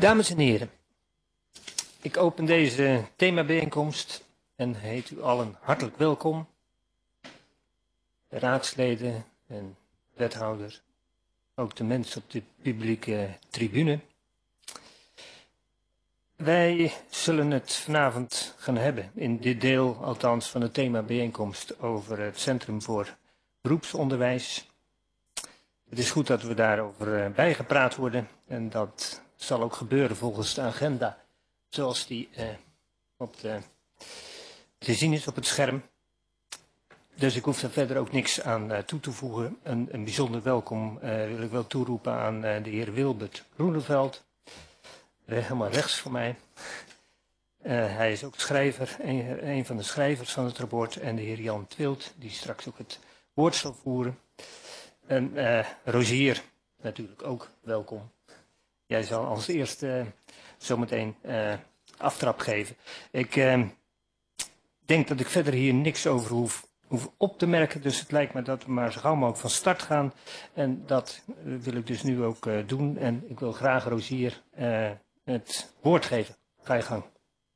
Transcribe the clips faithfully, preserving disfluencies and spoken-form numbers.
Dames en heren, ik open deze themabijeenkomst en heet u allen hartelijk welkom. Raadsleden en wethouder, ook de mensen op de publieke tribune. Wij zullen het vanavond gaan hebben, in dit deel althans van de themabijeenkomst, over het Centrum voor Beroepsonderwijs. Het is goed dat we daarover bijgepraat worden en dat zal ook gebeuren volgens de agenda zoals die uh, op de, te zien is op het scherm. Dus ik hoef daar verder ook niks aan uh, toe te voegen. Een, een bijzonder welkom uh, wil ik wel toeroepen aan uh, de heer Wilbert Groeneveld. Uh, helemaal rechts van mij. Uh, hij is ook schrijver, een, een van de schrijvers van het rapport. En de heer Jan Twilt, die straks ook het woord zal voeren. En uh, Rogier, natuurlijk ook welkom. Jij zal als eerste uh, zometeen uh, aftrap geven. Ik uh, denk dat ik verder hier niks over hoef, hoef op te merken. Dus het lijkt me dat we maar zo gauw mogelijk van start gaan. En dat uh, wil ik dus nu ook uh, doen. En ik wil graag Rogier uh, het woord geven. Ga je gang.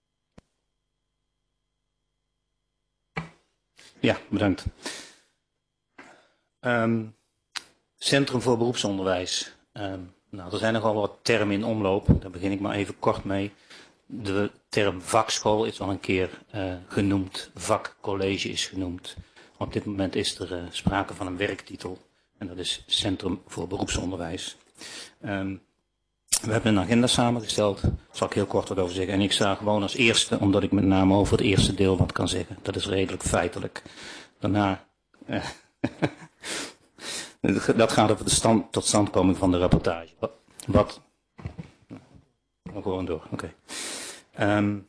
Ja, bedankt. Um, Centrum voor Beroepsonderwijs. Um, nou, er zijn nogal wat termen in omloop. Daar begin ik maar even kort mee. De term vakschool is al een keer uh, genoemd. Vakcollege is genoemd. Op dit moment is er uh, sprake van een werktitel. En dat is Centrum voor Beroepsonderwijs. Um, we hebben een agenda samengesteld. Daar zal ik heel kort wat over zeggen. En ik sta gewoon als eerste, omdat ik met name over het eerste deel wat kan zeggen. Dat is redelijk feitelijk. Daarna... Uh, Dat gaat over de stand, totstandkoming van de rapportage. Wat? wat nou, gewoon door, oké. Okay. Um,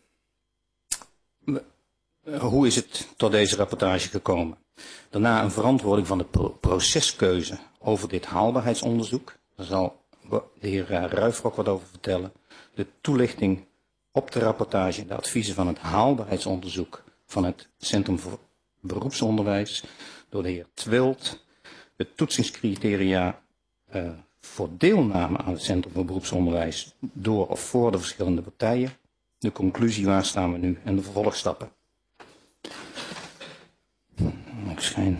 hoe is het tot deze rapportage gekomen? Daarna een verantwoording van de pro proceskeuze over dit haalbaarheidsonderzoek. Daar zal de heer Ruifrok wat over vertellen. De toelichting op de rapportage en de adviezen van het haalbaarheidsonderzoek van het Centrum voor Beroepsonderwijs door de heer Twilt. De toetsingscriteria uh, voor deelname aan het Centrum voor Beroepsonderwijs door of voor de verschillende partijen. De conclusie, waar staan we nu en de vervolgstappen. Ik schijn...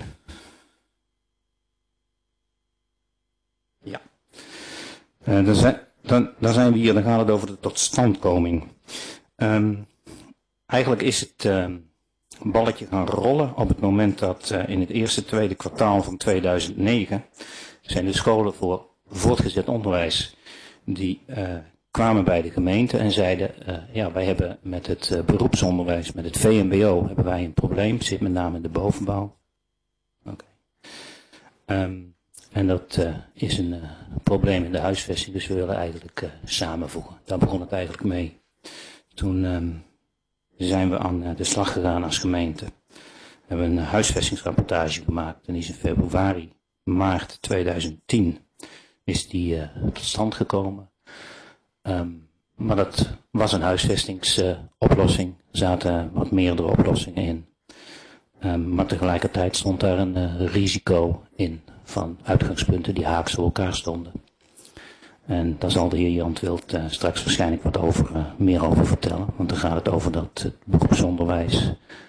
Ja. Uh, dan, zijn, dan, dan zijn we hier, dan gaat het over de totstandkoming. Um, eigenlijk is het... Uh, een balletje gaan rollen op het moment dat uh, in het eerste tweede kwartaal van tweeduizend negen zijn de scholen voor voortgezet onderwijs die uh, kwamen bij de gemeente en zeiden uh, ja, wij hebben met het uh, beroepsonderwijs, met het V M B O hebben wij een probleem, zit met name in de bovenbouw. Oké. Okay. Um, en dat uh, is een uh, probleem in de huisvesting, dus we willen eigenlijk uh, samenvoegen. Daar begon het eigenlijk mee. Toen um, zijn we aan de slag gegaan als gemeente. We hebben een huisvestingsrapportage gemaakt en die is in februari, maart tweeduizend tien is die uh, tot stand gekomen. Um, maar dat was een huisvestingsoplossing. Uh, er zaten wat meerdere oplossingen in. Um, maar tegelijkertijd stond daar een uh, risico in van uitgangspunten die haaks op elkaar stonden. En daar zal de heer Jan Twilt uh, straks waarschijnlijk wat over, uh, meer over vertellen. Want dan gaat het over dat het beroepsonderwijs...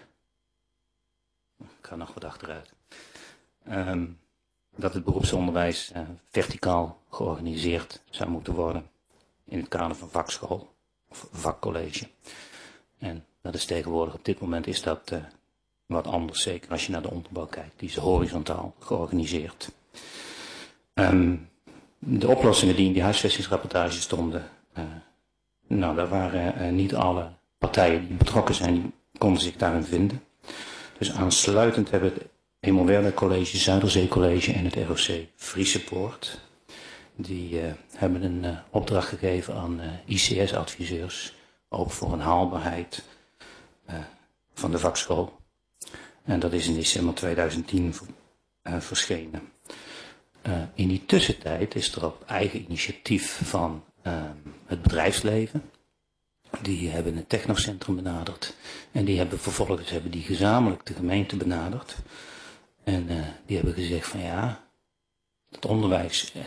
Ik ga nog wat achteruit. Um, dat het beroepsonderwijs uh, verticaal georganiseerd zou moeten worden. In het kader van vakschool of vakcollege. En dat is tegenwoordig, op dit moment is dat uh, wat anders. Zeker als je naar de onderbouw kijkt. Die is horizontaal georganiseerd. Um, De oplossingen die in die huisvestingsrapportage stonden, uh, nou, daar waren uh, niet alle partijen die betrokken zijn, die konden zich daarin vinden. Dus aansluitend hebben het Hemelwerder College, Zuiderzee College en het R O C Friese Poort, die uh, hebben een uh, opdracht gegeven aan uh, I C S-adviseurs, ook voor een haalbaarheid uh, van de vakschool. En dat is in december tweeduizend tien uh, verschenen. Uh, in die tussentijd is er op eigen initiatief van uh, het bedrijfsleven, die hebben het technocentrum benaderd en die hebben vervolgens hebben die gezamenlijk de gemeente benaderd en uh, die hebben gezegd van ja, het onderwijs en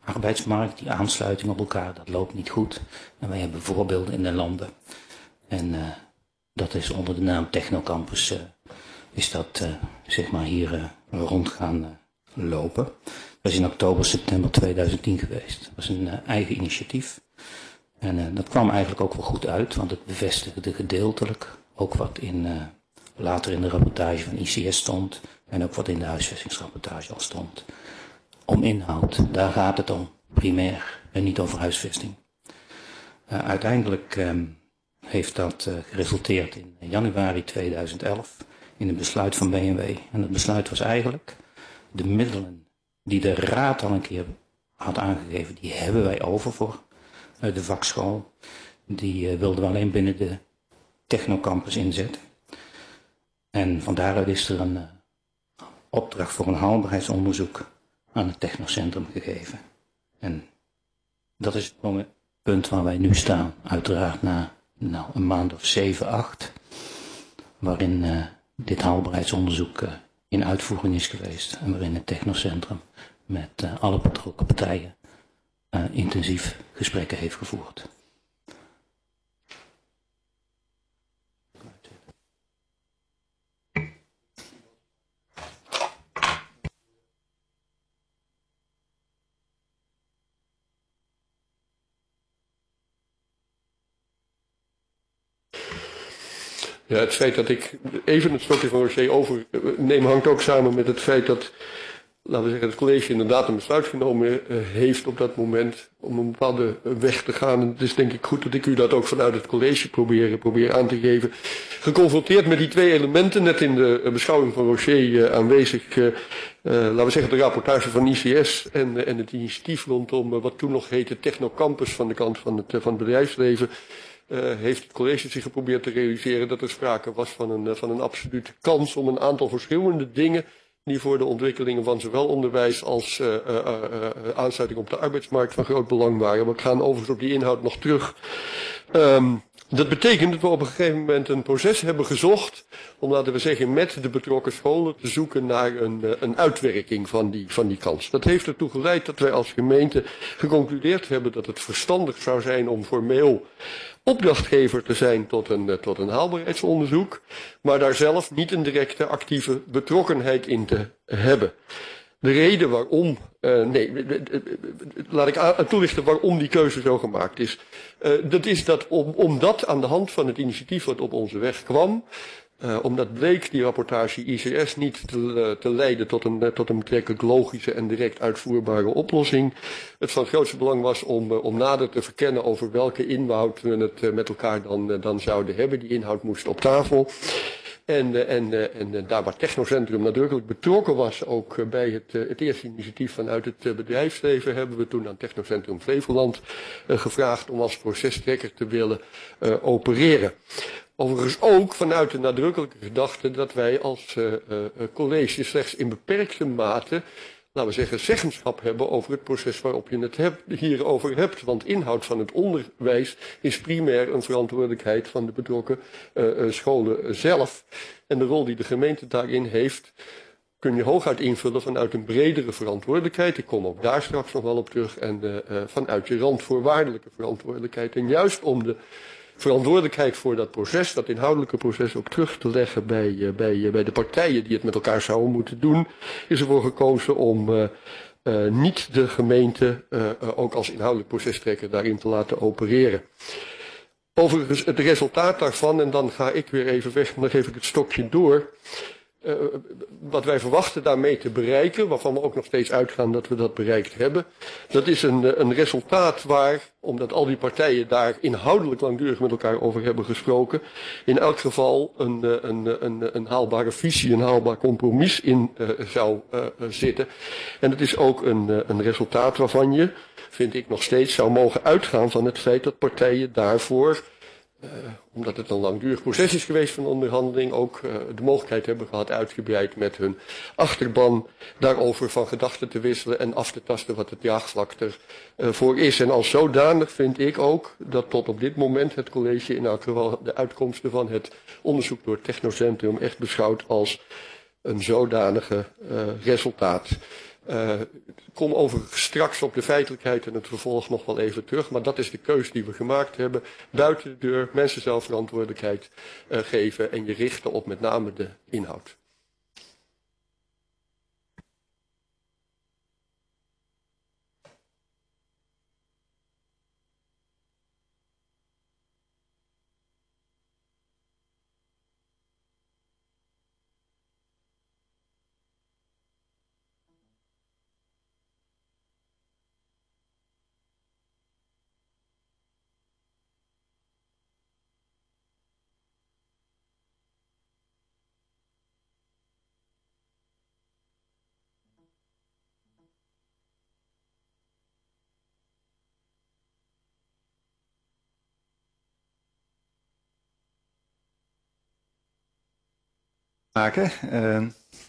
arbeidsmarkt, die aansluiting op elkaar, dat loopt niet goed. En wij hebben voorbeelden in de landen. En uh, dat is onder de naam Technocampus, uh, is dat uh, zeg maar hier uh, rond gaan uh, lopen. Dat is in oktober, september tweeduizend tien geweest. Dat was een uh, eigen initiatief. En uh, dat kwam eigenlijk ook wel goed uit, want het bevestigde gedeeltelijk ook wat in, uh, later in de rapportage van I C S stond. En ook wat in de huisvestingsrapportage al stond. Om inhoud, daar gaat het om, primair, en niet over huisvesting. Uh, uiteindelijk um, heeft dat uh, geresulteerd in januari tweeduizend elf in een besluit van B N W. En het besluit was eigenlijk, de middelen die de raad al een keer had aangegeven, die hebben wij over voor uh, de vakschool. Die uh, wilden we alleen binnen de Technocampus inzetten. En van daaruit is er een uh, opdracht voor een haalbaarheidsonderzoek aan het Technocentrum gegeven. En dat is het punt waar wij nu staan. Uiteraard na nou, een maand of zeven, acht. Waarin uh, dit haalbaarheidsonderzoek uh, in uitvoering is geweest. En waarin het Technocentrum met uh, alle betrokken partijen uh, intensief gesprekken heeft gevoerd. Ja, het feit dat ik even het stokje van Roger overneem hangt ook samen met het feit dat, laten we zeggen, het college inderdaad een besluit genomen uh, heeft op dat moment om een bepaalde weg te gaan. En het is denk ik goed dat ik u dat ook vanuit het college probeer, probeer aan te geven. Geconfronteerd met die twee elementen, net in de uh, beschouwing van Roger uh, aanwezig, uh, uh, laten we zeggen de rapportage van I C S en, uh, en het initiatief rondom uh, wat toen nog heette Technocampus van de kant van het, uh, van het bedrijfsleven. Uh, heeft het college zich geprobeerd te realiseren dat er sprake was van een, uh, van een absolute kans om een aantal verschillende dingen die voor de ontwikkelingen van zowel onderwijs als uh, uh, uh, uh, aansluiting op de arbeidsmarkt van groot belang waren. We gaan overigens op die inhoud nog terug. Um, dat betekent dat we op een gegeven moment een proces hebben gezocht om, laten we zeggen, met de betrokken scholen te zoeken naar een, uh, een uitwerking van die, van die kans. Dat heeft ertoe geleid dat wij als gemeente geconcludeerd hebben dat het verstandig zou zijn om formeel opdrachtgever te zijn tot een, tot een haalbaarheidsonderzoek, maar daar zelf niet een directe actieve betrokkenheid in te hebben. De reden waarom, uh, nee, laat ik aan, toelichten waarom die keuze zo gemaakt is. Uh, dat is dat om, omdat aan de hand van het initiatief wat op onze weg kwam, Uh, omdat bleek die rapportage I C S niet te, uh, te leiden tot een, uh, tot een betrekkelijk logische en direct uitvoerbare oplossing. Het van grootste belang was om, uh, om nader te verkennen over welke inhoud we het uh, met elkaar dan, uh, dan zouden hebben. Die inhoud moest op tafel. En, uh, en, uh, en uh, daar waar Technocentrum nadrukkelijk betrokken was, ook uh, bij het, uh, het eerste initiatief vanuit het uh, bedrijfsleven, hebben we toen aan Technocentrum Flevoland uh, gevraagd om als procestrekker te willen uh, opereren. Overigens ook vanuit de nadrukkelijke gedachte dat wij als uh, uh, college slechts in beperkte mate, laten we zeggen, zeggenschap hebben over het proces waarop je het hebt, hierover hebt. Want inhoud van het onderwijs is primair een verantwoordelijkheid van de betrokken uh, uh, scholen zelf. En de rol die de gemeente daarin heeft, kun je hooguit invullen vanuit een bredere verantwoordelijkheid. Ik kom ook daar straks nog wel op terug. En uh, uh, vanuit je randvoorwaardelijke verantwoordelijkheid. En juist om de verantwoordelijkheid voor dat proces, dat inhoudelijke proces, ook terug te leggen bij, uh, bij, uh, bij de partijen die het met elkaar zouden moeten doen, is ervoor gekozen om uh, uh, niet de gemeente uh, uh, ook als inhoudelijk procestrekker daarin te laten opereren. Overigens het resultaat daarvan, en dan ga ik weer even weg, en dan geef ik het stokje door. Uh, wat wij verwachten daarmee te bereiken, waarvan we ook nog steeds uitgaan dat we dat bereikt hebben, dat is een, een resultaat waar, omdat al die partijen daar inhoudelijk langdurig met elkaar over hebben gesproken, in elk geval een, een, een, een haalbare visie, een haalbaar compromis in uh, zou uh, zitten. En het is ook een, een resultaat waarvan je, vind ik nog steeds, zou mogen uitgaan van het feit dat partijen daarvoor, Uh, omdat het een langdurig proces is geweest van onderhandeling, ook uh, de mogelijkheid hebben gehad uitgebreid met hun achterban daarover van gedachten te wisselen en af te tasten wat het draagvlak ervoor uh, is. En als zodanig vind ik ook dat tot op dit moment het college in elk geval de uitkomsten van het onderzoek door het Technocentrum echt beschouwt als een zodanige uh, resultaat. Uh, ik kom overigens straks op de feitelijkheid en het vervolg nog wel even terug, maar dat is de keus die we gemaakt hebben. Buiten de deur, mensen zelf verantwoordelijkheid uh, geven en je richten op met name de inhoud. maken. Uh,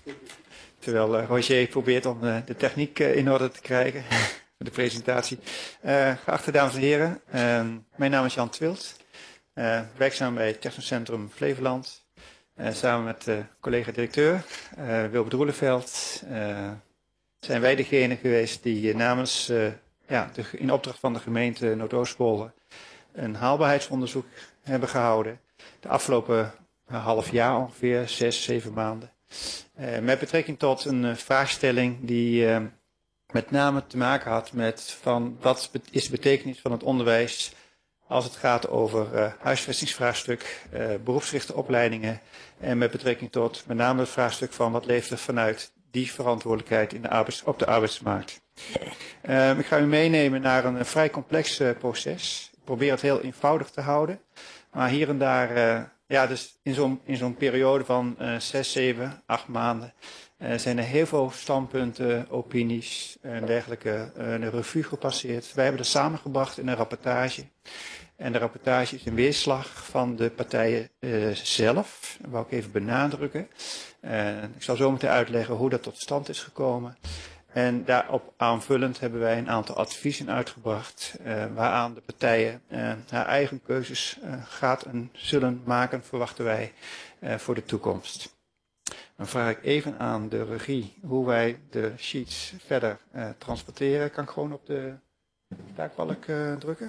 terwijl uh, Roger probeert om uh, de techniek uh, in orde te krijgen voor de presentatie. Uh, geachte dames en heren, uh, mijn naam is Jan Twilt. Uh, werkzaam bij het Technocentrum Flevoland. Uh, samen met uh, collega-directeur uh, Wilbert Roeleveld uh, zijn wij degene geweest die uh, namens, uh, ja, de, in opdracht van de gemeente Noordoostpolder een haalbaarheidsonderzoek hebben gehouden. De afgelopen een half jaar ongeveer, zes, zeven maanden. Uh, met betrekking tot een uh, vraagstelling die uh, met name te maken had met van wat is de betekenis van het onderwijs als het gaat over uh, huisvestingsvraagstuk, uh, beroepsgerichte opleidingen en met betrekking tot met name het vraagstuk van wat leeft er vanuit die verantwoordelijkheid in de arbeids, op de arbeidsmarkt. Uh, ik ga u meenemen naar een, een vrij complex uh, proces. Ik probeer het heel eenvoudig te houden, maar hier en daar... Uh, Ja, dus in zo'n in zo'n periode van uh, zes, zeven, acht maanden uh, zijn er heel veel standpunten, opinies en dergelijke uh, een revue gepasseerd. Wij hebben dat samengebracht in een rapportage. En de rapportage is een weerslag van de partijen uh, zelf. Dat wou ik even benadrukken. Uh, ik zal zo meteen uitleggen hoe dat tot stand is gekomen. En daarop aanvullend hebben wij een aantal adviezen uitgebracht, uh, waaraan de partijen uh, haar eigen keuzes uh, gaat en zullen maken, verwachten wij, uh, voor de toekomst. Dan vraag ik even aan de regie hoe wij de sheets verder uh, transporteren. Kan ik gewoon op de taakbalk uh, drukken?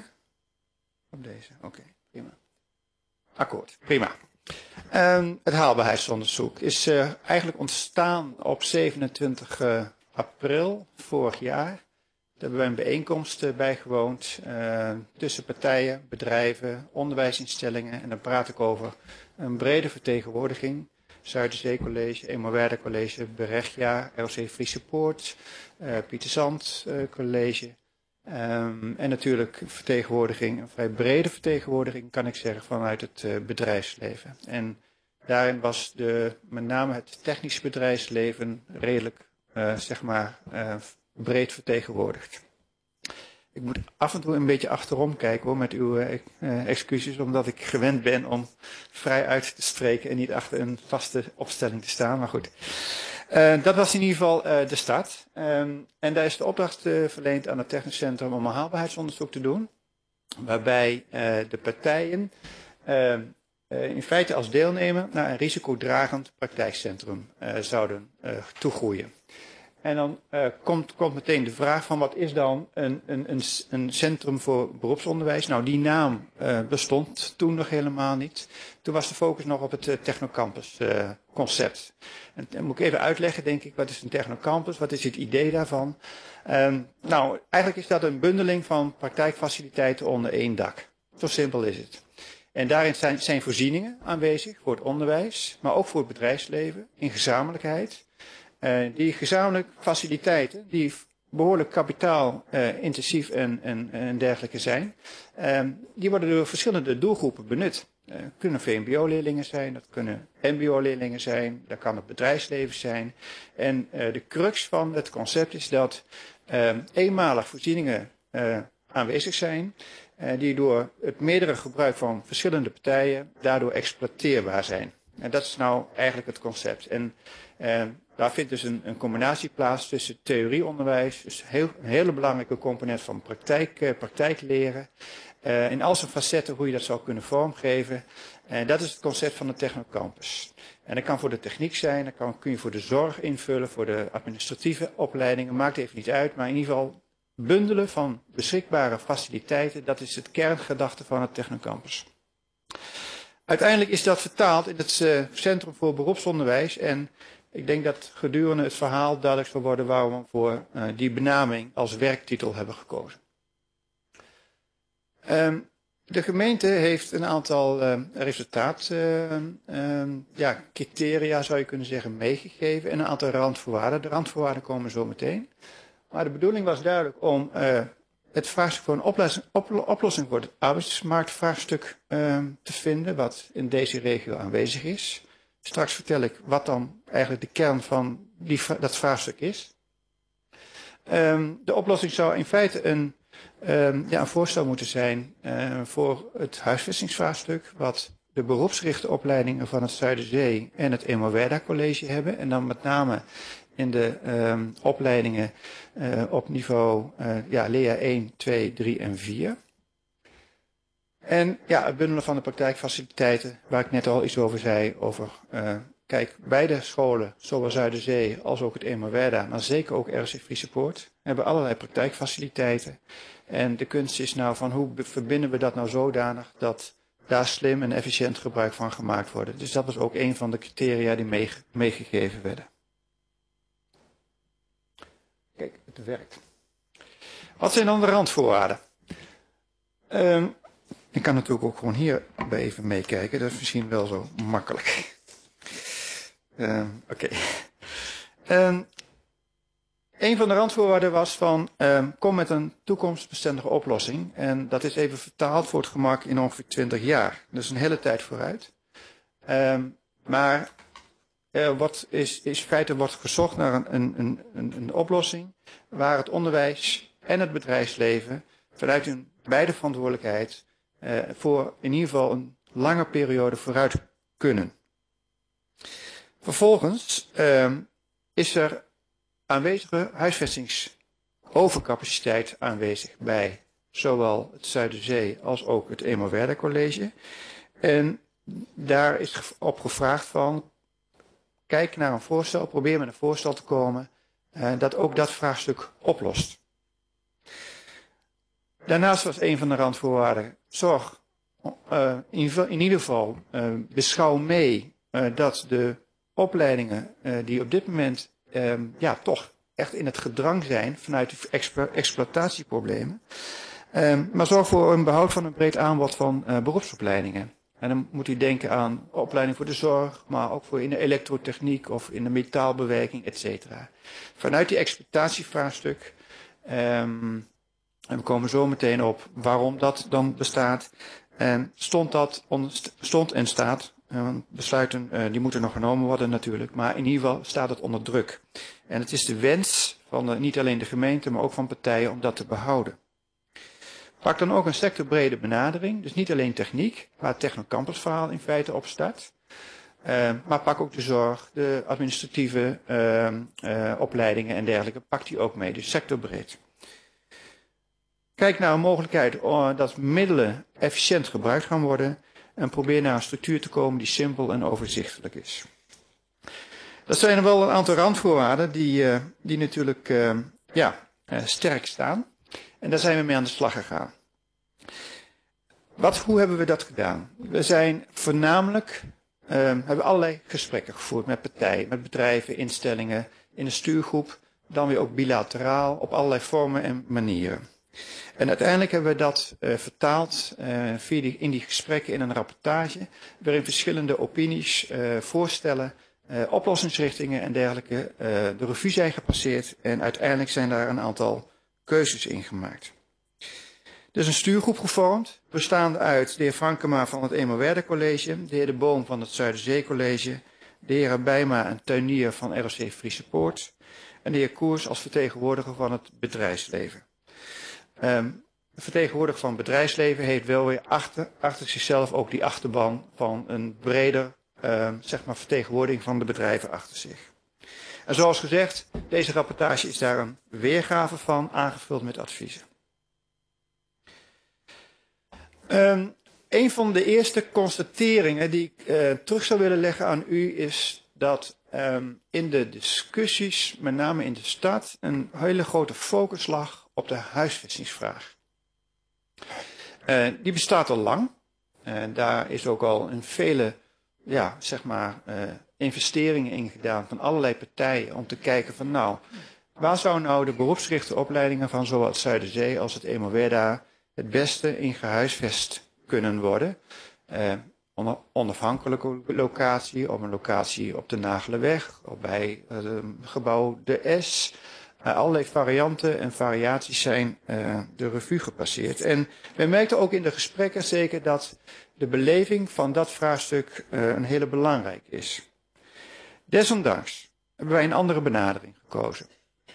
Op deze, oké, okay, prima. Akkoord, prima. Um, het haalbaarheidsonderzoek is uh, eigenlijk ontstaan op zevenentwintig uh, april vorig jaar. Daar hebben wij een bijeenkomst uh, bijgewoond uh, tussen partijen, bedrijven, onderwijsinstellingen. En dan praat ik over een brede vertegenwoordiging. Zuiderzee College, Emowerda College, Berechja, R O C Friese Poort, uh, Pieter Zand uh, College. Um, en natuurlijk vertegenwoordiging, een vrij brede vertegenwoordiging kan ik zeggen vanuit het uh, bedrijfsleven. En daarin was de, met name het technisch bedrijfsleven redelijk Uh, zeg maar, uh, breed vertegenwoordigd. Ik moet af en toe een beetje achterom kijken hoor, met uw uh, uh, excuses, omdat ik gewend ben om vrij uit te spreken en niet achter een vaste opstelling te staan, maar goed. Uh, dat was in ieder geval uh, de start. Um, en daar is de opdracht uh, verleend aan het Technisch Centrum om een haalbaarheidsonderzoek te doen, waarbij uh, de partijen uh, Uh, in feite als deelnemer naar een risicodragend praktijkcentrum uh, zouden uh, toegroeien. En dan uh, komt, komt meteen de vraag van wat is dan een, een, een, een centrum voor beroepsonderwijs? Nou, die naam uh, bestond toen nog helemaal niet. Toen was de focus nog op het uh, Technocampus uh, concept. En dan moet ik even uitleggen, denk ik, wat is een Technocampus? Wat is het idee daarvan? Um, nou, eigenlijk is dat een bundeling van praktijkfaciliteiten onder één dak. Zo simpel is het. En daarin zijn, zijn voorzieningen aanwezig voor het onderwijs, maar ook voor het bedrijfsleven in gezamenlijkheid. Uh, die gezamenlijke faciliteiten, die behoorlijk kapitaalintensief uh, en, en, en dergelijke zijn, uh, die worden door verschillende doelgroepen benut. Dat uh, kunnen V M B O-leerlingen zijn, dat kunnen M B O-leerlingen zijn, dat kan het bedrijfsleven zijn. En uh, de crux van het concept is dat uh, eenmalig voorzieningen uh, aanwezig zijn, uh, die door het meerdere gebruik van verschillende partijen daardoor exploiteerbaar zijn. En dat is nou eigenlijk het concept. En uh, daar vindt dus een, een combinatie plaats tussen theorieonderwijs, dus heel, een hele belangrijke component van praktijk, uh, praktijkleren, uh, in al zijn facetten hoe je dat zou kunnen vormgeven. En dat is het concept van de Technocampus. En dat kan voor de techniek zijn, dat kan, kun je voor de zorg invullen, voor de administratieve opleidingen, maakt even niet uit, maar in ieder geval bundelen van beschikbare faciliteiten, dat is het kerngedachte van het Technocampus. Uiteindelijk is dat vertaald in het uh, Centrum voor Beroepsonderwijs en ik denk dat gedurende het verhaal duidelijk zal worden waarom we voor uh, die benaming als werktitel hebben gekozen. Um, de gemeente heeft een aantal uh, resultaatcriteria, uh, uh, criteria, zou je kunnen zeggen, meegegeven en een aantal randvoorwaarden. De randvoorwaarden komen zo meteen. Maar de bedoeling was duidelijk om uh, het vraagstuk voor een oplossing, oplossing voor het arbeidsmarktvraagstuk uh, te vinden, wat in deze regio aanwezig is. Straks vertel ik wat dan eigenlijk de kern van die, dat vraagstuk is. Um, de oplossing zou in feite een, um, ja, een voorstel moeten zijn uh, voor het huisvestingsvraagstuk, wat de beroepsgerichte opleidingen van het Zuiderzee en het Emowerda College hebben. En dan met name in de um, opleidingen uh, op niveau uh, ja, L E A één, twee, drie en vier. En ja, het bundelen van de praktijkfaciliteiten, waar ik net al iets over zei, over, uh, kijk, beide scholen, zowel Zuiderzee als ook het Emowerda, maar zeker ook R C Friese Poort, hebben allerlei praktijkfaciliteiten. En de kunst is nou van hoe verbinden we dat nou zodanig dat daar slim en efficiënt gebruik van gemaakt wordt. Dus dat was ook een van de criteria die mee, meegegeven werden. Kijk, het werkt. Wat zijn dan de randvoorwaarden? Um, ik kan natuurlijk ook gewoon hierbij even meekijken. Dat is misschien wel zo makkelijk. Um, Oké. Okay. Um, een van de randvoorwaarden was van um, kom met een toekomstbestendige oplossing. En dat is even vertaald voor het gemak in ongeveer twintig jaar. Dus een hele tijd vooruit. Um, maar er wordt, is, is in feite wordt gezocht naar een, een, een, een oplossing waar het onderwijs en het bedrijfsleven vanuit hun beide verantwoordelijkheid uh, voor in ieder geval een lange periode vooruit kunnen. Vervolgens uh, is er aanwezige huisvestingsovercapaciteit aanwezig bij zowel het Zuiderzee als ook het Emowerda College. En daar is op gevraagd van, kijk naar een voorstel, probeer met een voorstel te komen uh, dat ook dat vraagstuk oplost. Daarnaast was een van de randvoorwaarden, zorg uh, in, in ieder geval uh, beschouw mee uh, dat de opleidingen uh, die op dit moment um, ja, toch echt in het gedrang zijn vanuit de explo exploitatieproblemen, um, maar zorg voor een behoud van een breed aanbod van uh, beroepsopleidingen. En dan moet u denken aan opleiding voor de zorg, maar ook voor in de elektrotechniek of in de metaalbewerking, et cetera. Vanuit die exploitatievraagstuk, um, en we komen zo meteen op waarom dat dan bestaat, um, stond dat on, stond en staat, uh, besluiten uh, die moeten nog genomen worden natuurlijk, maar in ieder geval staat het onder druk. En het is de wens van de, niet alleen de gemeente, maar ook van partijen om dat te behouden. Pak dan ook een sectorbrede benadering, dus niet alleen techniek, waar het Technocampus-verhaal in feite op staat. Uh, maar pak ook de zorg, de administratieve uh, uh, opleidingen en dergelijke, pak die ook mee, dus sectorbreed. Kijk naar een mogelijkheid uh, dat middelen efficiënt gebruikt gaan worden en probeer naar een structuur te komen die simpel en overzichtelijk is. Dat zijn er wel een aantal randvoorwaarden die, uh, die natuurlijk uh, ja, uh, sterk staan. En daar zijn we mee aan de slag gegaan. Wat, hoe hebben we dat gedaan? We zijn voornamelijk, uh, hebben allerlei gesprekken gevoerd met partijen, met bedrijven, instellingen, in een stuurgroep, dan weer ook bilateraal, op allerlei vormen en manieren. En uiteindelijk hebben we dat uh, vertaald uh, via die, in die gesprekken in een rapportage, waarin verschillende opinies, uh, voorstellen, uh, oplossingsrichtingen en dergelijke uh, de revue zijn gepasseerd. En uiteindelijk zijn daar een aantal keuzes in gemaakt. Er is een stuurgroep gevormd, bestaande uit de heer Frankema van het Emowerda College, de heer De Boom van het Zuiderzee College, de heer Bijma en tuinier van R O C Friese Poort en de heer Koers als vertegenwoordiger van het bedrijfsleven. Um, de vertegenwoordiger van het bedrijfsleven heeft wel weer achter, achter zichzelf ook die achterban van een breder uh, zeg maar vertegenwoordiging van de bedrijven achter zich. En zoals gezegd, deze rapportage is daar een weergave van, aangevuld met adviezen. Um, een van de eerste constateringen die ik uh, terug zou willen leggen aan u is dat um, in de discussies, met name in de stad, een hele grote focus lag op de huisvestingsvraag. Uh, die bestaat al lang. Uh, daar is ook al in vele, ja, zeg maar, uh, investeringen in gedaan van allerlei partijen om te kijken van nou, waar zou nou de beroepsgerichte opleidingen van zowel het Zuiderzee als het Emerwerda het beste in gehuisvest kunnen worden. Uh, on onafhankelijke locatie, op een locatie op de Nagelenweg, of bij het uh, gebouw De S. Uh, allerlei varianten en variaties zijn uh, de revue gepasseerd. En we merkten ook in de gesprekken zeker dat de beleving van dat vraagstuk uh, een hele belangrijke is. Desondanks hebben wij een andere benadering gekozen.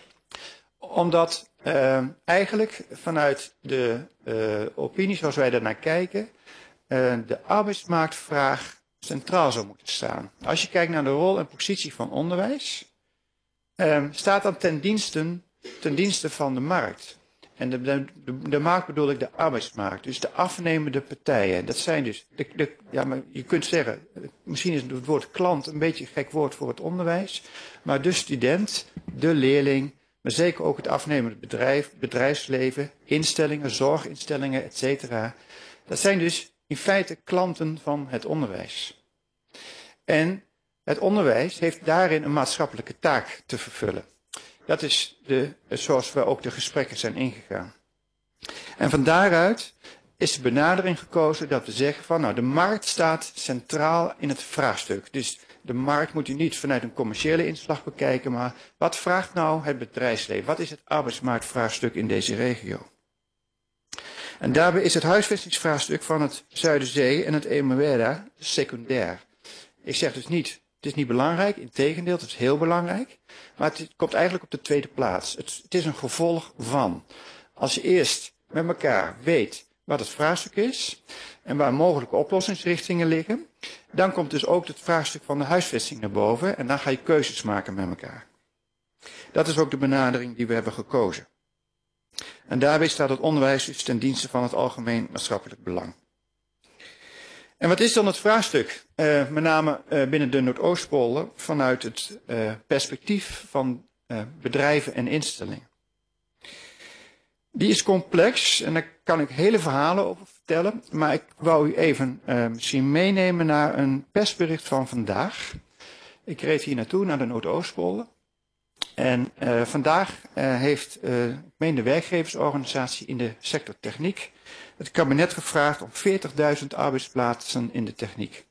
Omdat uh, eigenlijk vanuit de uh, opinie zoals wij daarnaar kijken, uh, de arbeidsmarktvraag centraal zou moeten staan. Als je kijkt naar de rol en positie van onderwijs, uh, staat dan ten dienste, ten dienste van de markt. En de, de, de, de markt bedoel ik de arbeidsmarkt, dus de afnemende partijen. Dat zijn dus, de, de, ja, maar je kunt zeggen, misschien is het woord klant een beetje een gek woord voor het onderwijs, maar de student, de leerling, maar zeker ook het afnemende bedrijf, bedrijfsleven, instellingen, zorginstellingen, et cetera. Dat zijn dus in feite klanten van het onderwijs. En het onderwijs heeft daarin een maatschappelijke taak te vervullen. Dat is de, zoals we ook de gesprekken zijn ingegaan. En van daaruit is de benadering gekozen dat we zeggen van nou, de markt staat centraal in het vraagstuk. Dus de markt moet u niet vanuit een commerciële inslag bekijken, maar wat vraagt nou het bedrijfsleven? Wat is het arbeidsmarktvraagstuk in deze regio? En daarbij is het huisvestingsvraagstuk van het Zuiderzee en het Emerwerda secundair. Ik zeg dus niet, het is niet belangrijk, integendeel, het is heel belangrijk, maar het komt eigenlijk op de tweede plaats. Het, het is een gevolg van. Als je eerst met elkaar weet wat het vraagstuk is en waar mogelijke oplossingsrichtingen liggen, dan komt dus ook het vraagstuk van de huisvesting naar boven en dan ga je keuzes maken met elkaar. Dat is ook de benadering die we hebben gekozen. En daarbij staat het onderwijs dus ten dienste van het algemeen maatschappelijk belang. En wat is dan het vraagstuk, uh, met name uh, binnen de Noordoostpolder, vanuit het uh, perspectief van uh, bedrijven en instellingen? Die is complex en daar kan ik hele verhalen over vertellen, maar ik wou u even uh, misschien meenemen naar een persbericht van vandaag. Ik reed hier naartoe, naar de Noordoostpolder. En uh, vandaag uh, heeft uh, ik meen de werkgeversorganisatie in de sector techniek het kabinet gevraagd om veertigduizend arbeidsplaatsen in de techniek.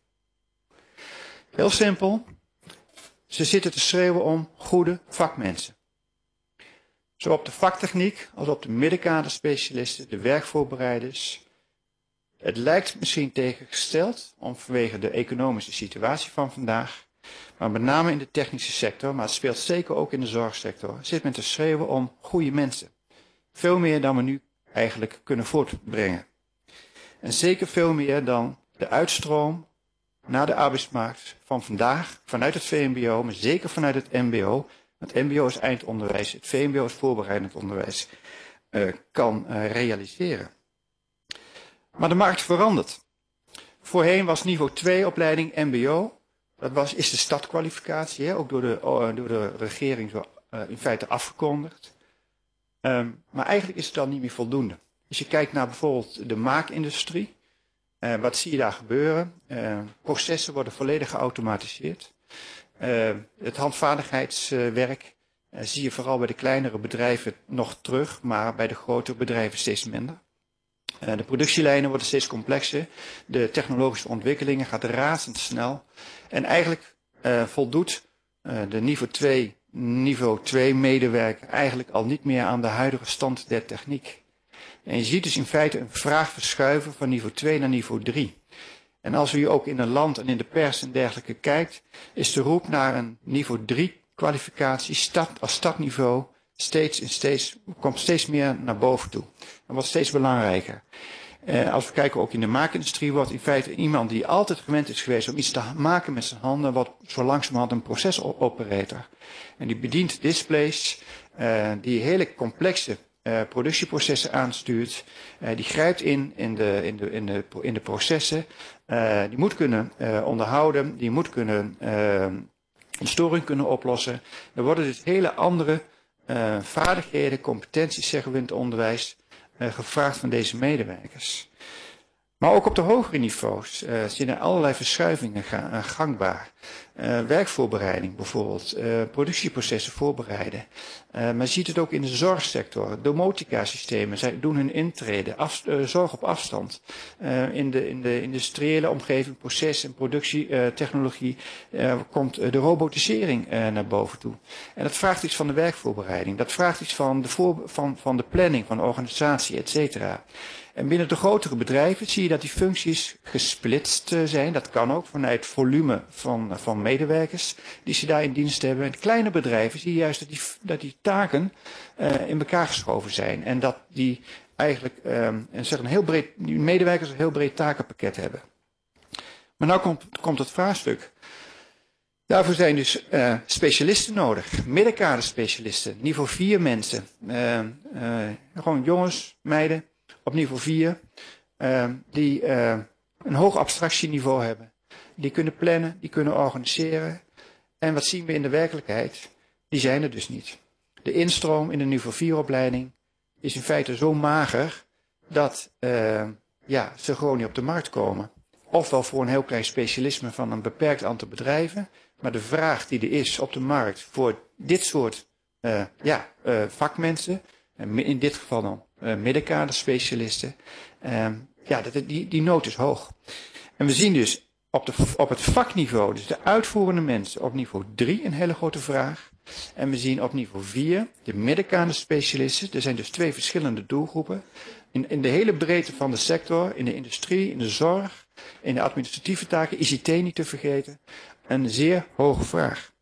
Heel simpel, ze zitten te schreeuwen om goede vakmensen. Zowel op de vaktechniek als op de middenkaderspecialisten, de werkvoorbereiders. Het lijkt misschien tegengesteld om vanwege de economische situatie van vandaag, maar met name in de technische sector, maar het speelt zeker ook in de zorgsector, zit men te schreeuwen om goede mensen. Veel meer dan we nu eigenlijk kunnen voortbrengen. En zeker veel meer dan de uitstroom naar de arbeidsmarkt van vandaag, vanuit het V M B O, maar zeker vanuit het M B O. Het M B O is eindonderwijs, het V M B O is voorbereidend onderwijs, uh, kan uh, realiseren. Maar de markt verandert. Voorheen was niveau twee opleiding M B O, dat was, is de stadkwalificatie, hè, ook door de, uh, door de regering zo, uh, in feite afgekondigd. Um, maar eigenlijk is het dan niet meer voldoende. Als je kijkt naar bijvoorbeeld de maakindustrie, uh, wat zie je daar gebeuren? Uh, processen worden volledig geautomatiseerd. Uh, het handvaardigheidswerk uh, zie je vooral bij de kleinere bedrijven nog terug, maar bij de grotere bedrijven steeds minder. Uh, de productielijnen worden steeds complexer, de technologische ontwikkelingen gaan razendsnel en eigenlijk uh, voldoet uh, de niveau twee niveau twee medewerker eigenlijk al niet meer aan de huidige stand der techniek. En je ziet dus in feite een vraag verschuiven van niveau twee naar niveau drie. En als u ook in een land en in de pers en dergelijke kijkt, is de roep naar een niveau drie kwalificatie stad, als stadniveau steeds en steeds, komt steeds meer naar boven toe. Dat wordt steeds belangrijker. Uh, als we kijken ook in de maakindustrie wordt in feite iemand die altijd gewend is geweest om iets te maken met zijn handen, wordt zo langzamerhand een procesoperator. En die bedient displays, uh, die hele complexe uh, productieprocessen aanstuurt, uh, die grijpt in in de, in de, in de, in de processen, uh, die moet kunnen uh, onderhouden, die moet kunnen uh, een storing kunnen oplossen. Er worden dus hele andere uh, vaardigheden, competenties, zeggen we in het onderwijs, uh, gevraagd van deze medewerkers. Maar ook op de hogere niveaus uh, zijn er allerlei verschuivingen ga, uh, gangbaar. Uh, werkvoorbereiding bijvoorbeeld, uh, productieprocessen voorbereiden. Uh, maar je ziet het ook in de zorgsector. Domotica-systemen zij doen hun intrede, af, uh, zorg op afstand. Uh, in, de, in de industriële omgeving, proces- en productietechnologie uh, komt uh, de robotisering uh, naar boven toe. En dat vraagt iets van de werkvoorbereiding. Dat vraagt iets van de, voor, van, van de planning, van de organisatie, et cetera. En binnen de grotere bedrijven zie je dat die functies gesplitst zijn. Dat kan ook vanuit volume van, van medewerkers die ze daar in dienst hebben. En kleine bedrijven zie je juist dat die, dat die taken uh, in elkaar geschoven zijn. En dat die eigenlijk um, en zeg een heel breed, die medewerkers een heel breed takenpakket hebben. Maar nou komt, komt het vraagstuk. Daarvoor zijn dus uh, specialisten nodig. Middenkaderspecialisten, niveau vier mensen. Uh, uh, gewoon jongens, meiden. Op niveau vier, uh, die uh, een hoog abstractieniveau hebben. Die kunnen plannen, die kunnen organiseren. En wat zien we in de werkelijkheid? Die zijn er dus niet. De instroom in de niveau vier opleiding is in feite zo mager dat uh, ja, ze gewoon niet op de markt komen. Ofwel voor een heel klein specialisme van een beperkt aantal bedrijven. Maar de vraag die er is op de markt voor dit soort uh, ja, uh, vakmensen, en in dit geval dan Uh, middenkaderspecialisten. Uh, ja, dat, die, die nood is hoog. En we zien dus op, de, op het vakniveau, dus de uitvoerende mensen, op niveau drie een hele grote vraag. En we zien op niveau vier de middenkaderspecialisten. Er zijn dus twee verschillende doelgroepen. In, in de hele breedte van de sector, in de industrie, in de zorg, in de administratieve taken, I C T niet te vergeten. Een zeer hoge vraag.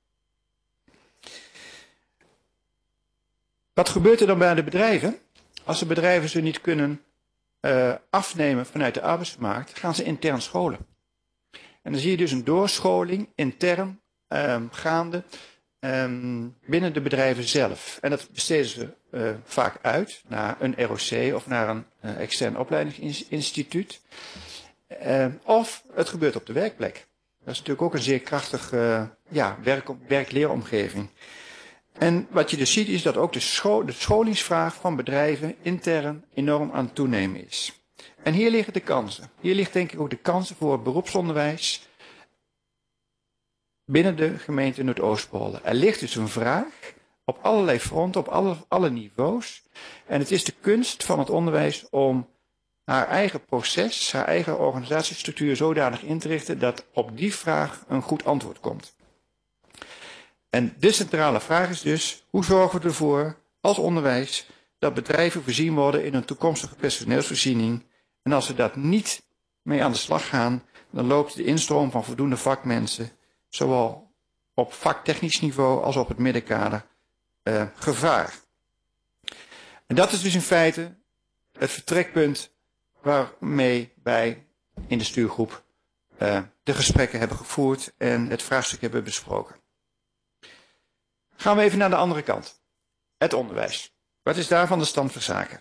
Wat gebeurt er dan bij de bedrijven? Als de bedrijven ze niet kunnen uh, afnemen vanuit de arbeidsmarkt, gaan ze intern scholen. En dan zie je dus een doorscholing intern um, gaande um, binnen de bedrijven zelf. En dat besteden ze uh, vaak uit naar een R O C of naar een uh, extern opleidingsinstituut. Uh, of het gebeurt op de werkplek. Dat is natuurlijk ook een zeer krachtige uh, ja, werk, werk-leeromgeving. En wat je dus ziet is dat ook de, scho de scholingsvraag van bedrijven intern enorm aan het toenemen is. En hier liggen de kansen. Hier ligt denk ik ook de kansen voor het beroepsonderwijs binnen de gemeente Noordoostpolder. Er ligt dus een vraag op allerlei fronten, op alle, alle niveaus. En het is de kunst van het onderwijs om haar eigen proces, haar eigen organisatiestructuur zodanig in te richten dat op die vraag een goed antwoord komt. En de centrale vraag is dus, hoe zorgen we ervoor als onderwijs dat bedrijven voorzien worden in een toekomstige personeelsvoorziening. En als we dat niet mee aan de slag gaan, dan loopt de instroom van voldoende vakmensen, zowel op vaktechnisch niveau als op het middenkader, uh, gevaar. En dat is dus in feite het vertrekpunt waarmee wij in de stuurgroep uh, de gesprekken hebben gevoerd en het vraagstuk hebben besproken. Gaan we even naar de andere kant. Het onderwijs. Wat is daarvan de stand van zaken?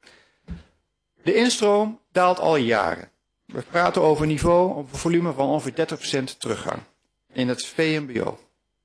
De instroom daalt al jaren. We praten over een niveau, op een volume van ongeveer dertig procent teruggang in het V M B O.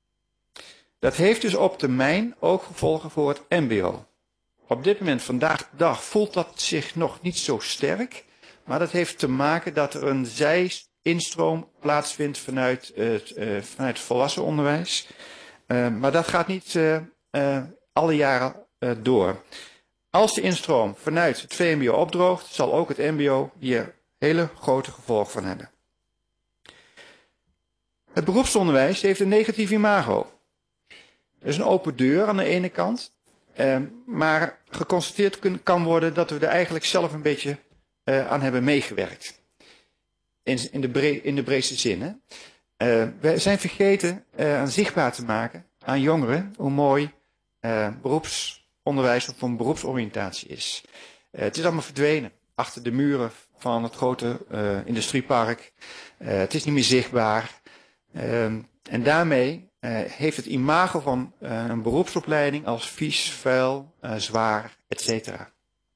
Dat heeft dus op termijn ook gevolgen voor het M B O. Op dit moment, vandaag de dag, voelt dat zich nog niet zo sterk. Maar dat heeft te maken dat er een zij-instroom plaatsvindt vanuit het, uh, vanuit het volwassen onderwijs. Uh, maar dat gaat niet uh, uh, alle jaren uh, door. Als de instroom vanuit het V M B O opdroogt, zal ook het M B O hier hele grote gevolgen van hebben. Het beroepsonderwijs heeft een negatief imago. Er is een open deur aan de ene kant, uh, maar geconstateerd kun, kan worden dat we er eigenlijk zelf een beetje uh, aan hebben meegewerkt. In, in, de, bre in de breedste zin. Hè? Uh, we zijn vergeten uh, aan zichtbaar te maken aan jongeren hoe mooi uh, beroepsonderwijs of een beroepsoriëntatie is. Uh, het is allemaal verdwenen. achter de muren van het grote uh, industriepark. Uh, het is niet meer zichtbaar. Uh, en daarmee uh, heeft het imago van uh, een beroepsopleiding als vies, vuil, uh, zwaar, et cetera.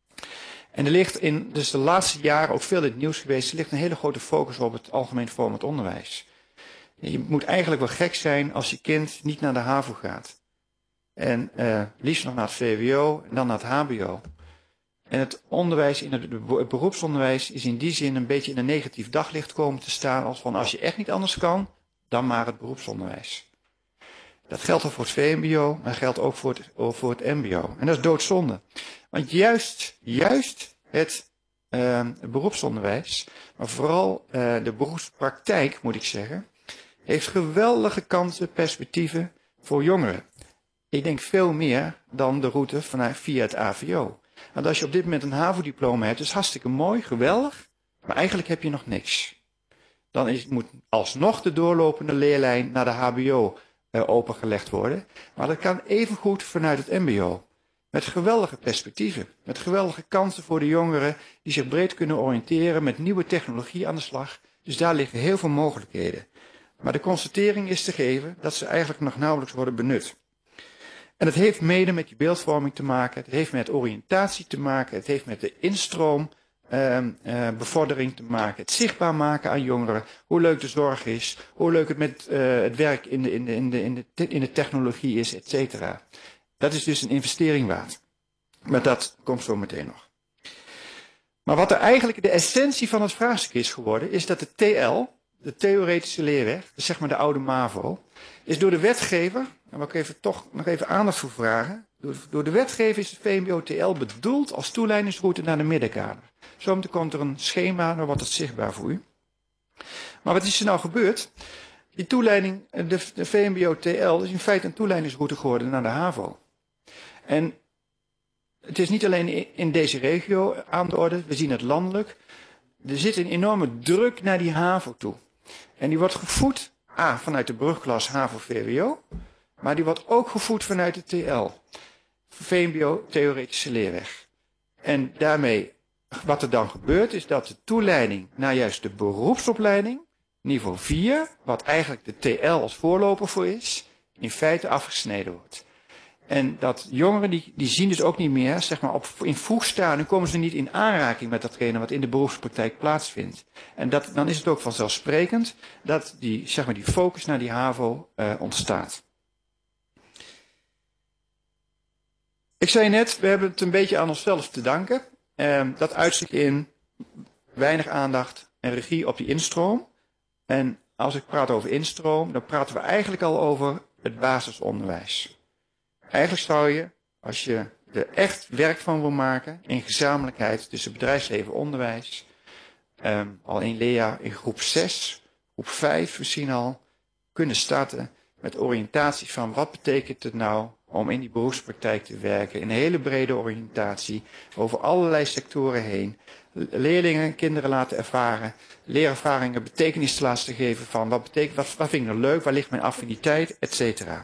En er ligt in, dus de laatste jaren ook veel in het nieuws geweest, er ligt een hele grote focus op het algemeen vormend onderwijs. Je moet eigenlijk wel gek zijn als je kind niet naar de HAVO gaat. En uh, liefst nog naar het V W O en dan naar het H B O. En het onderwijs, in het, het beroepsonderwijs is in die zin een beetje in een negatief daglicht komen te staan als van als je echt niet anders kan, dan maar het beroepsonderwijs. Dat geldt ook voor het V M B O, maar geldt ook voor het, voor het M B O. En dat is doodzonde. Want juist, juist het, uh, het beroepsonderwijs, maar vooral uh, de beroepspraktijk moet ik zeggen, heeft geweldige kansen, perspectieven voor jongeren. Ik denk veel meer dan de route vanuit, via het A V O. Want als je op dit moment een HAVO-diploma hebt, is hartstikke mooi, geweldig, maar eigenlijk heb je nog niks. Dan is, moet alsnog de doorlopende leerlijn naar de H B O uh, opengelegd worden. Maar dat kan evengoed vanuit het M B O. Met geweldige perspectieven, met geweldige kansen voor de jongeren die zich breed kunnen oriënteren, met nieuwe technologie aan de slag. Dus daar liggen heel veel mogelijkheden. Maar de constatering is te geven dat ze eigenlijk nog nauwelijks worden benut. En het heeft mede met je beeldvorming te maken, het heeft met oriëntatie te maken, het heeft met de instroombevordering uh, uh, te maken, het zichtbaar maken aan jongeren, hoe leuk de zorg is, hoe leuk het met uh, het werk in de, in, de, in, de, in, de, in de technologie is, et cetera. Dat is dus een investering waard. Maar dat komt zo meteen nog. Maar wat er eigenlijk de essentie van het vraagstuk is geworden, is dat de T L, de theoretische leerweg, dus zeg maar de oude MAVO, is door de wetgever, daar wil ik even toch nog even aandacht voor vragen, door, door de wetgever is de V M B O T L bedoeld als toeleidingsroute naar de middenkader. Zometeen komt er een schema, dan wordt het zichtbaar voor u. Maar wat is er nou gebeurd? Die toeleiding, de, de V M B O T L is in feite een toeleidingsroute geworden naar de HAVO. En het is niet alleen in deze regio aan de orde, we zien het landelijk. Er zit een enorme druk naar die HAVO toe. En die wordt gevoed, A, vanuit de brugklas HAVO-V W O, maar die wordt ook gevoed vanuit de T L. V M B O, theoretische leerweg. En daarmee, wat er dan gebeurt, is dat de toeleiding naar juist de beroepsopleiding, niveau vier, wat eigenlijk de T L als voorloper voor is, in feite afgesneden wordt. En dat jongeren, die, die zien dus ook niet meer, zeg maar, op, in vroeg stadium komen ze niet in aanraking met datgene wat in de beroepspraktijk plaatsvindt. En dat, dan is het ook vanzelfsprekend dat die, zeg maar, die focus naar die HAVO uh, ontstaat. Ik zei net, we hebben het een beetje aan onszelf te danken. Uh, dat uitzicht in weinig aandacht en regie op die instroom. En als ik praat over instroom, dan praten we eigenlijk al over het basisonderwijs. Eigenlijk zou je, als je er echt werk van wil maken, in gezamenlijkheid tussen bedrijfsleven en onderwijs, um, al in Lea in groep zes, groep vijf misschien al, kunnen starten met oriëntatie van wat betekent het nou om in die beroepspraktijk te werken. In een hele brede oriëntatie, over allerlei sectoren heen. Leerlingen, kinderen laten ervaren, leerervaringen betekenis te laten geven van wat betekent, wat, wat vind ik nou leuk, waar ligt mijn affiniteit, et cetera.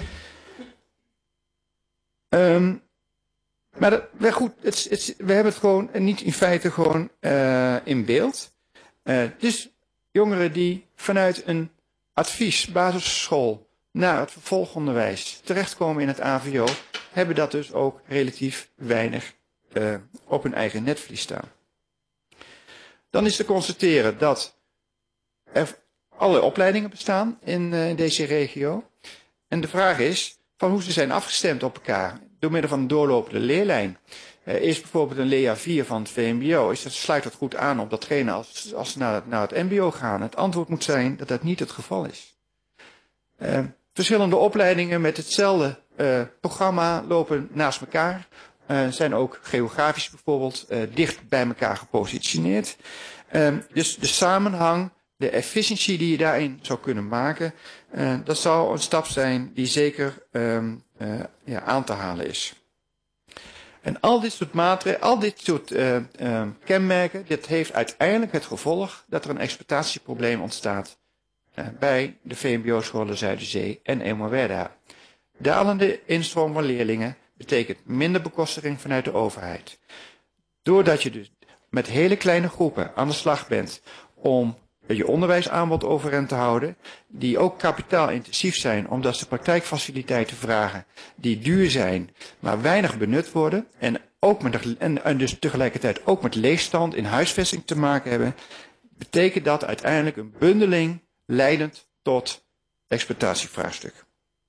Um, maar dat, wel goed, het, het, we hebben het gewoon niet in feite gewoon uh, in beeld. Uh, dus jongeren die vanuit een advies, basisschool, naar het vervolgonderwijs terechtkomen in het A V O, hebben dat dus ook relatief weinig uh, op hun eigen netvlies staan. Dan is te constateren dat er allerlei opleidingen bestaan in, uh, in deze regio. En de vraag is van hoe ze zijn afgestemd op elkaar door middel van een doorlopende leerlijn. Uh, is bijvoorbeeld een Lea vier van het V M B O, is dat, sluit dat goed aan op datgene als, als ze naar het, naar het M B O gaan? Het antwoord moet zijn dat dat niet het geval is. Uh, verschillende opleidingen met hetzelfde uh, programma lopen naast elkaar. Uh, zijn ook geografisch bijvoorbeeld uh, dicht bij elkaar gepositioneerd. Uh, dus de samenhang, de efficiëntie die je daarin zou kunnen maken, uh, dat zou een stap zijn die zeker um, uh, ja, aan te halen is. En al dit soort maatregelen, al dit soort uh, uh, kenmerken, dit heeft uiteindelijk het gevolg dat er een exploitatieprobleem ontstaat uh, bij de V M B O-scholen Zuiderzee en Eemwerda. Dalende instroom van leerlingen betekent minder bekostiging vanuit de overheid. Doordat je dus met hele kleine groepen aan de slag bent om je onderwijsaanbod overeind te houden, die ook kapitaalintensief zijn omdat ze praktijkfaciliteiten vragen die duur zijn, maar weinig benut worden en, ook met de, en, en dus tegelijkertijd ook met leegstand in huisvesting te maken hebben, betekent dat uiteindelijk een bundeling leidend tot exploitatievraagstuk.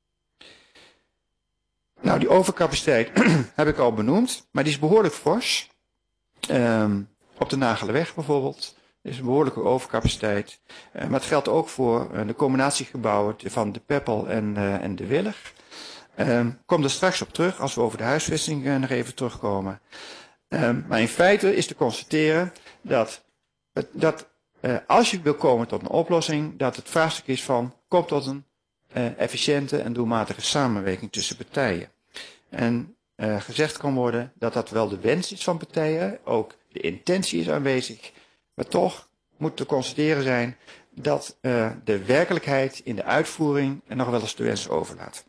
Nou, die overcapaciteit heb ik al benoemd, maar die is behoorlijk fors. Um, op de Nagelenweg bijvoorbeeld is een behoorlijke overcapaciteit. Uh, maar het geldt ook voor uh, de combinatiegebouwen van de Peppel en, uh, en de Willig. Um, kom er straks op terug als we over de huisvesting uh, nog even terugkomen. Um, maar in feite is te constateren dat, dat uh, als je wil komen tot een oplossing, dat het vraagstuk is van kom tot een uh, efficiënte en doelmatige samenwerking tussen partijen. En uh, gezegd kan worden dat dat wel de wens is van partijen, ook de intentie is aanwezig, maar toch moet te constateren zijn dat uh, de werkelijkheid in de uitvoering er nog wel eens de wens overlaat.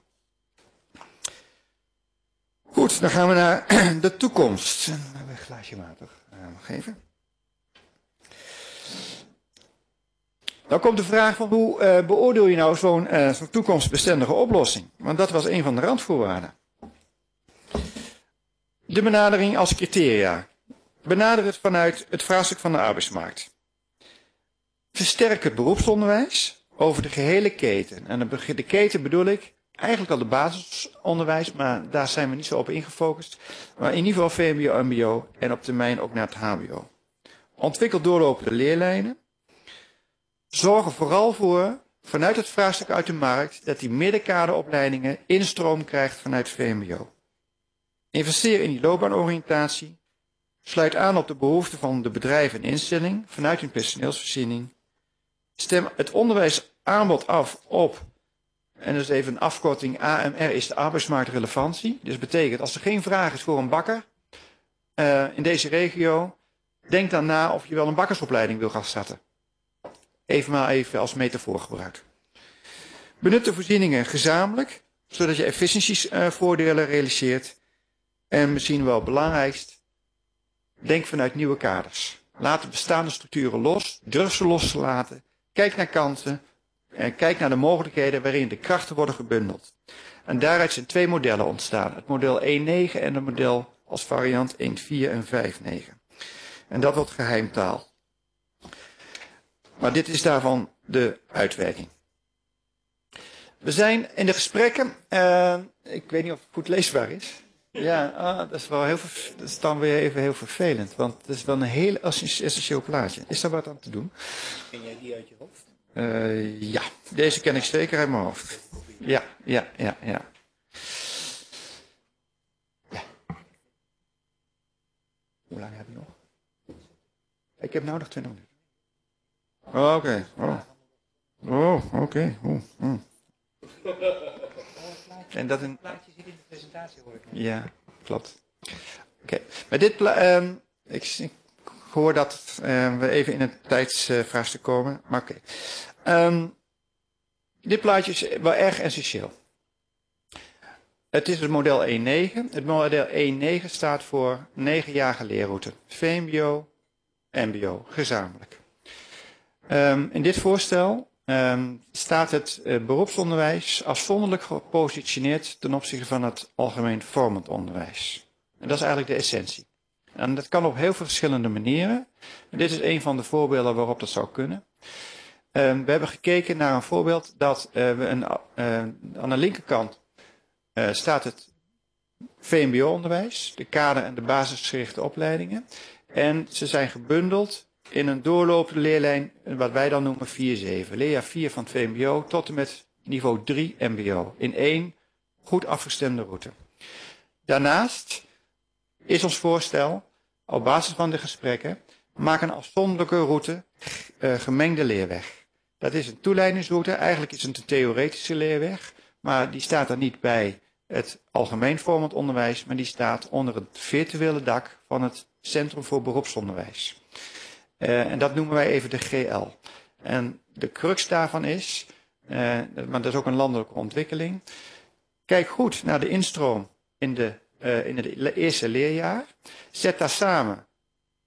Goed, dan gaan we naar de toekomst. Een glaasje water uh, geven. Dan komt de vraag van hoe uh, beoordeel je nou zo'n uh, zo'n toekomstbestendige oplossing? Want dat was een van de randvoorwaarden. De benadering als criteria. Benader het vanuit het vraagstuk van de arbeidsmarkt. Versterk het beroepsonderwijs over de gehele keten. En de keten bedoel ik eigenlijk al de basisonderwijs, maar daar zijn we niet zo op ingefocust. Maar in ieder geval V M B O, M B O en op termijn ook naar het H B O. Ontwikkel doorlopende leerlijnen. Zorg er vooral voor, vanuit het vraagstuk uit de markt, dat die middenkaderopleidingen instroom krijgt vanuit V M B O. Investeer in die loopbaanoriëntatie. Sluit aan op de behoeften van de bedrijven en instellingen vanuit hun personeelsvoorziening. Stem het onderwijsaanbod af op, en dat is even een afkorting, A M R is de arbeidsmarktrelevantie. Dus betekent, als er geen vraag is voor een bakker uh, in deze regio, denk dan na of je wel een bakkersopleiding wil gaan starten. Even maar even als metafoor gebruikt. Benut de voorzieningen gezamenlijk, zodat je efficiëntiesvoordelen realiseert. En misschien wel belangrijkst, denk vanuit nieuwe kaders. Laat de bestaande structuren los, durf ze los te laten. Kijk naar kansen en kijk naar de mogelijkheden waarin de krachten worden gebundeld. En daaruit zijn twee modellen ontstaan. Het model één negen en het model als variant één vier en vijf negen. En dat wordt geheimtaal. Maar dit is daarvan de uitwerking. We zijn in de gesprekken, uh, ik weet niet of het goed leesbaar is. Ja, ah, dat is wel heel, dat is dan weer even heel vervelend, want het is wel een heel essentieel plaatje. Is daar wat aan te doen? Ken jij die uit je hoofd? Uh, ja, deze ken ik zeker uit mijn hoofd. Ja, ja, ja, ja. ja. Hoe lang heb je nog? Ik heb nou nog twintig minuten. Oh, oké. Okay. Oh, oh oké. Okay. Oh, oh. En dat een plaatje zit in de presentatie, hoor ik. Ja, klopt. Oké, okay. Maar dit, uh, ik, ik hoor dat uh, we even in een tijdsvraagstuk komen, maar oké. Okay. Um, dit plaatje is wel erg essentieel. Het is het model één negen. Het model één negen staat voor negenjarige leerroute. V M B O, M B O, gezamenlijk. Um, in dit voorstel Um, staat het uh, beroepsonderwijs afzonderlijk gepositioneerd ten opzichte van het algemeen vormend onderwijs. En dat is eigenlijk de essentie. En dat kan op heel veel verschillende manieren. En dit is een van de voorbeelden waarop dat zou kunnen. Um, we hebben gekeken naar een voorbeeld dat uh, we een, uh, aan de linkerkant uh, staat het V M B O-onderwijs, de kader- en de basisgerichte opleidingen. En ze zijn gebundeld in een doorlopende leerlijn, wat wij dan noemen vier zeven. Leerjaar vier van het V M B O tot en met niveau drie M B O. In één goed afgestemde route. Daarnaast is ons voorstel, op basis van de gesprekken, maak een afzonderlijke route, uh, gemengde leerweg. Dat is een toeleidingsroute, eigenlijk is het een theoretische leerweg, maar die staat er niet bij het algemeen vormend onderwijs, maar die staat onder het virtuele dak van het Centrum voor Beroepsonderwijs. Uh, en dat noemen wij even de G L. En de crux daarvan is, uh, maar dat is ook een landelijke ontwikkeling. Kijk goed naar de instroom in, de, uh, in het eerste leerjaar. Zet daar samen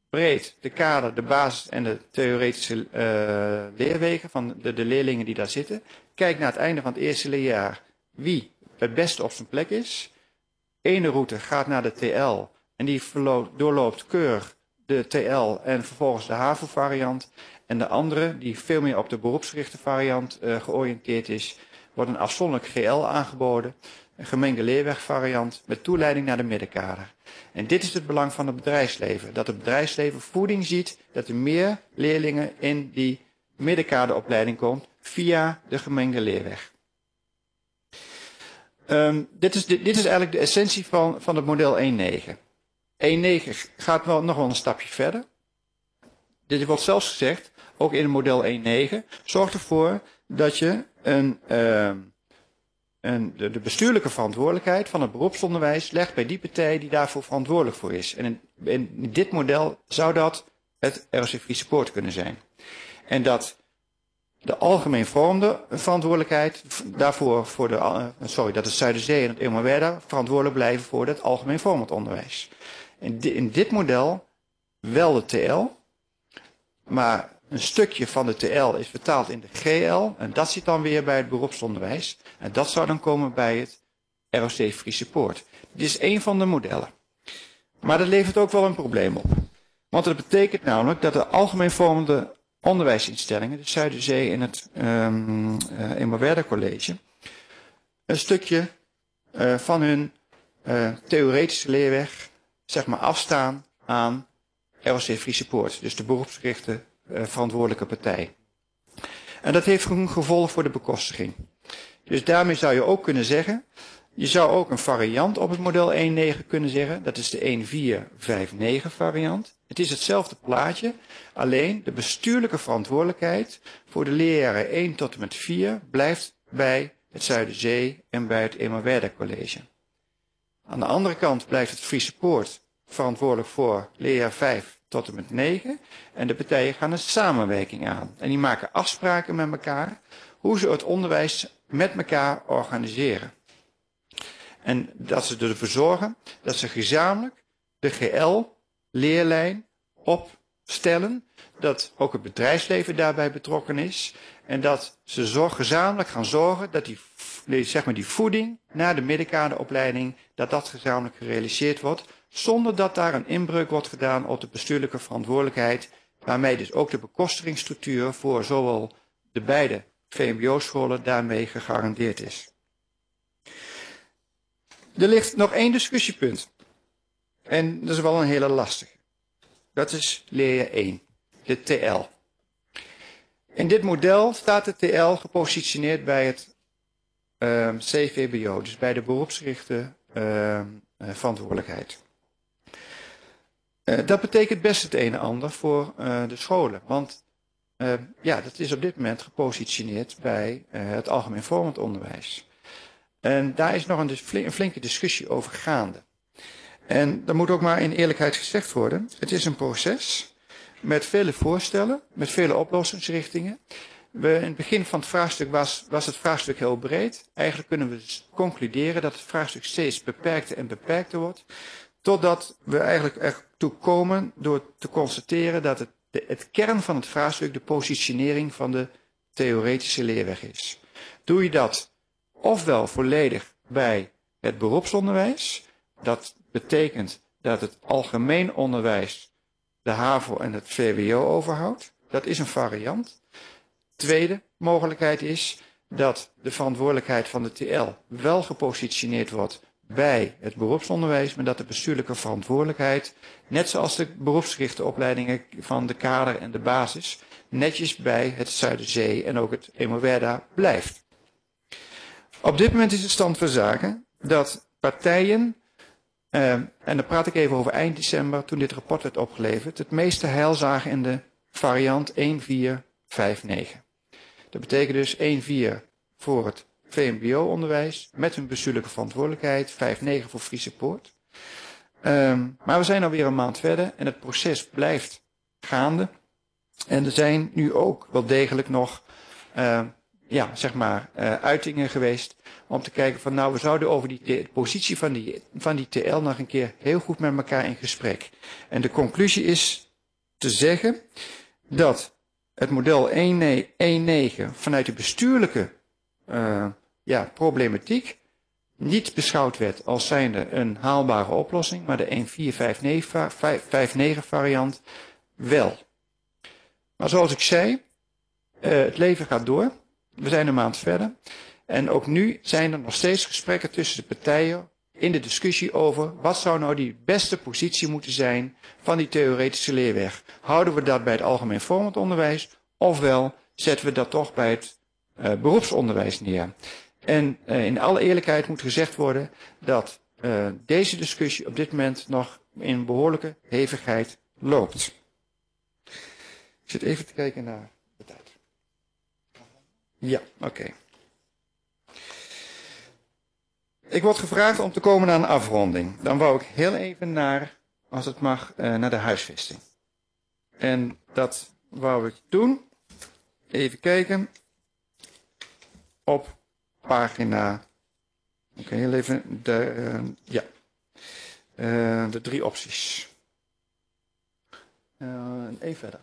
breed de kader, de basis en de theoretische uh, leerwegen van de, de leerlingen die daar zitten. Kijk naar het einde van het eerste leerjaar wie het beste op zijn plek is. Ene route gaat naar de T L en die verloopt, doorloopt keurig de T L en vervolgens de HAVO variant. En de andere, die veel meer op de beroepsgerichte variant uh, georiënteerd is, wordt een afzonderlijk G L aangeboden. Een gemengde leerwegvariant met toeleiding naar de middenkader. En dit is het belang van het bedrijfsleven. Dat het bedrijfsleven voeding ziet dat er meer leerlingen in die middenkaderopleiding komt via de gemengde leerweg. Um, dit, is, dit, dit is eigenlijk de essentie van, van het model één negen. één negen gaat wel, nog wel een stapje verder. Dit wordt zelfs gezegd, ook in het model één negen, zorg ervoor dat je een... Uh, En de, de bestuurlijke verantwoordelijkheid van het beroepsonderwijs legt bij die partij die daarvoor verantwoordelijk voor is. En in, in dit model zou dat het R O C Friese Poort kunnen zijn. En dat de algemeen vormende verantwoordelijkheid daarvoor voor de, uh, sorry, dat het Zuiderzee en het Eemmerwerda verantwoordelijk blijven voor het algemeen vormend onderwijs. En di, in dit model wel de T L, maar een stukje van de T L is vertaald in de G L en dat zit dan weer bij het beroepsonderwijs. En dat zou dan komen bij het R O C Friese Poort. Dit is één van de modellen. Maar dat levert ook wel een probleem op. Want dat betekent namelijk dat de algemeen vormende onderwijsinstellingen, de Zuiderzee en het um, uh, Eemmerwerda College, een stukje uh, van hun uh, theoretische leerweg zeg maar afstaan aan R O C Friese Poort. Dus de beroepsgerichte uh, verantwoordelijke partij. En dat heeft een gevolg voor de bekostiging. Dus daarmee zou je ook kunnen zeggen, je zou ook een variant op het model één negen kunnen zeggen, dat is de één vier vijf negen variant. Het is hetzelfde plaatje, alleen de bestuurlijke verantwoordelijkheid voor de leerjaren één tot en met vier blijft bij het Zuiderzee en bij het Eemmerwerda College. Aan de andere kant blijft het Friese Poort verantwoordelijk voor leerjaar vijf tot en met negen en de partijen gaan een samenwerking aan. En die maken afspraken met elkaar hoe ze het onderwijs met elkaar organiseren. En dat ze ervoor zorgen dat ze gezamenlijk de G L-leerlijn opstellen. Dat ook het bedrijfsleven daarbij betrokken is. En dat ze zorg, gezamenlijk gaan zorgen dat die, zeg maar die voeding naar de middenkaderopleiding, dat dat gezamenlijk gerealiseerd wordt. Zonder dat daar een inbreuk wordt gedaan op de bestuurlijke verantwoordelijkheid. Waarmee dus ook de bekostigingsstructuur voor zowel de beide V M B O-scholen daarmee gegarandeerd is. Er ligt nog één discussiepunt. En dat is wel een hele lastige. Dat is leerjaar één, de T L. In dit model staat de T L gepositioneerd bij het uh, C V B O, dus bij de beroepsgerichte uh, uh, verantwoordelijkheid. Uh, dat betekent best het een en ander voor uh, de scholen, want uh, ja, dat is op dit moment gepositioneerd bij uh, het algemeen vormend onderwijs. En daar is nog een, een flinke discussie over gaande. En dat moet ook maar in eerlijkheid gezegd worden. Het is een proces met vele voorstellen, met vele oplossingsrichtingen. We, in het begin van het vraagstuk was, was het vraagstuk heel breed. Eigenlijk kunnen we concluderen dat het vraagstuk steeds beperkter en beperkter wordt. Totdat we eigenlijk ertoe komen door te constateren dat het, de, het kern van het vraagstuk de positionering van de theoretische leerweg is. Doe je dat ofwel volledig bij het beroepsonderwijs, dat betekent dat het algemeen onderwijs de HAVO en het V W O overhoudt. Dat is een variant. Tweede mogelijkheid is dat de verantwoordelijkheid van de T L wel gepositioneerd wordt bij het beroepsonderwijs, maar dat de bestuurlijke verantwoordelijkheid, net zoals de beroepsgerichte opleidingen van de kader en de basis, netjes bij het Zuiderzee en ook het Eemmerwerda blijft. Op dit moment is het stand van zaken dat partijen, uh, en dan praat ik even over eind december, toen dit rapport werd opgeleverd, het meeste heil zagen in de variant één vier vijf negen. Dat betekent dus één vier voor het V M B O-onderwijs met hun bestuurlijke verantwoordelijkheid, vijf negen voor Friese Poort. Um, maar we zijn alweer een maand verder en het proces blijft gaande. En er zijn nu ook wel degelijk nog uh, ja, zeg maar, uh, uitingen geweest om te kijken van nou, we zouden over die de positie van die, van die T L nog een keer heel goed met elkaar in gesprek. En de conclusie is te zeggen dat het model één negen vanuit de bestuurlijke uh, ja, problematiek niet beschouwd werd als zijnde een haalbare oplossing, maar de één vier vijf negen variant wel. Maar zoals ik zei, uh, het leven gaat door. We zijn een maand verder. En ook nu zijn er nog steeds gesprekken tussen de partijen in de discussie over wat zou nou die beste positie moeten zijn van die theoretische leerweg. Houden we dat bij het algemeen vormend onderwijs, ofwel zetten we dat toch bij het uh, beroepsonderwijs neer. En uh, in alle eerlijkheid moet gezegd worden dat uh, deze discussie op dit moment nog in behoorlijke hevigheid loopt. Ik zit even te kijken naar de tijd. Ja, oké. Okay. Ik word gevraagd om te komen naar een afronding. Dan wou ik heel even naar, als het mag, uh, naar de huisvesting. En dat wou ik doen. Even kijken. Op pagina. Oké, okay, heel even. De, uh, ja. Uh, de drie opties. Uh, even verder.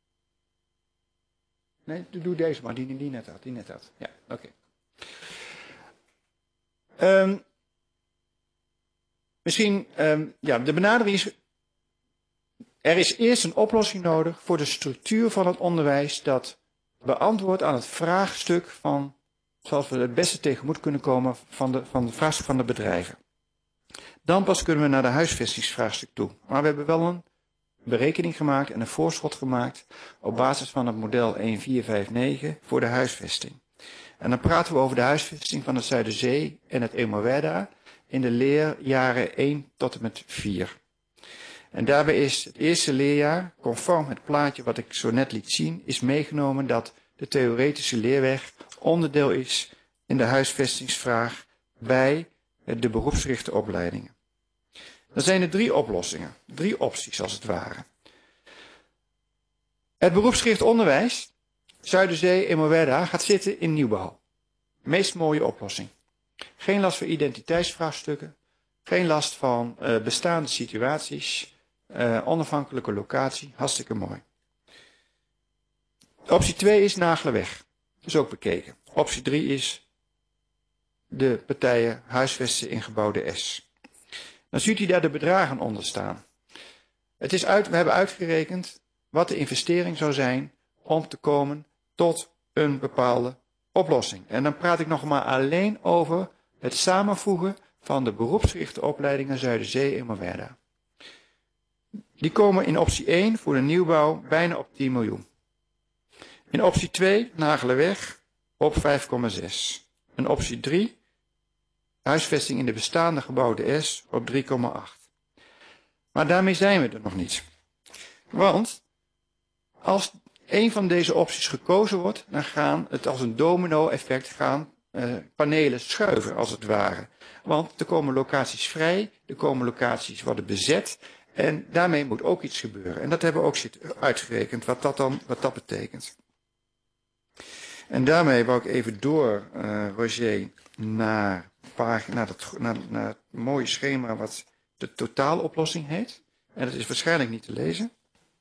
Nee, doe deze maar, die, die net had. Die net had. Ja, oké. Okay. Um, misschien, um, ja, de benadering is, er is eerst een oplossing nodig voor de structuur van het onderwijs dat beantwoordt aan het vraagstuk van, zoals we het beste tegemoet kunnen komen van de, van de vraagstuk van de bedrijven. Dan pas kunnen we naar de huisvestingsvraagstuk toe. Maar we hebben wel een berekening gemaakt en een voorschot gemaakt op basis van het model één vier vijf negen voor de huisvesting. En dan praten we over de huisvesting van het Zuiderzee en het Emowerda in de leerjaren één tot en met vier. En daarbij is het eerste leerjaar, conform het plaatje wat ik zo net liet zien, is meegenomen dat de theoretische leerweg onderdeel is in de huisvestingsvraag bij de beroepsgerichte opleidingen. Dan zijn er drie oplossingen, drie opties als het ware. Het beroepsgericht onderwijs, Zuiderzee, Emowerda, gaat zitten in nieuwbouw. Meest mooie oplossing. Geen last van identiteitsvraagstukken, geen last van uh, bestaande situaties, uh, onafhankelijke locatie, hartstikke mooi. Optie twee is Nagelenweg, dat is ook bekeken. Optie drie is de partijen huisvesten in gebouw de S. Dan ziet u daar de bedragen onder staan. Het is uit, we hebben uitgerekend wat de investering zou zijn om te komen tot een bepaalde oplossing. En dan praat ik nog maar alleen over het samenvoegen van de beroepsgerichte opleidingen Zuiderzee en Emowerda. Die komen in optie één voor de nieuwbouw bijna op tien miljoen. In optie twee, Nagelenweg, op vijf komma zes. En optie drie, huisvesting in de bestaande gebouw de S, op drie komma acht. Maar daarmee zijn we er nog niet. Want als een van deze opties gekozen wordt, dan gaan het als een domino-effect gaan uh, panelen schuiven, als het ware. Want er komen locaties vrij, er komen locaties worden bezet en daarmee moet ook iets gebeuren. En dat hebben we ook uitgerekend, wat dat dan wat dat betekent. En daarmee wou ik even door, uh, Roger, naar, pagina, naar, dat, naar, naar het mooie schema wat de totaaloplossing heet. En dat is waarschijnlijk niet te lezen.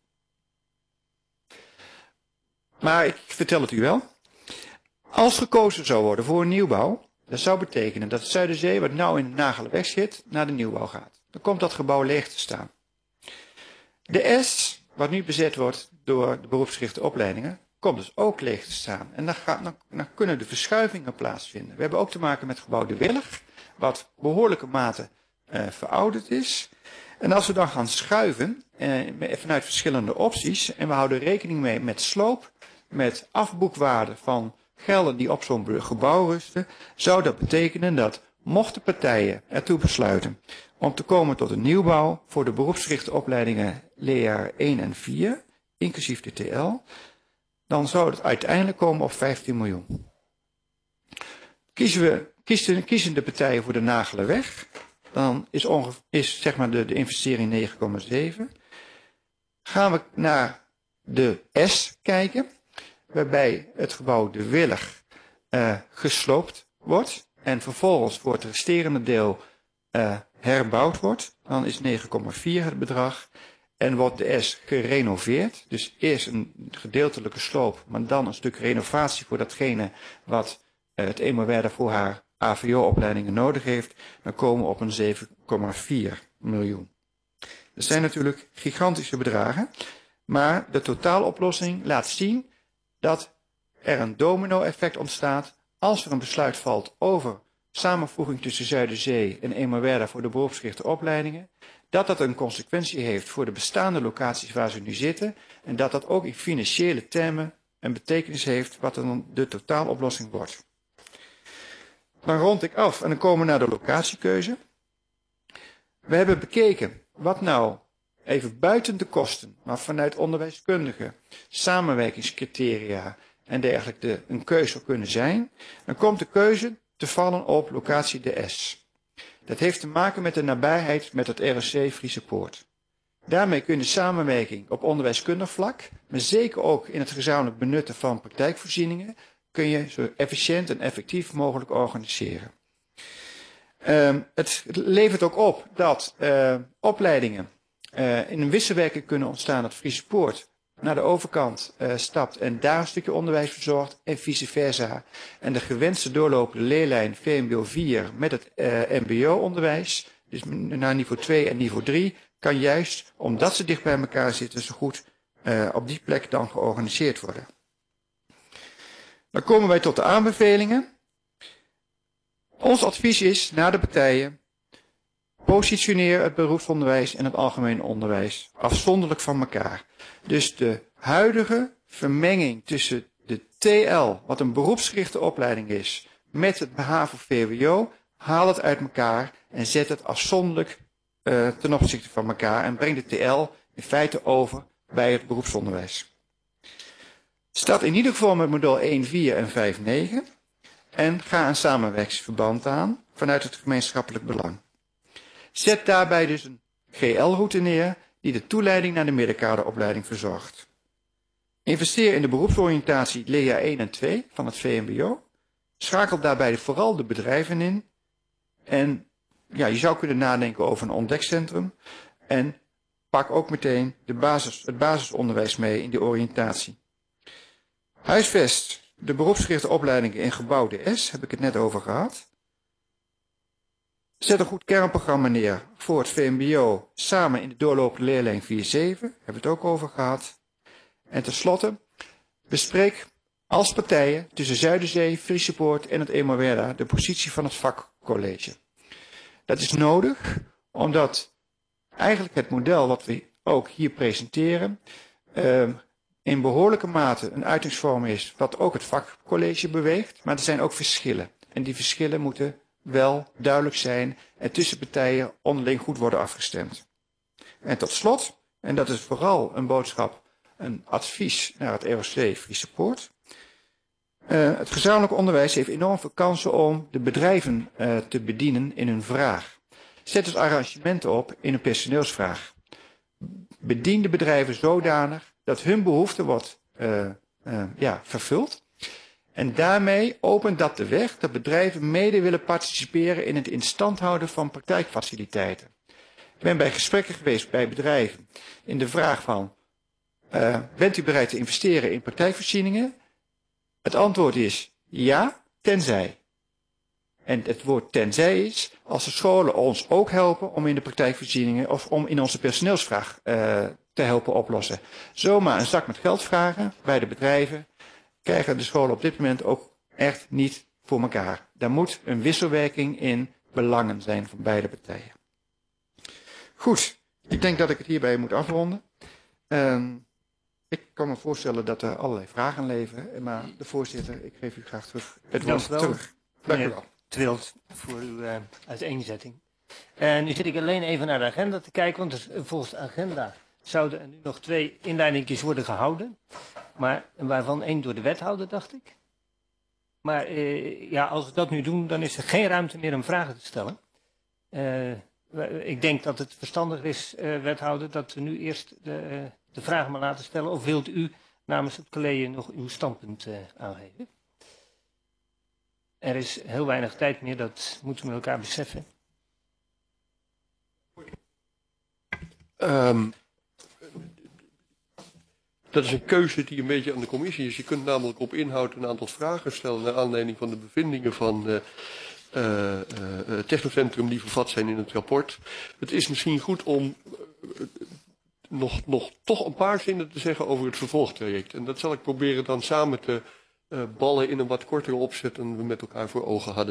Maar ik vertel het u wel. Als gekozen zou worden voor een nieuwbouw, dat zou betekenen dat het Zuiderzee, wat nou in de Nagelenweg zit, naar de nieuwbouw gaat. Dan komt dat gebouw leeg te staan. De S, wat nu bezet wordt door de beroepsgerichte opleidingen, komt dus ook leeg te staan. En dan, gaat, dan, dan kunnen de verschuivingen plaatsvinden. We hebben ook te maken met gebouw De Willig, wat behoorlijke mate uh, verouderd is. En als we dan gaan schuiven, eh, vanuit verschillende opties, en we houden rekening mee met sloop, met afboekwaarde van gelden die op zo'n gebouw rusten, zou dat betekenen dat, mochten partijen ertoe besluiten om te komen tot een nieuwbouw voor de beroepsgerichte opleidingen leerjaar één en vier, inclusief de T L, dan zou het uiteindelijk komen op vijftien miljoen. Kiezen, we, kiezen, kiezen de partijen voor de Nagelenweg, dan is, ongeveer, is zeg maar de, de investering negen komma zeven. Gaan we naar de S kijken, waarbij het gebouw De Willig uh, gesloopt wordt en vervolgens voor het resterende deel uh, herbouwd wordt. Dan is negen komma vier het bedrag. en wordt de S gerenoveerd. Dus eerst een gedeeltelijke sloop, maar dan een stuk renovatie voor datgene wat uh, het Emerwerda voor haar A V O-opleidingen nodig heeft. Dan komen we op een zeven komma vier miljoen. Dat zijn natuurlijk gigantische bedragen. Maar de totaaloplossing laat zien dat er een domino-effect ontstaat als er een besluit valt over samenvoeging tussen Zuiderzee en Emerwerda voor de beroepsgerichte opleidingen. Dat dat een consequentie heeft voor de bestaande locaties waar ze nu zitten. En dat dat ook in financiële termen een betekenis heeft wat dan de totaaloplossing wordt. Dan rond ik af en dan komen we naar de locatiekeuze. We hebben bekeken wat nou even buiten de kosten, maar vanuit onderwijskundige samenwerkingscriteria en dergelijke de, een keuze zou kunnen zijn. Dan komt de keuze te vallen op locatie de S. Dat heeft te maken met de nabijheid met het R S C Friese Poort. Daarmee kun je de samenwerking op onderwijskundig vlak, maar zeker ook in het gezamenlijk benutten van praktijkvoorzieningen, kun je zo efficiënt en effectief mogelijk organiseren. Um, het levert ook op dat uh, opleidingen uh, in een wisselwerking kunnen ontstaan dat Friese Poort naar de overkant uh, stapt en daar een stukje onderwijs verzorgt en vice versa. En de gewenste doorlopende leerlijn V M B O vier met het uh, M B O-onderwijs, dus naar niveau twee en niveau drie, kan juist, omdat ze dicht bij elkaar zitten, zo goed uh, op die plek dan georganiseerd worden. Dan komen wij tot de aanbevelingen. Ons advies is naar de partijen: positioneer het beroepsonderwijs en het algemeen onderwijs afzonderlijk van elkaar. Dus de huidige vermenging tussen de T L, wat een beroepsgerichte opleiding is, met het HAVO V W O, haal het uit elkaar en zet het afzonderlijk uh, ten opzichte van elkaar en breng de T L in feite over bij het beroepsonderwijs. Start in ieder geval met model één vier en vijf negen en ga een samenwerkingsverband aan vanuit het gemeenschappelijk belang. Zet daarbij dus een G L-route neer die de toeleiding naar de middenkaderopleiding verzorgt. Investeer in de beroepsoriëntatie L E A één en twee van het V M B O. Schakel daarbij vooral de bedrijven in. En ja, je zou kunnen nadenken over een ontdekcentrum. En pak ook meteen de basis, het basisonderwijs mee in die oriëntatie. Huisvest de beroepsgerichte opleidingen in gebouw de S, heb ik het net over gehad. Zet een goed kernprogramma neer voor het V M B O samen in de doorlopende leerlijn vier zeven, hebben we het ook over gehad. En tenslotte, bespreek als partijen tussen Zuiderzee, Friese Poort en het Emerwerda de positie van het vakcollege. Dat is nodig, omdat eigenlijk het model wat we ook hier presenteren uh, in behoorlijke mate een uitingsvorm is wat ook het vakcollege beweegt, maar er zijn ook verschillen. En die verschillen moeten wel duidelijk zijn en tussen partijen onderling goed worden afgestemd. En tot slot, en dat is vooral een boodschap, een advies naar het R S C Friese Poort. Uh, het gezamenlijk onderwijs heeft enorm veel kansen om de bedrijven uh, te bedienen in hun vraag. Zet dus arrangementen op in een personeelsvraag. Bedien de bedrijven zodanig dat hun behoefte wordt uh, uh, ja, vervuld. En daarmee opent dat de weg dat bedrijven mede willen participeren in het instand houden van praktijkfaciliteiten. Ik ben bij gesprekken geweest bij bedrijven in de vraag van, uh, bent u bereid te investeren in praktijkvoorzieningen? Het antwoord is ja, tenzij. En het woord tenzij is als de scholen ons ook helpen om in de praktijkvoorzieningen of om in onze personeelsvraag uh, te helpen oplossen. Zomaar een zak met geld vragen bij de bedrijven krijgen de scholen op dit moment ook echt niet voor elkaar. Daar moet een wisselwerking in belangen zijn van beide partijen. Goed, ik denk dat ik het hierbij moet afronden. Um, ik kan me voorstellen dat er allerlei vragen leven, maar de voorzitter, ik geef u graag terug het woord terug. Dank u wel. Twilt voor uw uh, uiteenzetting. En nu zit ik alleen even naar de agenda te kijken, want er, volgens de agenda zouden er nu nog twee inleidingjes worden gehouden. Maar waarvan één door de wethouder, dacht ik. Maar uh, ja, als we dat nu doen, dan is er geen ruimte meer om vragen te stellen. Uh, ik denk dat het verstandig is, uh, wethouder, dat we nu eerst de, uh, de vragen maar laten stellen. Of wilt u namens het college nog uw standpunt uh, aangeven? Er is heel weinig tijd meer, dat moeten we met elkaar beseffen. Um, Dat is een keuze die een beetje aan de commissie is. Je kunt namelijk op inhoud een aantal vragen stellen naar aanleiding van de bevindingen van uh, uh, uh, Technocentrum die vervat zijn in het rapport. Het is misschien goed om uh, nog, nog toch een paar zinnen te zeggen over het vervolgtraject. En dat zal ik proberen dan samen te uh, ballen in een wat kortere opzet dan we met elkaar voor ogen hadden.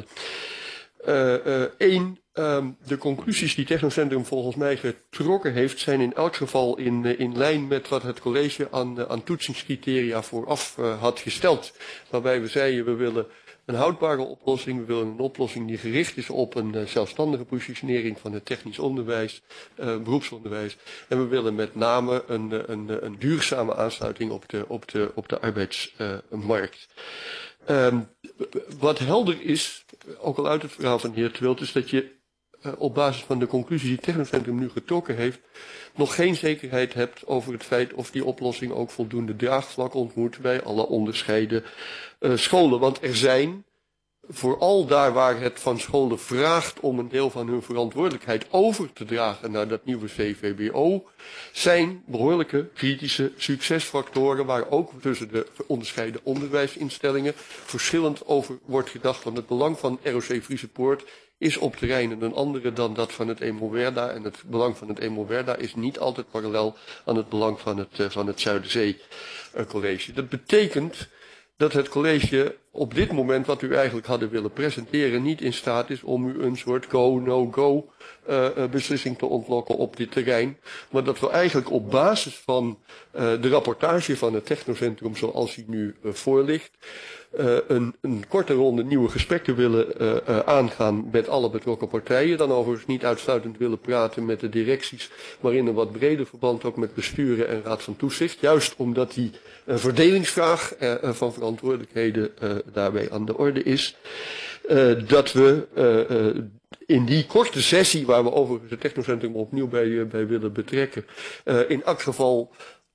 Eén, uh, uh, um, de conclusies die Technocentrum volgens mij getrokken heeft, zijn in elk geval in, uh, in lijn met wat het college aan, uh, aan toetsingscriteria vooraf uh, had gesteld. Waarbij we zeiden, we willen een houdbare oplossing, we willen een oplossing die gericht is op een uh, zelfstandige positionering van het technisch onderwijs, uh, beroepsonderwijs. En we willen met name een, een, een duurzame aansluiting op de, op de, op de arbeidsmarkt. Uh, um, wat helder is, ook al uit het verhaal van de heer Twilt, is dat je uh, op basis van de conclusie die Technocentrum nu getrokken heeft, nog geen zekerheid hebt over het feit of die oplossing ook voldoende draagvlak ontmoet bij alle onderscheiden uh, scholen. Want er zijn, vooral daar waar het van scholen vraagt om een deel van hun verantwoordelijkheid over te dragen naar dat nieuwe C V B O, zijn behoorlijke kritische succesfactoren waar ook tussen de onderscheiden onderwijsinstellingen verschillend over wordt gedacht. Want het belang van R O C Friese Poort is op terreinen een andere dan dat van het Emo-Werda. En het belang van het Emo-Werda is niet altijd parallel aan het belang van het, uh, van het Zuiderzee uh, College. Dat betekent dat het college op dit moment, wat u eigenlijk hadden willen presenteren, niet in staat is om u een soort go-no-go uh, beslissing te ontlokken op dit terrein. Maar dat we eigenlijk op basis van uh, de rapportage van het Technocentrum zoals die nu uh, voorligt, uh, een, een korte ronde nieuwe gesprekken willen uh, uh, aangaan met alle betrokken partijen. Dan overigens niet uitsluitend willen praten met de directies, maar in een wat breder verband ook met besturen en raad van toezicht. Juist omdat die uh, verdelingsvraag uh, uh, van verantwoordelijkheden uh, daarbij aan de orde is. Uh, dat we uh, uh, in die korte sessie, waar we overigens het Technocentrum opnieuw bij, uh, bij willen betrekken, uh, in elk geval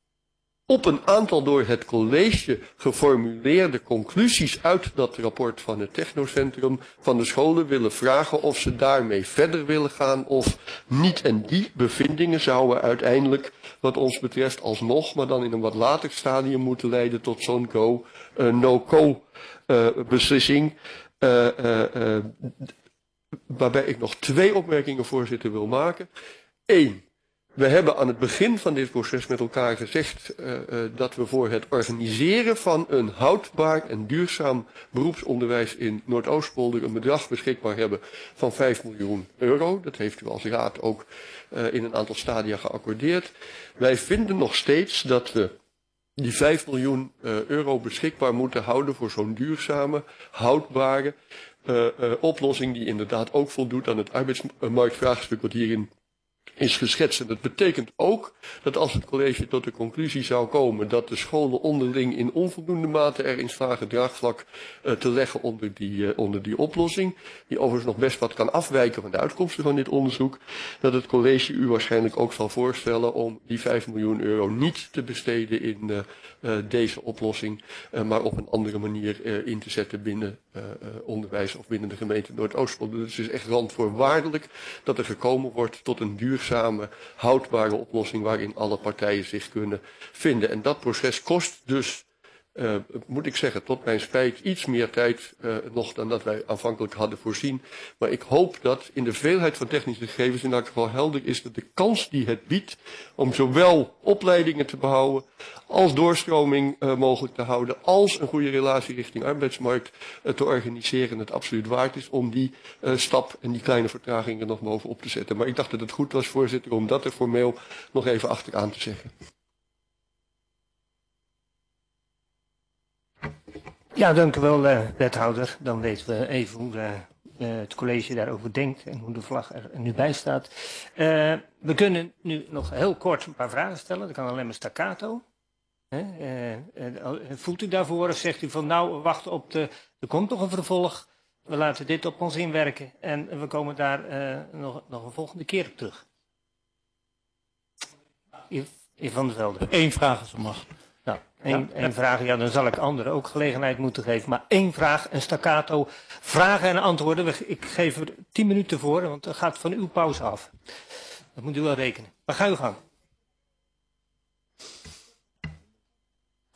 op een aantal door het college geformuleerde conclusies uit dat rapport van het Technocentrum van de scholen willen vragen of ze daarmee verder willen gaan of niet. En die bevindingen zouden uiteindelijk, wat ons betreft alsnog, maar dan in een wat later stadium moeten leiden tot zo'n go, uh, no-go uh, beslissing. Uh, uh, uh, waarbij ik nog twee opmerkingen, voorzitter, wil maken. Eén. We hebben aan het begin van dit proces met elkaar gezegd uh, uh, dat we voor het organiseren van een houdbaar en duurzaam beroepsonderwijs in Noordoostpolder een bedrag beschikbaar hebben van vijf miljoen euro. Dat heeft u als raad ook uh, in een aantal stadia geaccordeerd. Wij vinden nog steeds dat we die vijf miljoen uh, euro beschikbaar moeten houden voor zo'n duurzame, houdbare uh, uh, oplossing die inderdaad ook voldoet aan het arbeidsmarktvraagstuk wat hierin is geschetst. En dat betekent ook dat als het college tot de conclusie zou komen dat de scholen onderling in onvoldoende mate erin slagen draagvlak uh, te leggen onder die, uh, onder die oplossing, die overigens nog best wat kan afwijken van de uitkomsten van dit onderzoek, dat het college u waarschijnlijk ook zal voorstellen om die vijf miljoen euro niet te besteden in uh, uh, deze oplossing, uh, maar op een andere manier uh, in te zetten binnen uh, uh, onderwijs of binnen de gemeente Noordoostpolder. Dus het is echt randvoorwaardelijk dat er gekomen wordt tot een duurzame, houdbare oplossing waarin alle partijen zich kunnen vinden. En dat proces kost dus, uh, moet ik zeggen, tot mijn spijt iets meer tijd uh, nog dan dat wij aanvankelijk hadden voorzien. Maar ik hoop dat in de veelheid van technische gegevens in elk geval helder is dat de kans die het biedt om zowel opleidingen te behouden als doorstroming uh, mogelijk te houden, als een goede relatie richting arbeidsmarkt uh, te organiseren, het absoluut waard is om die uh, stap en die kleine vertragingen nog bovenop te zetten. Maar ik dacht dat het goed was, voorzitter, om dat er formeel nog even achteraan te zeggen. Ja, dank u wel, uh, wethouder. Dan weten we even hoe uh, uh, het college daarover denkt en hoe de vlag er nu bij staat. Uh, we kunnen nu nog heel kort een paar vragen stellen. Dat kan alleen maar staccato. Uh, uh, voelt u daarvoor of zegt u van nou, we wachten op de, er komt nog een vervolg. We laten dit op ons inwerken en we komen daar uh, nog, nog een volgende keer op terug. Heer Van der Velde. Eén vraag als het mag. Nou, één, ja, één ja. vraag, ja, dan zal ik anderen ook gelegenheid moeten geven. Maar één vraag, een staccato, vragen en antwoorden. Ik geef er tien minuten voor, want dat gaat van uw pauze af. Dat moet u wel rekenen. Maar ga uw gang.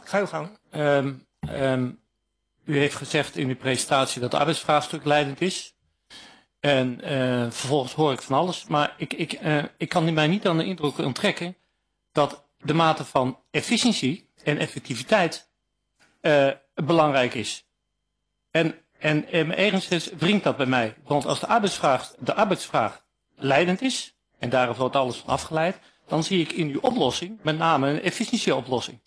Ga uw gang. Um, um, u heeft gezegd in uw presentatie dat het arbeidsvraagstuk leidend is. En uh, vervolgens hoor ik van alles. Maar ik, ik, uh, ik kan mij niet aan de indruk onttrekken dat de mate van efficiëntie en effectiviteit uh, belangrijk is. En, en, en ergens wringt dat bij mij. Want als de arbeidsvraag, de arbeidsvraag leidend is, en daar wordt alles van afgeleid, dan zie ik in uw oplossing met name een efficiëntieoplossing.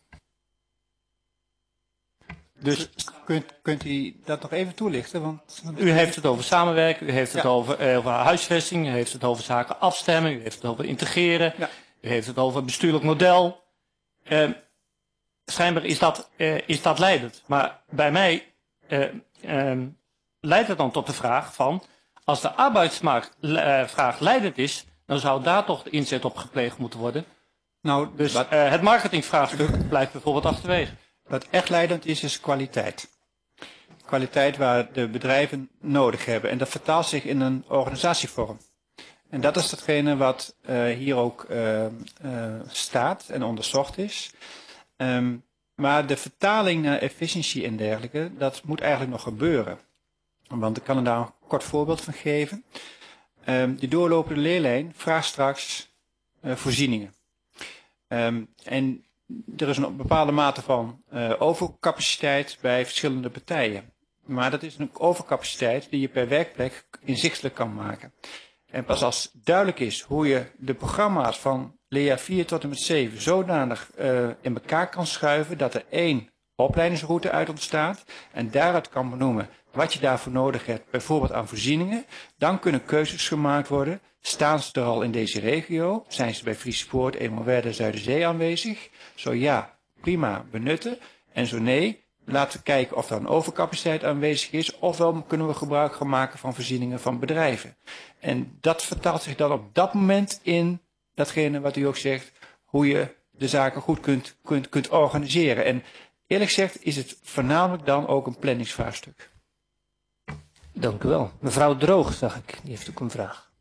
Dus kunt, kunt u dat nog even toelichten? Want... U heeft het over samenwerken, u heeft het ja. over, uh, over huisvesting, u heeft het over zaken afstemmen, u heeft het over integreren, ja. u heeft het over bestuurlijk model. Uh, schijnbaar is dat, uh, is dat leidend. Maar bij mij uh, uh, leidt het dan tot de vraag van, als de arbeidsmarktvraag uh, leidend is, dan zou daar toch de inzet op gepleegd moeten worden. Nou, dus uh, het marketingvraagstuk blijft bijvoorbeeld achterwege. Wat echt leidend is, is kwaliteit. Kwaliteit waar de bedrijven nodig hebben. En dat vertaalt zich in een organisatievorm. En dat is datgene wat uh, hier ook uh, uh, staat en onderzocht is. Um, maar de vertaling naar efficiëntie en dergelijke, dat moet eigenlijk nog gebeuren. Want ik kan er daar een kort voorbeeld van geven. Um, die doorlopende leerlijn vraagt straks uh, voorzieningen. Um, en er is een bepaalde mate van uh, overcapaciteit bij verschillende partijen. Maar dat is een overcapaciteit die je per werkplek inzichtelijk kan maken. En pas als duidelijk is hoe je de programma's van leerjaar vier tot en met zeven zodanig uh, in elkaar kan schuiven dat er één opleidingsroute uit ontstaat en daaruit kan benoemen wat je daarvoor nodig hebt, bijvoorbeeld aan voorzieningen, dan kunnen keuzes gemaakt worden. Staan ze er al in deze regio? Zijn ze bij Friespoort, Emelwerde, Zuiderzee aanwezig? Zo ja, prima, benutten. En zo nee, laten we kijken of er een overcapaciteit aanwezig is, ofwel kunnen we gebruik gaan maken van voorzieningen van bedrijven. En dat vertaalt zich dan op dat moment in datgene wat u ook zegt, hoe je de zaken goed kunt, kunt, kunt organiseren. En eerlijk gezegd is het voornamelijk dan ook een planningsvraagstuk. Dank u wel. Mevrouw Droog, zag ik, die heeft ook een vraag.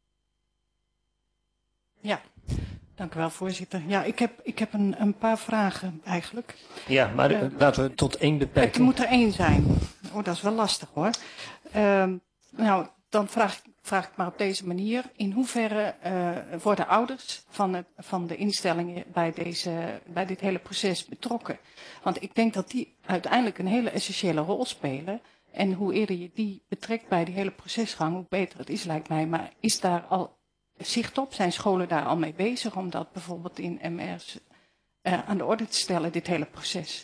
Ja, dank u wel, voorzitter. Ja, ik heb, ik heb een, een paar vragen eigenlijk. Ja, maar uh, laten we tot één beperken. Het moet er één zijn. Oh, dat is wel lastig hoor. Uh, nou, dan vraag, vraag ik maar op deze manier. In hoeverre uh, worden ouders van, het, van de instellingen bij, deze, bij dit hele proces betrokken? Want ik denk dat die uiteindelijk een hele essentiële rol spelen. En hoe eerder je die betrekt bij die hele procesgang, hoe beter het is, lijkt mij. Maar is daar al zicht op? Zijn scholen daar al mee bezig om dat bijvoorbeeld in M R's uh, aan de orde te stellen, dit hele proces?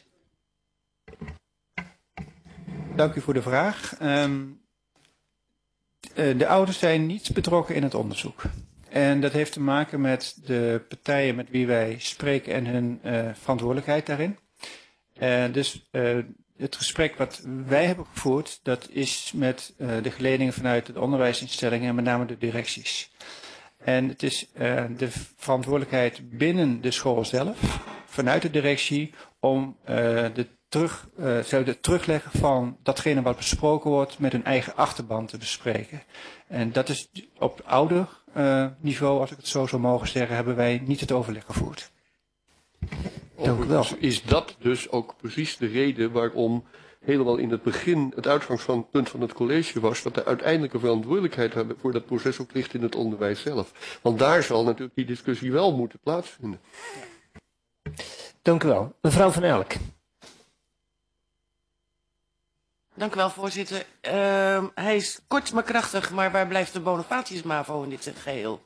Dank u voor de vraag. Um, uh, de ouders zijn niet betrokken in het onderzoek. En dat heeft te maken met de partijen met wie wij spreken en hun uh, verantwoordelijkheid daarin. Uh, dus uh, het gesprek wat wij hebben gevoerd, dat is met uh, de geledingen vanuit de onderwijsinstellingen en met name de directies. En het is uh, de verantwoordelijkheid binnen de school zelf, vanuit de directie, om uh, de, terug, uh, de terugleggen van datgene wat besproken wordt met hun eigen achterban te bespreken. En dat is op ouder uh, niveau, als ik het zo zou mogen zeggen, hebben wij niet het overleg gevoerd. Dank u wel. Is dat dus ook precies de reden waarom helemaal in het begin het uitgangspunt van het college was dat de uiteindelijke verantwoordelijkheid voor dat proces ook ligt in het onderwijs zelf. Want daar zal natuurlijk die discussie wel moeten plaatsvinden. Dank u wel. Mevrouw Van Elk. Dank u wel, voorzitter. Uh, hij is kort maar krachtig, maar waar blijft de Bonifatius MAVO in dit geheel?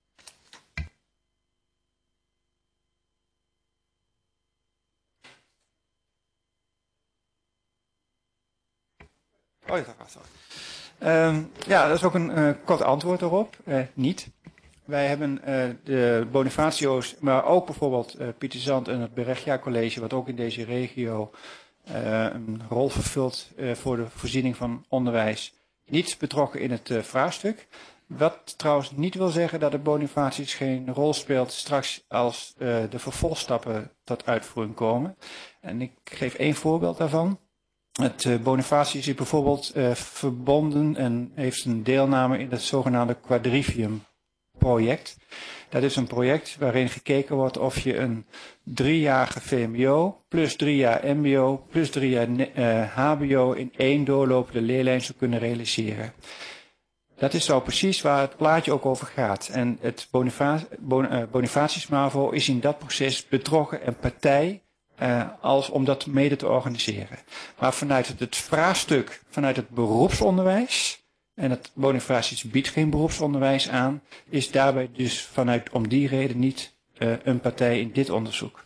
Oh, ja, um, ja, dat is ook een uh, kort antwoord erop. Uh, niet. Wij hebben uh, de Bonifatio's, maar ook bijvoorbeeld uh, Pieter Zand en het Berechtia College, wat ook in deze regio uh, een rol vervult uh, voor de voorziening van onderwijs, niet betrokken in het uh, vraagstuk. Wat trouwens niet wil zeggen dat de Bonifatius geen rol speelt straks als uh, de vervolgstappen tot uitvoering komen. En ik geef één voorbeeld daarvan. Het uh, Bonifatius is bijvoorbeeld uh, verbonden en heeft een deelname in het zogenaamde Quadrivium project. Dat is een project waarin gekeken wordt of je een driejarige V M B O plus drie jaar M B O plus drie jaar uh, H B O in één doorlopende leerlijn zou kunnen realiseren. Dat is zo precies waar het plaatje ook over gaat. En het Bonifa bon, uh, Bonifatius MAVO is in dat proces betrokken en partij uh, als om dat mede te organiseren. Maar vanuit het, het vraagstuk, vanuit het beroepsonderwijs, en het Bonifatius biedt geen beroepsonderwijs aan, is daarbij dus vanuit om die reden niet uh, een partij in dit onderzoek.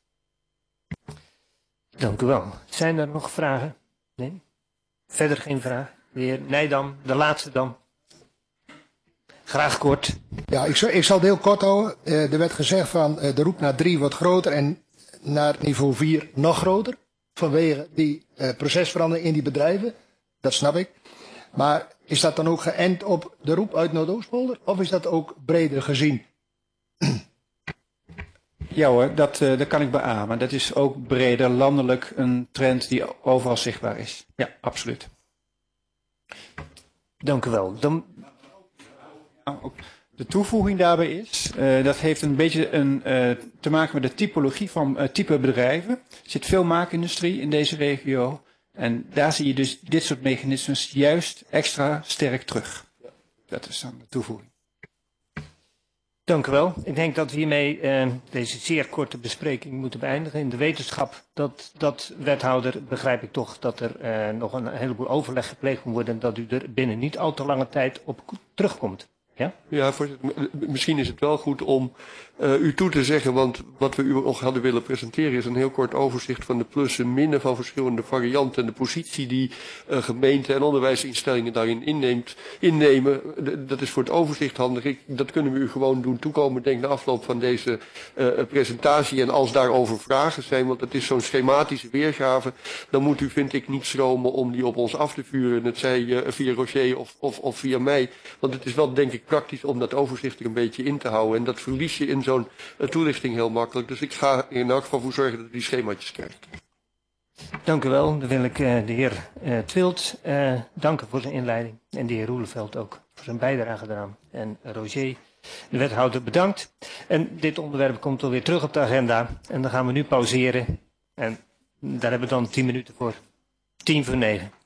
Dank u wel. Zijn er nog vragen? Nee? Verder geen vraag? De heer Nijdam, de laatste dan. Graag kort. Ja, ik zal, ik zal het heel kort houden. Uh, er werd gezegd van uh, de roep naar drie wordt groter en naar niveau vier nog groter. Vanwege die uh, procesverandering in die bedrijven. Dat snap ik. Maar is dat dan ook geënt op de roep uit Noordoostpolder? Of is dat ook breder gezien? Ja hoor, dat, uh, dat kan ik beamen. Dat is ook breder landelijk een trend die overal zichtbaar is. Ja, absoluut. Dank u wel. Dan... De toevoeging daarbij is, uh, dat heeft een beetje een, uh, te maken met de typologie van uh, type bedrijven. Er zit veel maakindustrie in deze regio. En daar zie je dus dit soort mechanismes juist extra sterk terug. Dat is dan de toevoeging. Dank u wel. Ik denk dat we hiermee uh, deze zeer korte bespreking moeten beëindigen. In de wetenschap dat, dat wethouder begrijp ik toch dat er uh, nog een heleboel overleg gepleegd moet worden en dat u er binnen niet al te lange tijd op terugkomt. Ja, ja voorzitter, misschien is het wel goed om uh, u toe te zeggen, want wat we u nog hadden willen presenteren is een heel kort overzicht van de plussen en minnen van verschillende varianten en de positie die uh, gemeenten en onderwijsinstellingen daarin inneemt, innemen. Dat is voor het overzicht handig. Ik, dat kunnen we u gewoon doen toekomen, denk na afloop van deze uh, presentatie. En als daarover vragen zijn, want het is zo'n schematische weergave, dan moet u, vind ik, niet schromen om die op ons af te vuren. Het zij uh, via Roger of, of, of via mij, want het is wel, denk ik, praktisch om dat overzicht er een beetje in te houden. En dat verlies je in zo'n uh, toelichting heel makkelijk. Dus ik ga er in elk geval voor zorgen dat u die schemaatjes krijgt. Dank u wel. Dan wil ik uh, de heer uh, Twilt uh, danken voor zijn inleiding. En de heer Roeleveld ook voor zijn bijdrage eraan. En uh, Roger, de wethouder, bedankt. En dit onderwerp komt alweer terug op de agenda. En dan gaan we nu pauzeren. En daar hebben we dan tien minuten voor. Tien voor negen.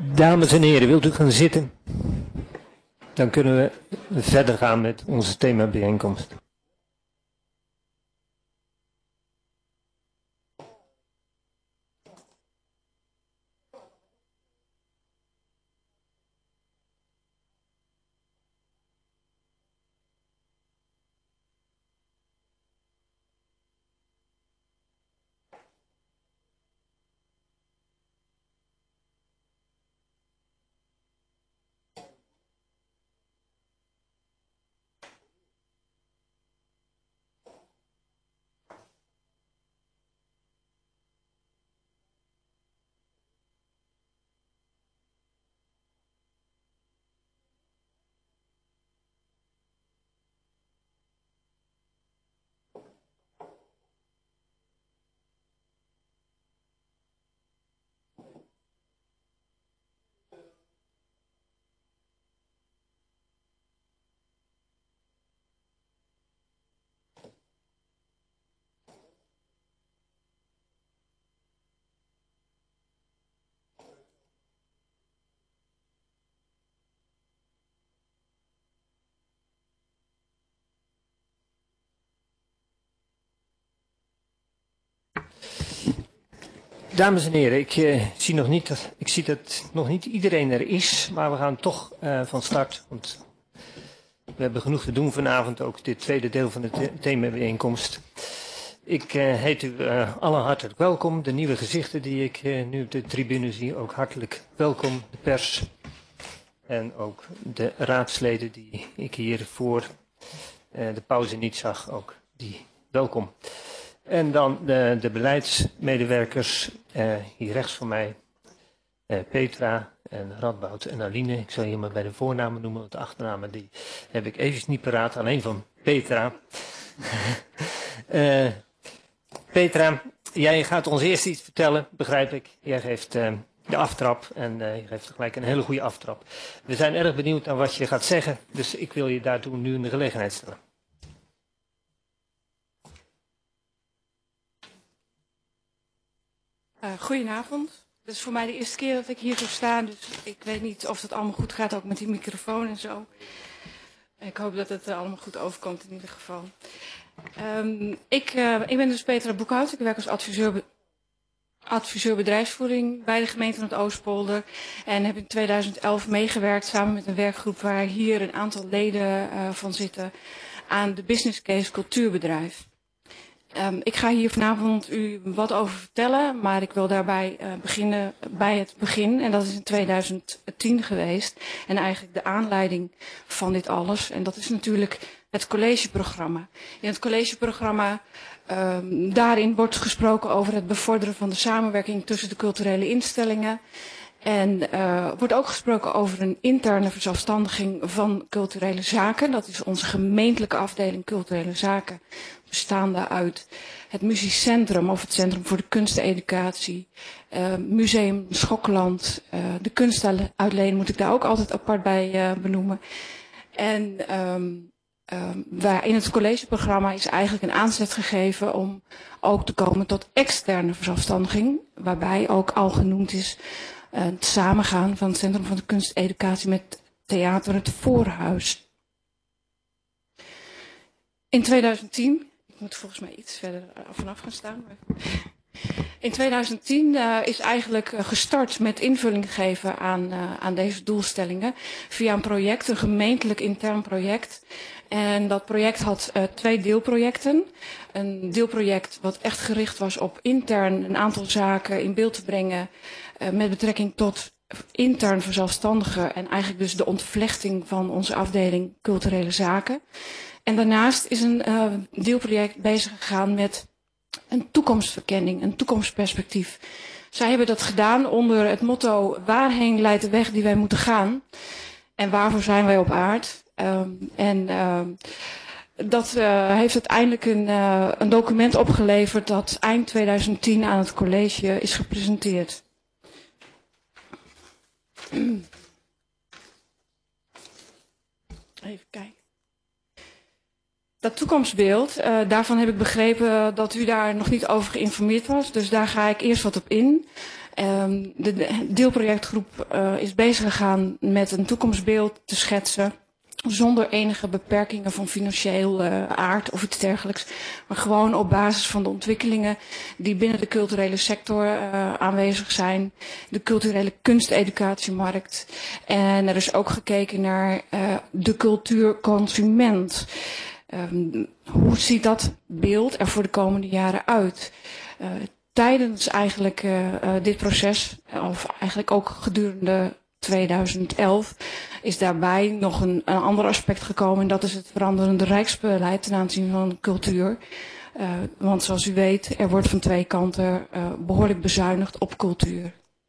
Dames en heren, wilt u gaan zitten? Dan kunnen we verder gaan met onze themabijeenkomst. Dames en heren, ik, uh, zie nog niet dat, ik zie dat nog niet iedereen er is, maar we gaan toch uh, van start. Want we hebben genoeg te doen vanavond, ook dit tweede deel van de the themabijeenkomst. Ik uh, heet u uh, allen hartelijk welkom. De nieuwe gezichten die ik uh, nu op de tribune zie, ook hartelijk welkom. De pers en ook de raadsleden die ik hier voor uh, de pauze niet zag, ook die welkom. En dan de, de beleidsmedewerkers, uh, hier rechts van mij, uh, Petra en Radboud en Aline. Ik zal je maar bij de voornamen noemen, want de achternamen die heb ik even niet paraat, alleen van Petra. uh, Petra, jij gaat ons eerst iets vertellen, begrijp ik. Jij geeft uh, de aftrap en uh, je geeft gelijk een hele goede aftrap. We zijn erg benieuwd naar wat je gaat zeggen, dus ik wil je daartoe nu in de gelegenheid stellen. Uh, goedenavond. Het is voor mij de eerste keer dat ik hier zou staan, dus ik weet niet of het allemaal goed gaat, ook met die microfoon en zo. Ik hoop dat het uh, allemaal goed overkomt in ieder geval. Um, ik, uh, ik ben dus Petra Boekhout, ik werk als adviseur, be adviseur bedrijfsvoering bij de gemeente van het Oostpolder. En heb in tweeduizend elf meegewerkt samen met een werkgroep waar hier een aantal leden uh, van zitten aan de Business Case Cultuurbedrijf. Um, ik ga hier vanavond u wat over vertellen, maar ik wil daarbij uh, beginnen bij het begin. En dat is in tweeduizend tien geweest. En eigenlijk de aanleiding van dit alles. En dat is natuurlijk het collegeprogramma. In het collegeprogramma, um, daarin wordt gesproken over het bevorderen van de samenwerking tussen de culturele instellingen. En uh, wordt ook gesproken over een interne verzelfstandiging van culturele zaken. Dat is onze gemeentelijke afdeling culturele zaken, bestaande uit het Muzisch Centrum of het Centrum voor de Kunsteducatie, uh, Museum Schokland, uh, de kunstuitleen moet ik daar ook altijd apart bij uh, benoemen. En um, um, waar in het collegeprogramma is eigenlijk een aanzet gegeven om ook te komen tot externe verzelfstandiging, waarbij ook al genoemd is uh, het samengaan van het Centrum voor de Kunsteducatie met Theater Het Voorhuis. In tweeduizend tien, ik moet volgens mij iets verder vanaf gaan staan. Maar in tweeduizend tien uh, is eigenlijk uh, gestart met invulling geven aan, uh, aan deze doelstellingen via een project, een gemeentelijk intern project. En dat project had uh, twee deelprojecten. Een deelproject wat echt gericht was op intern een aantal zaken in beeld te brengen uh, met betrekking tot intern verzelfstandigen en eigenlijk dus de ontvlechting van onze afdeling culturele zaken. En daarnaast is een uh, deelproject bezig gegaan met een toekomstverkenning, een toekomstperspectief. Zij hebben dat gedaan onder het motto: waarheen leidt de weg die wij moeten gaan? En waarvoor zijn wij op aard? Um, en uh, dat uh, heeft uiteindelijk een, uh, een document opgeleverd dat eind tweeduizend tien aan het college is gepresenteerd. Even kijken. Dat toekomstbeeld, uh, daarvan heb ik begrepen dat u daar nog niet over geïnformeerd was. Dus daar ga ik eerst wat op in. Um, de deelprojectgroep uh, is bezig gegaan met een toekomstbeeld te schetsen. Zonder enige beperkingen van financieel uh, aard of iets dergelijks. Maar gewoon op basis van de ontwikkelingen die binnen de culturele sector uh, aanwezig zijn. De culturele kunsteducatiemarkt. En er is ook gekeken naar uh, de cultuurconsument. Um, hoe ziet dat beeld er voor de komende jaren uit? Uh, tijdens eigenlijk uh, uh, dit proces, of eigenlijk ook gedurende tweeduizend elf, is daarbij nog een, een ander aspect gekomen. En dat is het veranderende rijksbeleid ten aanzien van cultuur. Uh, want zoals u weet, er wordt van twee kanten uh, behoorlijk bezuinigd op cultuur.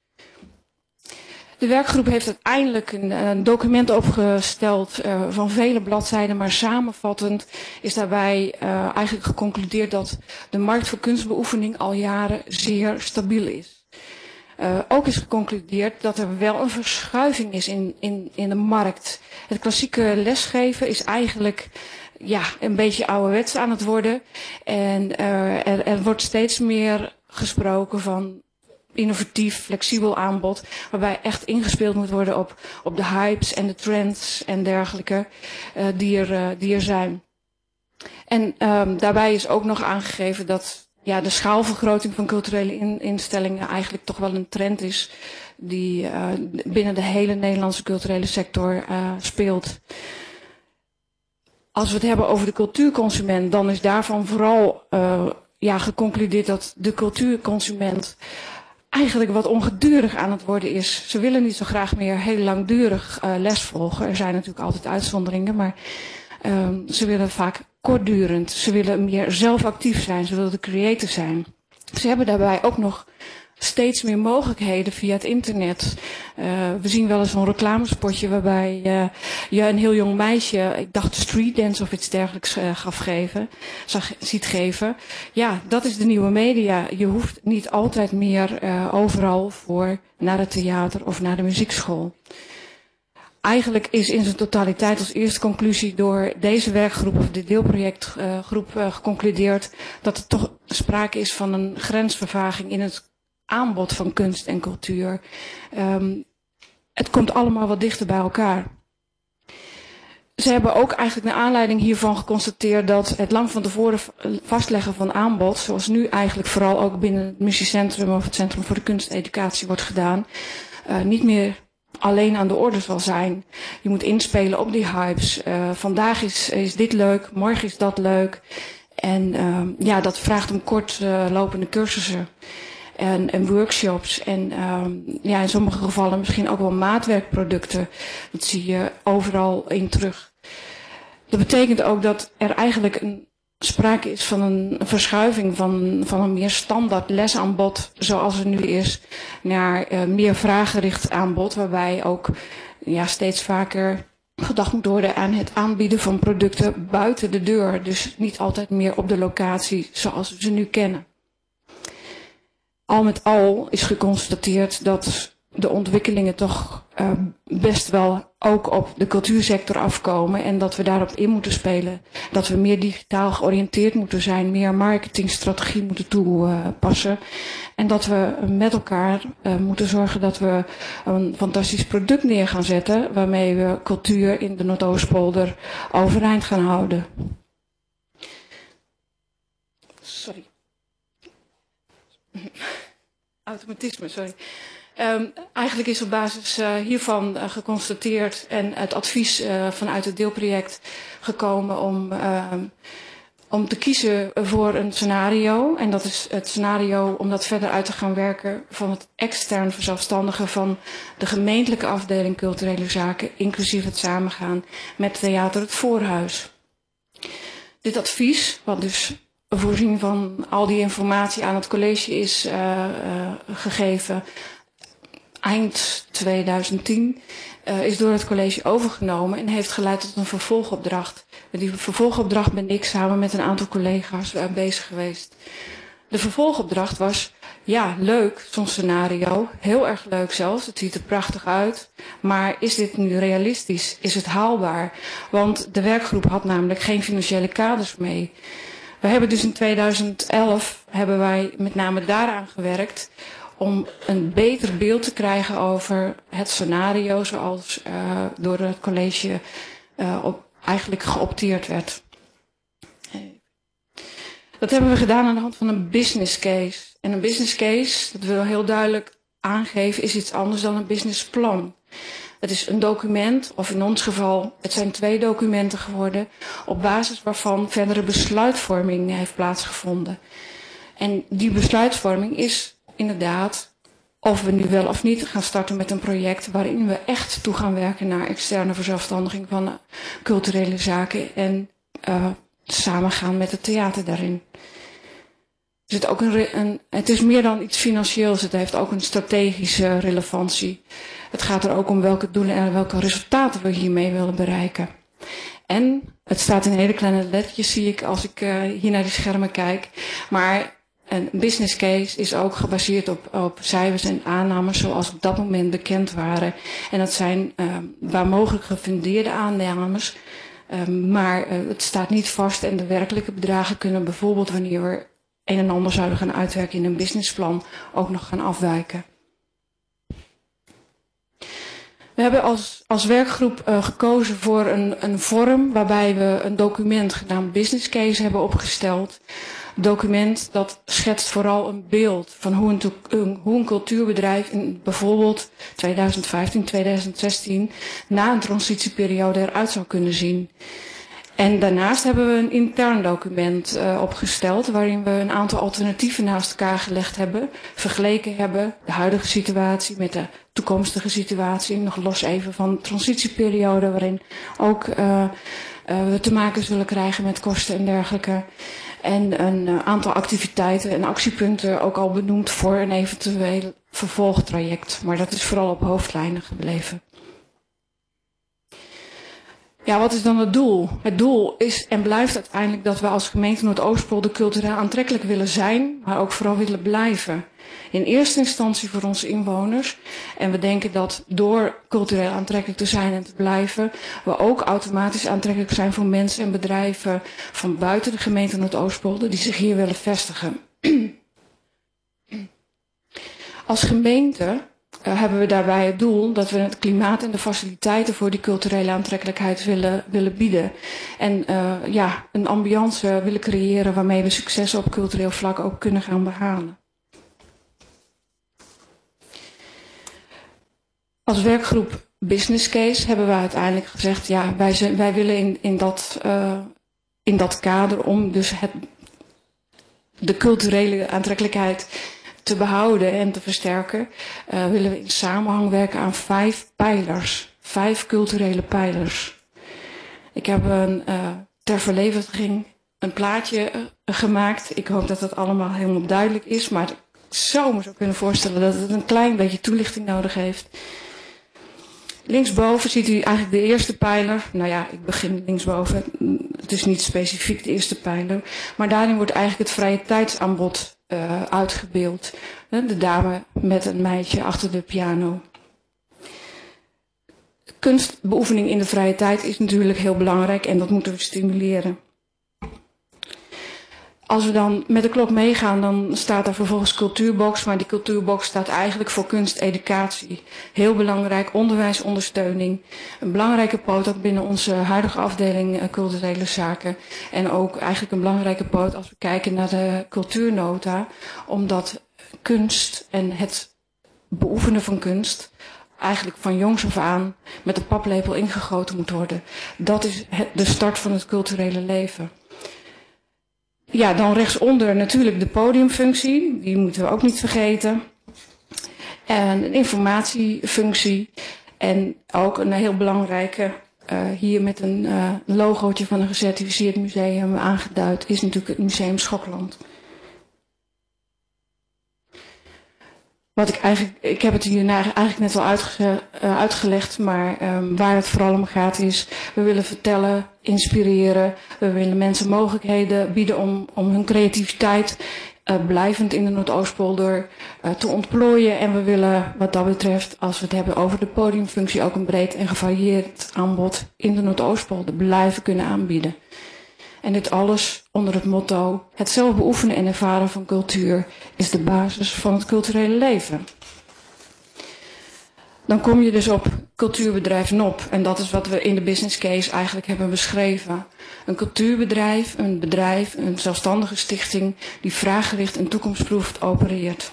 De werkgroep heeft uiteindelijk een, een document opgesteld uh, van vele bladzijden, maar samenvattend is daarbij uh, eigenlijk geconcludeerd dat de markt voor kunstbeoefening al jaren zeer stabiel is. Uh, ook is geconcludeerd dat er wel een verschuiving is in, in, in de markt. Het klassieke lesgeven is eigenlijk ja, een beetje ouderwets aan het worden. En uh, er, er wordt steeds meer gesproken van innovatief, flexibel aanbod, waarbij echt ingespeeld moet worden op, op de hypes en de trends en dergelijke uh, die, er, uh, die er zijn. En um, daarbij is ook nog aangegeven dat ja, de schaalvergroting van culturele in, instellingen eigenlijk toch wel een trend is die uh, binnen de hele Nederlandse culturele sector uh, speelt. Als we het hebben over de cultuurconsument, dan is daarvan vooral uh, ja, geconcludeerd dat de cultuurconsument eigenlijk wat ongedurig aan het worden is. Ze willen niet zo graag meer heel langdurig uh, les volgen. Er zijn natuurlijk altijd uitzonderingen, maar uh, ze willen vaak kortdurend. Ze willen meer zelf actief zijn. Ze willen de creator zijn. Ze hebben daarbij ook nog steeds meer mogelijkheden via het internet. Uh, we zien wel eens een reclamespotje waarbij uh, je een heel jong meisje, ik dacht street dance of iets dergelijks uh, gaf geven, zag, ziet geven. Ja, dat is de nieuwe media. Je hoeft niet altijd meer uh, overal voor naar het theater of naar de muziekschool. Eigenlijk is in zijn totaliteit als eerste conclusie door deze werkgroep of de deelprojectgroep uh, geconcludeerd dat er toch sprake is van een grensvervaging in het aanbod van kunst en cultuur. Um, het komt allemaal wat dichter bij elkaar. Ze hebben ook eigenlijk naar aanleiding hiervan geconstateerd dat het lang van tevoren vastleggen van aanbod, zoals nu eigenlijk vooral ook binnen het Muziekcentrum of het Centrum voor de Kunsteducatie wordt gedaan, uh, niet meer alleen aan de orde zal zijn. Je moet inspelen op die hypes. Uh, vandaag is, is dit leuk, morgen is dat leuk. En uh, ja, dat vraagt om kort uh, lopende cursussen en, en workshops. En uh, ja, in sommige gevallen misschien ook wel maatwerkproducten. Dat zie je overal in terug. Dat betekent ook dat er eigenlijk een sprake is van een verschuiving van, van een meer standaard lesaanbod zoals er nu is, naar uh, meer vraaggericht aanbod, waarbij ook ja, steeds vaker gedacht moet worden aan het aanbieden van producten buiten de deur. Dus niet altijd meer op de locatie zoals we ze nu kennen. Al met al is geconstateerd dat de ontwikkelingen toch uh, best wel ook op de cultuursector afkomen en dat we daarop in moeten spelen. Dat we meer digitaal georiënteerd moeten zijn, meer marketingstrategie moeten toepassen. En dat we met elkaar uh, moeten zorgen dat we een fantastisch product neer gaan zetten waarmee we cultuur in de Noordoostpolder overeind gaan houden. Sorry. Automatisme, sorry. Um, eigenlijk is op basis uh, hiervan uh, geconstateerd en het advies uh, vanuit het deelproject gekomen om, uh, om te kiezen voor een scenario. En dat is het scenario om dat verder uit te gaan werken van het extern verzelfstandigen van de gemeentelijke afdeling culturele zaken, inclusief het samengaan met Theater het Voorhuis. Dit advies, wat dus voorzien van al die informatie aan het college is uh, uh, gegeven eind tweeduizend tien, uh, is door het college overgenomen en heeft geleid tot een vervolgopdracht. Met die vervolgopdracht ben ik samen met een aantal collega's uh, bezig geweest. De vervolgopdracht was, ja, leuk, zo'n scenario, heel erg leuk zelfs, het ziet er prachtig uit, maar is dit nu realistisch? Is het haalbaar? Want de werkgroep had namelijk geen financiële kaders mee. We hebben dus in tweeduizend elf, hebben wij met name daaraan gewerkt om een beter beeld te krijgen over het scenario zoals uh, door het college uh, op, eigenlijk geopteerd werd. Dat hebben we gedaan aan de hand van een business case. En een business case, dat wil heel duidelijk aangeven, is iets anders dan een businessplan. Het is een document, of in ons geval, het zijn twee documenten geworden, op basis waarvan verdere besluitvorming heeft plaatsgevonden. En die besluitvorming is inderdaad of we nu wel of niet gaan starten met een project waarin we echt toe gaan werken naar externe verzelfstandiging van culturele zaken en uh, samengaan met het theater daarin. Er zit ook een, een, het is meer dan iets financieels, het heeft ook een strategische relevantie. Het gaat er ook om welke doelen en welke resultaten we hiermee willen bereiken. En het staat in hele kleine lettertjes, zie ik als ik uh, hier naar die schermen kijk. Maar een business case is ook gebaseerd op, op cijfers en aannames zoals op dat moment bekend waren. En dat zijn uh, waar mogelijk gefundeerde aannames. Uh, maar uh, het staat niet vast en de werkelijke bedragen kunnen bijvoorbeeld wanneer we een en ander zouden gaan uitwerken in een businessplan ook nog gaan afwijken. We hebben als, als werkgroep uh, gekozen voor een, een vorm waarbij we een document genaamd business case hebben opgesteld. Een document dat schetst vooral een beeld van hoe een, een, hoe een cultuurbedrijf in bijvoorbeeld tweeduizend vijftien, tweeduizend zestien na een transitieperiode eruit zou kunnen zien. En daarnaast hebben we een intern document uh, opgesteld waarin we een aantal alternatieven naast elkaar gelegd hebben, vergeleken hebben, de huidige situatie met de toekomstige situatie, nog los even van de transitieperiode waarin ook uh, uh, we te maken zullen krijgen met kosten en dergelijke. En een uh, aantal activiteiten en actiepunten ook al benoemd voor een eventueel vervolgtraject, maar dat is vooral op hoofdlijnen gebleven. Ja, wat is dan het doel? Het doel is en blijft uiteindelijk dat we als gemeente Noordoostpolder cultureel aantrekkelijk willen zijn, maar ook vooral willen blijven. In eerste instantie voor onze inwoners. En we denken dat door cultureel aantrekkelijk te zijn en te blijven, we ook automatisch aantrekkelijk zijn voor mensen en bedrijven van buiten de gemeente Noordoostpolder die zich hier willen vestigen. Als gemeente Uh, hebben we daarbij het doel dat we het klimaat en de faciliteiten voor die culturele aantrekkelijkheid willen, willen bieden. En uh, ja, een ambiance willen creëren waarmee we successen op cultureel vlak ook kunnen gaan behalen. Als werkgroep Business Case hebben we uiteindelijk gezegd, ja, wij, zijn, wij willen in, in, dat, uh, in dat kader om dus het, de culturele aantrekkelijkheid te behouden en te versterken, uh, willen we in samenhang werken aan vijf pijlers. Vijf culturele pijlers. Ik heb een, uh, ter verlevendiging een plaatje uh, gemaakt. Ik hoop dat dat allemaal helemaal duidelijk is, maar ik zou me zo kunnen voorstellen dat het een klein beetje toelichting nodig heeft. Linksboven ziet u eigenlijk de eerste pijler. Nou ja, ik begin linksboven. Het is niet specifiek de eerste pijler. Maar daarin wordt eigenlijk het vrije tijdsaanbod uh, uitgebeeld. De dame met een meisje achter de piano. Kunstbeoefening in de vrije tijd is natuurlijk heel belangrijk en dat moeten we stimuleren. Als we dan met de klok meegaan, dan staat er vervolgens cultuurbox, maar die cultuurbox staat eigenlijk voor kunsteducatie. Heel belangrijk, onderwijsondersteuning. Een belangrijke poot ook binnen onze huidige afdeling uh, culturele zaken. En ook eigenlijk een belangrijke poot als we kijken naar de cultuurnota, omdat kunst en het beoefenen van kunst eigenlijk van jongs af aan met de paplepel ingegoten moet worden. Dat is het, de start van het culturele leven. Ja, dan rechtsonder natuurlijk de podiumfunctie. Die moeten we ook niet vergeten. En een informatiefunctie. En ook een heel belangrijke, uh, hier met een uh, logootje van een gecertificeerd museum aangeduid, is natuurlijk het Museum Schokland. Wat ik eigenlijk, ik heb het hier eigenlijk net al uitge, uh, uitgelegd, maar um, waar het vooral om gaat is, we willen vertellen, inspireren, we willen mensen mogelijkheden bieden om, om hun creativiteit uh, blijvend in de Noordoostpolder uh, te ontplooien. En we willen wat dat betreft, als we het hebben over de podiumfunctie, ook een breed en gevarieerd aanbod in de Noordoostpolder blijven kunnen aanbieden. En dit alles onder het motto: het zelf beoefenen en ervaren van cultuur is de basis van het culturele leven. Dan kom je dus op cultuurbedrijf N O P. En dat is wat we in de business case eigenlijk hebben beschreven. Een cultuurbedrijf, een bedrijf, een zelfstandige stichting die vraaggericht en toekomstproefd opereert.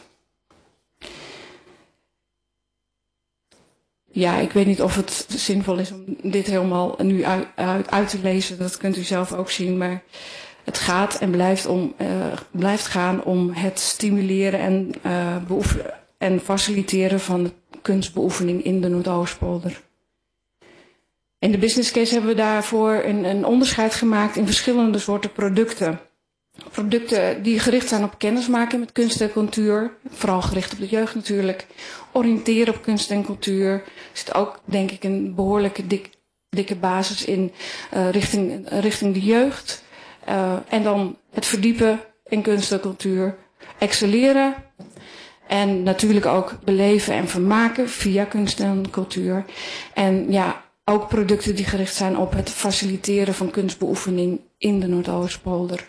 Ja, ik weet niet of het zinvol is om dit helemaal nu uit, uit, uit te lezen. Dat kunt u zelf ook zien. Maar het gaat en blijft, om, uh, blijft gaan om het stimuleren en, uh, beoefenen en faciliteren van de kunstbeoefening in de Noordoostpolder. In de business case hebben we daarvoor een, een onderscheid gemaakt in verschillende soorten producten. Producten die gericht zijn op kennismaken met kunst en cultuur. Vooral gericht op de jeugd natuurlijk. Oriënteren op kunst en cultuur. Er zit ook denk ik een behoorlijke dik, dikke basis in uh, richting, richting de jeugd. Uh, en dan het verdiepen in kunst en cultuur. Excelleren. En natuurlijk ook beleven en vermaken via kunst en cultuur. En ja, ook producten die gericht zijn op het faciliteren van kunstbeoefening in de Noordoostpolder.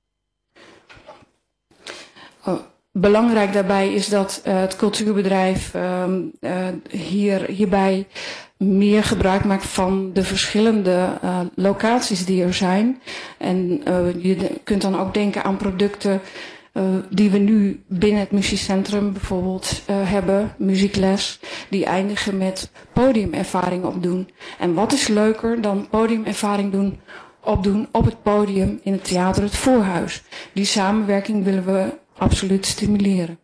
Oh, belangrijk daarbij is dat uh, het cultuurbedrijf uh, uh, hier, hierbij meer gebruik maakt van de verschillende uh, locaties die er zijn. En uh, je de, kunt dan ook denken aan producten uh, die we nu binnen het muziekcentrum bijvoorbeeld uh, hebben, muziekles, die eindigen met podiumervaring opdoen. En wat is leuker dan podiumervaring doen, opdoen op het podium in het theater Het Voorhuis. Die samenwerking willen we absoluut stimuleren.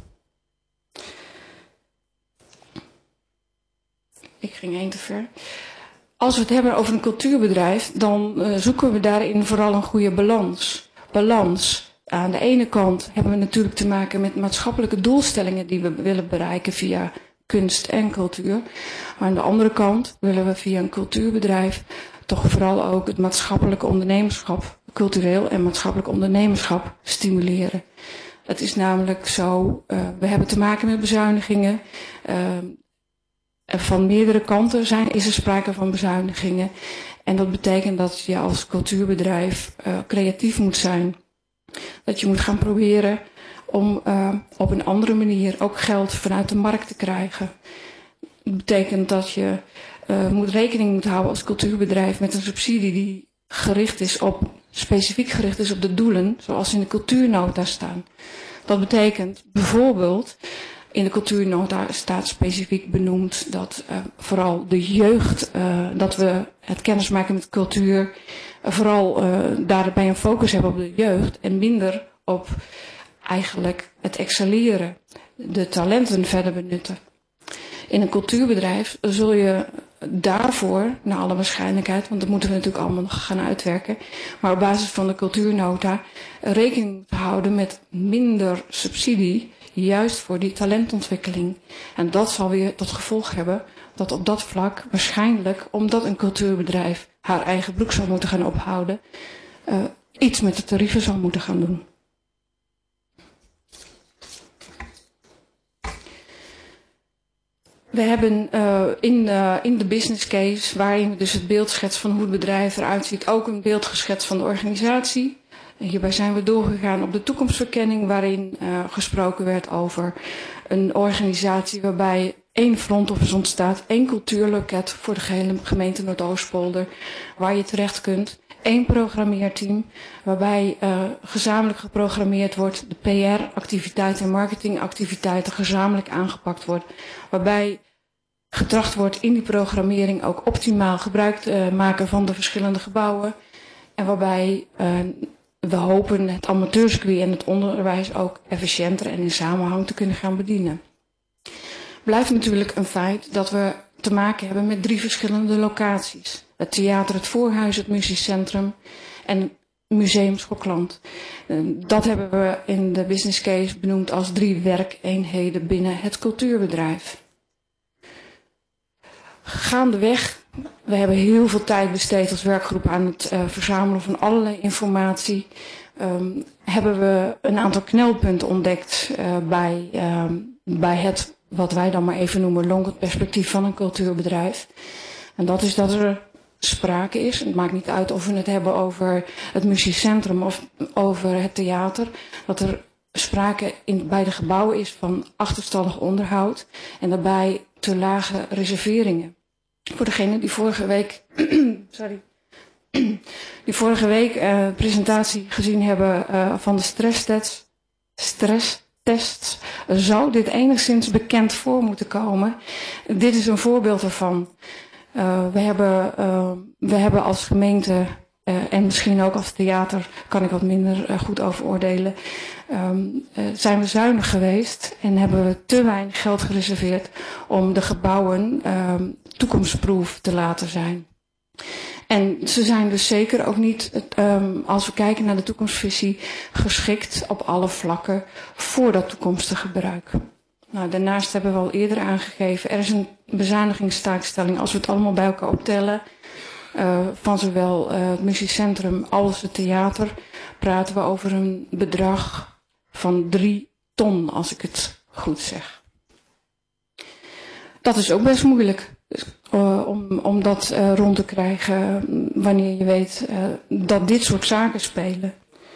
Ik ging één te ver. Als we het hebben over een cultuurbedrijf, dan uh, zoeken we daarin vooral een goede balans. Balans. Aan de ene kant hebben we natuurlijk te maken met maatschappelijke doelstellingen die we willen bereiken via kunst en cultuur. Maar aan de andere kant willen we via een cultuurbedrijf toch vooral ook het maatschappelijke ondernemerschap, cultureel en maatschappelijk ondernemerschap stimuleren. Het is namelijk zo, uh, we hebben te maken met bezuinigingen. Uh, van meerdere kanten zijn, is er sprake van bezuinigingen. En dat betekent dat je als cultuurbedrijf uh, creatief moet zijn. Dat je moet gaan proberen om uh, op een andere manier ook geld vanuit de markt te krijgen. Dat betekent dat je uh, moet rekening moet houden als cultuurbedrijf met een subsidie die gericht is op, specifiek gericht is op de doelen, zoals in de cultuurnota staan. Dat betekent bijvoorbeeld, in de cultuurnota staat specifiek benoemd dat uh, vooral de jeugd, uh, dat we het kennismaken met cultuur, uh, vooral uh, daarbij een focus hebben op de jeugd en minder op eigenlijk het excelleren, de talenten verder benutten. In een cultuurbedrijf zul je daarvoor, naar alle waarschijnlijkheid, want dat moeten we natuurlijk allemaal nog gaan uitwerken, maar op basis van de cultuurnota rekening te houden met minder subsidie, juist voor die talentontwikkeling. En dat zal weer tot gevolg hebben dat op dat vlak waarschijnlijk, omdat een cultuurbedrijf haar eigen broek zal moeten gaan ophouden, uh, iets met de tarieven zal moeten gaan doen. We hebben uh, in, uh, in de business case, waarin we dus het beeld schetsen van hoe het bedrijf eruit ziet, ook een beeld geschetst van de organisatie. En hierbij zijn we doorgegaan op de toekomstverkenning, waarin uh, gesproken werd over een organisatie waarbij één front office ontstaat, één cultuurloket voor de gehele gemeente Noordoostpolder, waar je terecht kunt. Één programmeerteam, waarbij uh, gezamenlijk geprogrammeerd wordt, de P R-activiteiten en marketingactiviteiten gezamenlijk aangepakt wordt, waarbij getracht wordt in die programmering ook optimaal gebruik te uh, maken van de verschillende gebouwen en waarbij uh, we hopen het amateurcircuit en het onderwijs ook efficiënter en in samenhang te kunnen gaan bedienen. Blijft natuurlijk een feit dat we te maken hebben met drie verschillende locaties. Het theater Het Voorhuis, het muziekcentrum en Museum Schokland. Dat hebben we in de business case benoemd als drie werkeenheden binnen het cultuurbedrijf. Gaandeweg, we hebben heel veel tijd besteed als werkgroep aan het uh, verzamelen van allerlei informatie. Um, hebben we een aantal knelpunten ontdekt uh, bij, uh, bij het, wat wij dan maar even noemen, lonkend perspectief van een cultuurbedrijf. En dat is dat er sprake is. Het maakt niet uit of we het hebben over het muziekcentrum of over het theater. Dat er sprake in beide gebouwen is van achterstallig onderhoud en daarbij te lage reserveringen. Voor degene die vorige week, sorry, die vorige week uh, presentatie gezien hebben uh, van de stresstests, stresstests, zou dit enigszins bekend voor moeten komen. Dit is een voorbeeld ervan. Uh, we, hebben, uh, we hebben als gemeente uh, en misschien ook als theater, kan ik wat minder uh, goed over oordelen, um, uh, zijn we zuinig geweest en hebben we te weinig geld gereserveerd om de gebouwen um, toekomstproof te laten zijn. En ze zijn dus zeker ook niet, um, als we kijken naar de toekomstvisie, geschikt op alle vlakken voor dat toekomstige gebruik. Nou, daarnaast hebben we al eerder aangegeven, er is een bezuinigingstaakstelling als we het allemaal bij elkaar optellen. Uh, van zowel uh, het muziekcentrum als het theater praten we over een bedrag van drie ton, als ik het goed zeg. Dat is ook best moeilijk. Uh, om, om dat uh, rond te krijgen wanneer je weet uh, dat dit soort zaken spelen.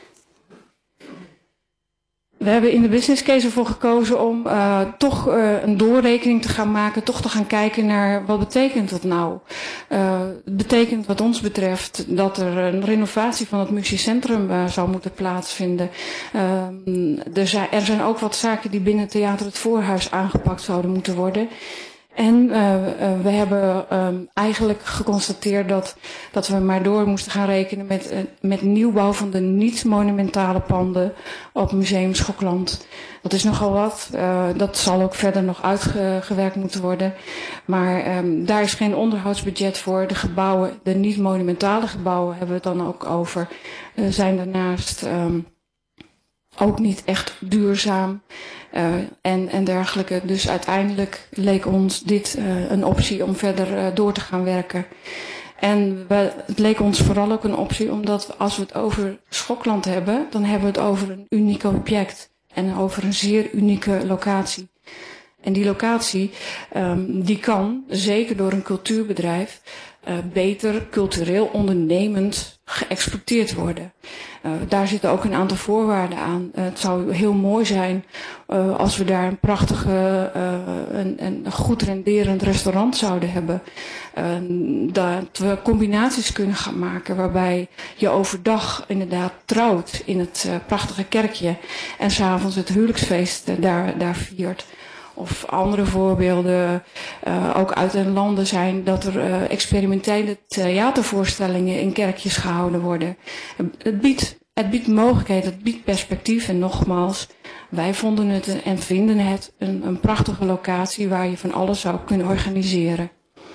We hebben in de business case ervoor gekozen om uh, toch uh, een doorrekening te gaan maken, toch te gaan kijken naar wat betekent dat nou. Uh, het betekent wat ons betreft dat er een renovatie van het muziekcentrum uh, zou moeten plaatsvinden. Uh, er, zijn, er zijn ook wat zaken die binnen Theater het Voorhuis aangepakt zouden moeten worden. En uh, uh, we hebben um, eigenlijk geconstateerd dat, dat we maar door moesten gaan rekenen met, uh, met nieuwbouw van de niet-monumentale panden op Museum Schokland. Dat is nogal wat. Uh, dat zal ook verder nog uitgewerkt moeten worden. Maar um, daar is geen onderhoudsbudget voor. De gebouwen, de niet-monumentale gebouwen hebben we het dan ook over, uh, zijn daarnaast um, ook niet echt duurzaam. Uh, en, en dergelijke. Dus uiteindelijk leek ons dit uh, een optie om verder uh, door te gaan werken. En we, het leek ons vooral ook een optie omdat als we het over Schokland hebben, dan hebben we het over een uniek object en over een zeer unieke locatie. En die locatie um, die kan, zeker door een cultuurbedrijf, uh, beter cultureel ondernemend geëxploiteerd worden. Uh, daar zitten ook een aantal voorwaarden aan. Uh, het zou heel mooi zijn uh, als we daar een prachtige, uh, een, een goed renderend restaurant zouden hebben. Uh, dat we combinaties kunnen gaan maken waarbij je overdag inderdaad trouwt in het uh, prachtige kerkje en 's avonds het huwelijksfeest uh, daar, daar viert. Of andere voorbeelden, uh, ook uit de landen zijn dat er uh, experimentele theatervoorstellingen in kerkjes gehouden worden. Het biedt, het biedt mogelijkheden, het biedt perspectief en nogmaals, wij vonden het en vinden het een, een prachtige locatie waar je van alles zou kunnen organiseren.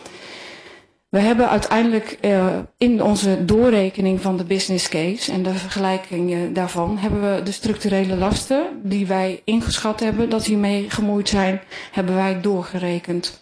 We hebben uiteindelijk uh, in onze doorrekening van de business case en de vergelijking uh, daarvan hebben we de structurele lasten die wij ingeschat hebben dat hiermee gemoeid zijn, hebben wij doorgerekend.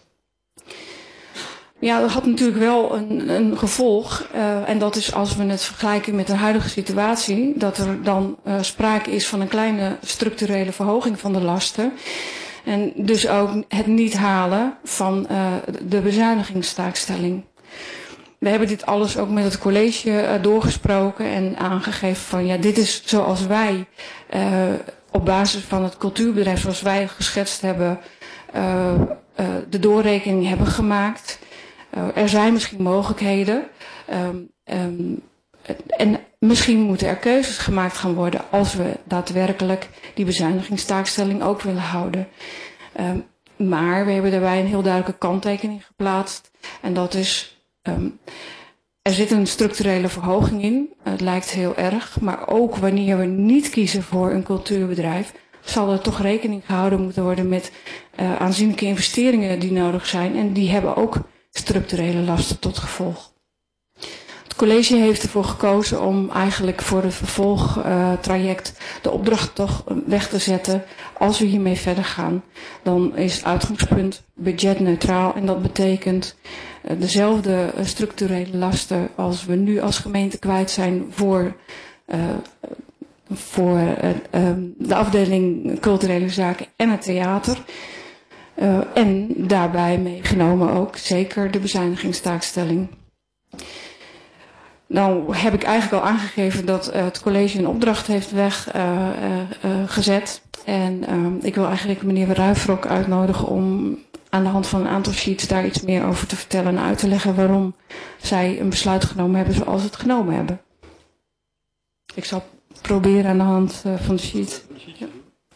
Ja, dat had natuurlijk wel een, een gevolg uh, en dat is als we het vergelijken met de huidige situatie, dat er dan uh, sprake is van een kleine structurele verhoging van de lasten. En dus ook het niet halen van uh, de bezuinigingstaakstelling. We hebben dit alles ook met het college uh, doorgesproken en aangegeven van ja, dit is zoals wij uh, op basis van het cultuurbedrijf zoals wij geschetst hebben, uh, uh, de doorrekening hebben gemaakt. Uh, er zijn misschien mogelijkheden um, um, en misschien moeten er keuzes gemaakt gaan worden als we daadwerkelijk die bezuinigingstaakstelling ook willen houden. Um, maar we hebben daarbij een heel duidelijke kanttekening geplaatst en dat is Um, er zit een structurele verhoging in, het lijkt heel erg, maar ook wanneer we niet kiezen voor een cultuurbedrijf, zal er toch rekening gehouden moeten worden met uh, aanzienlijke investeringen die nodig zijn en die hebben ook structurele lasten tot gevolg. Het college heeft ervoor gekozen om eigenlijk voor het vervolgtraject uh, de opdracht toch weg te zetten. Als we hiermee verder gaan, dan is het uitgangspunt budgetneutraal en dat betekent uh, dezelfde uh, structurele lasten als we nu als gemeente kwijt zijn voor, uh, voor uh, um, de afdeling culturele zaken en het theater. Uh, en daarbij meegenomen ook zeker de bezuinigingstaakstelling. Nou heb ik eigenlijk al aangegeven dat uh, het college een opdracht heeft weggezet. Uh, uh, uh, en uh, ik wil eigenlijk meneer Ruijfrok uitnodigen om aan de hand van een aantal sheets daar iets meer over te vertellen en uit te leggen waarom zij een besluit genomen hebben zoals ze het genomen hebben. Ik zal proberen aan de hand uh, van de sheet. Ja.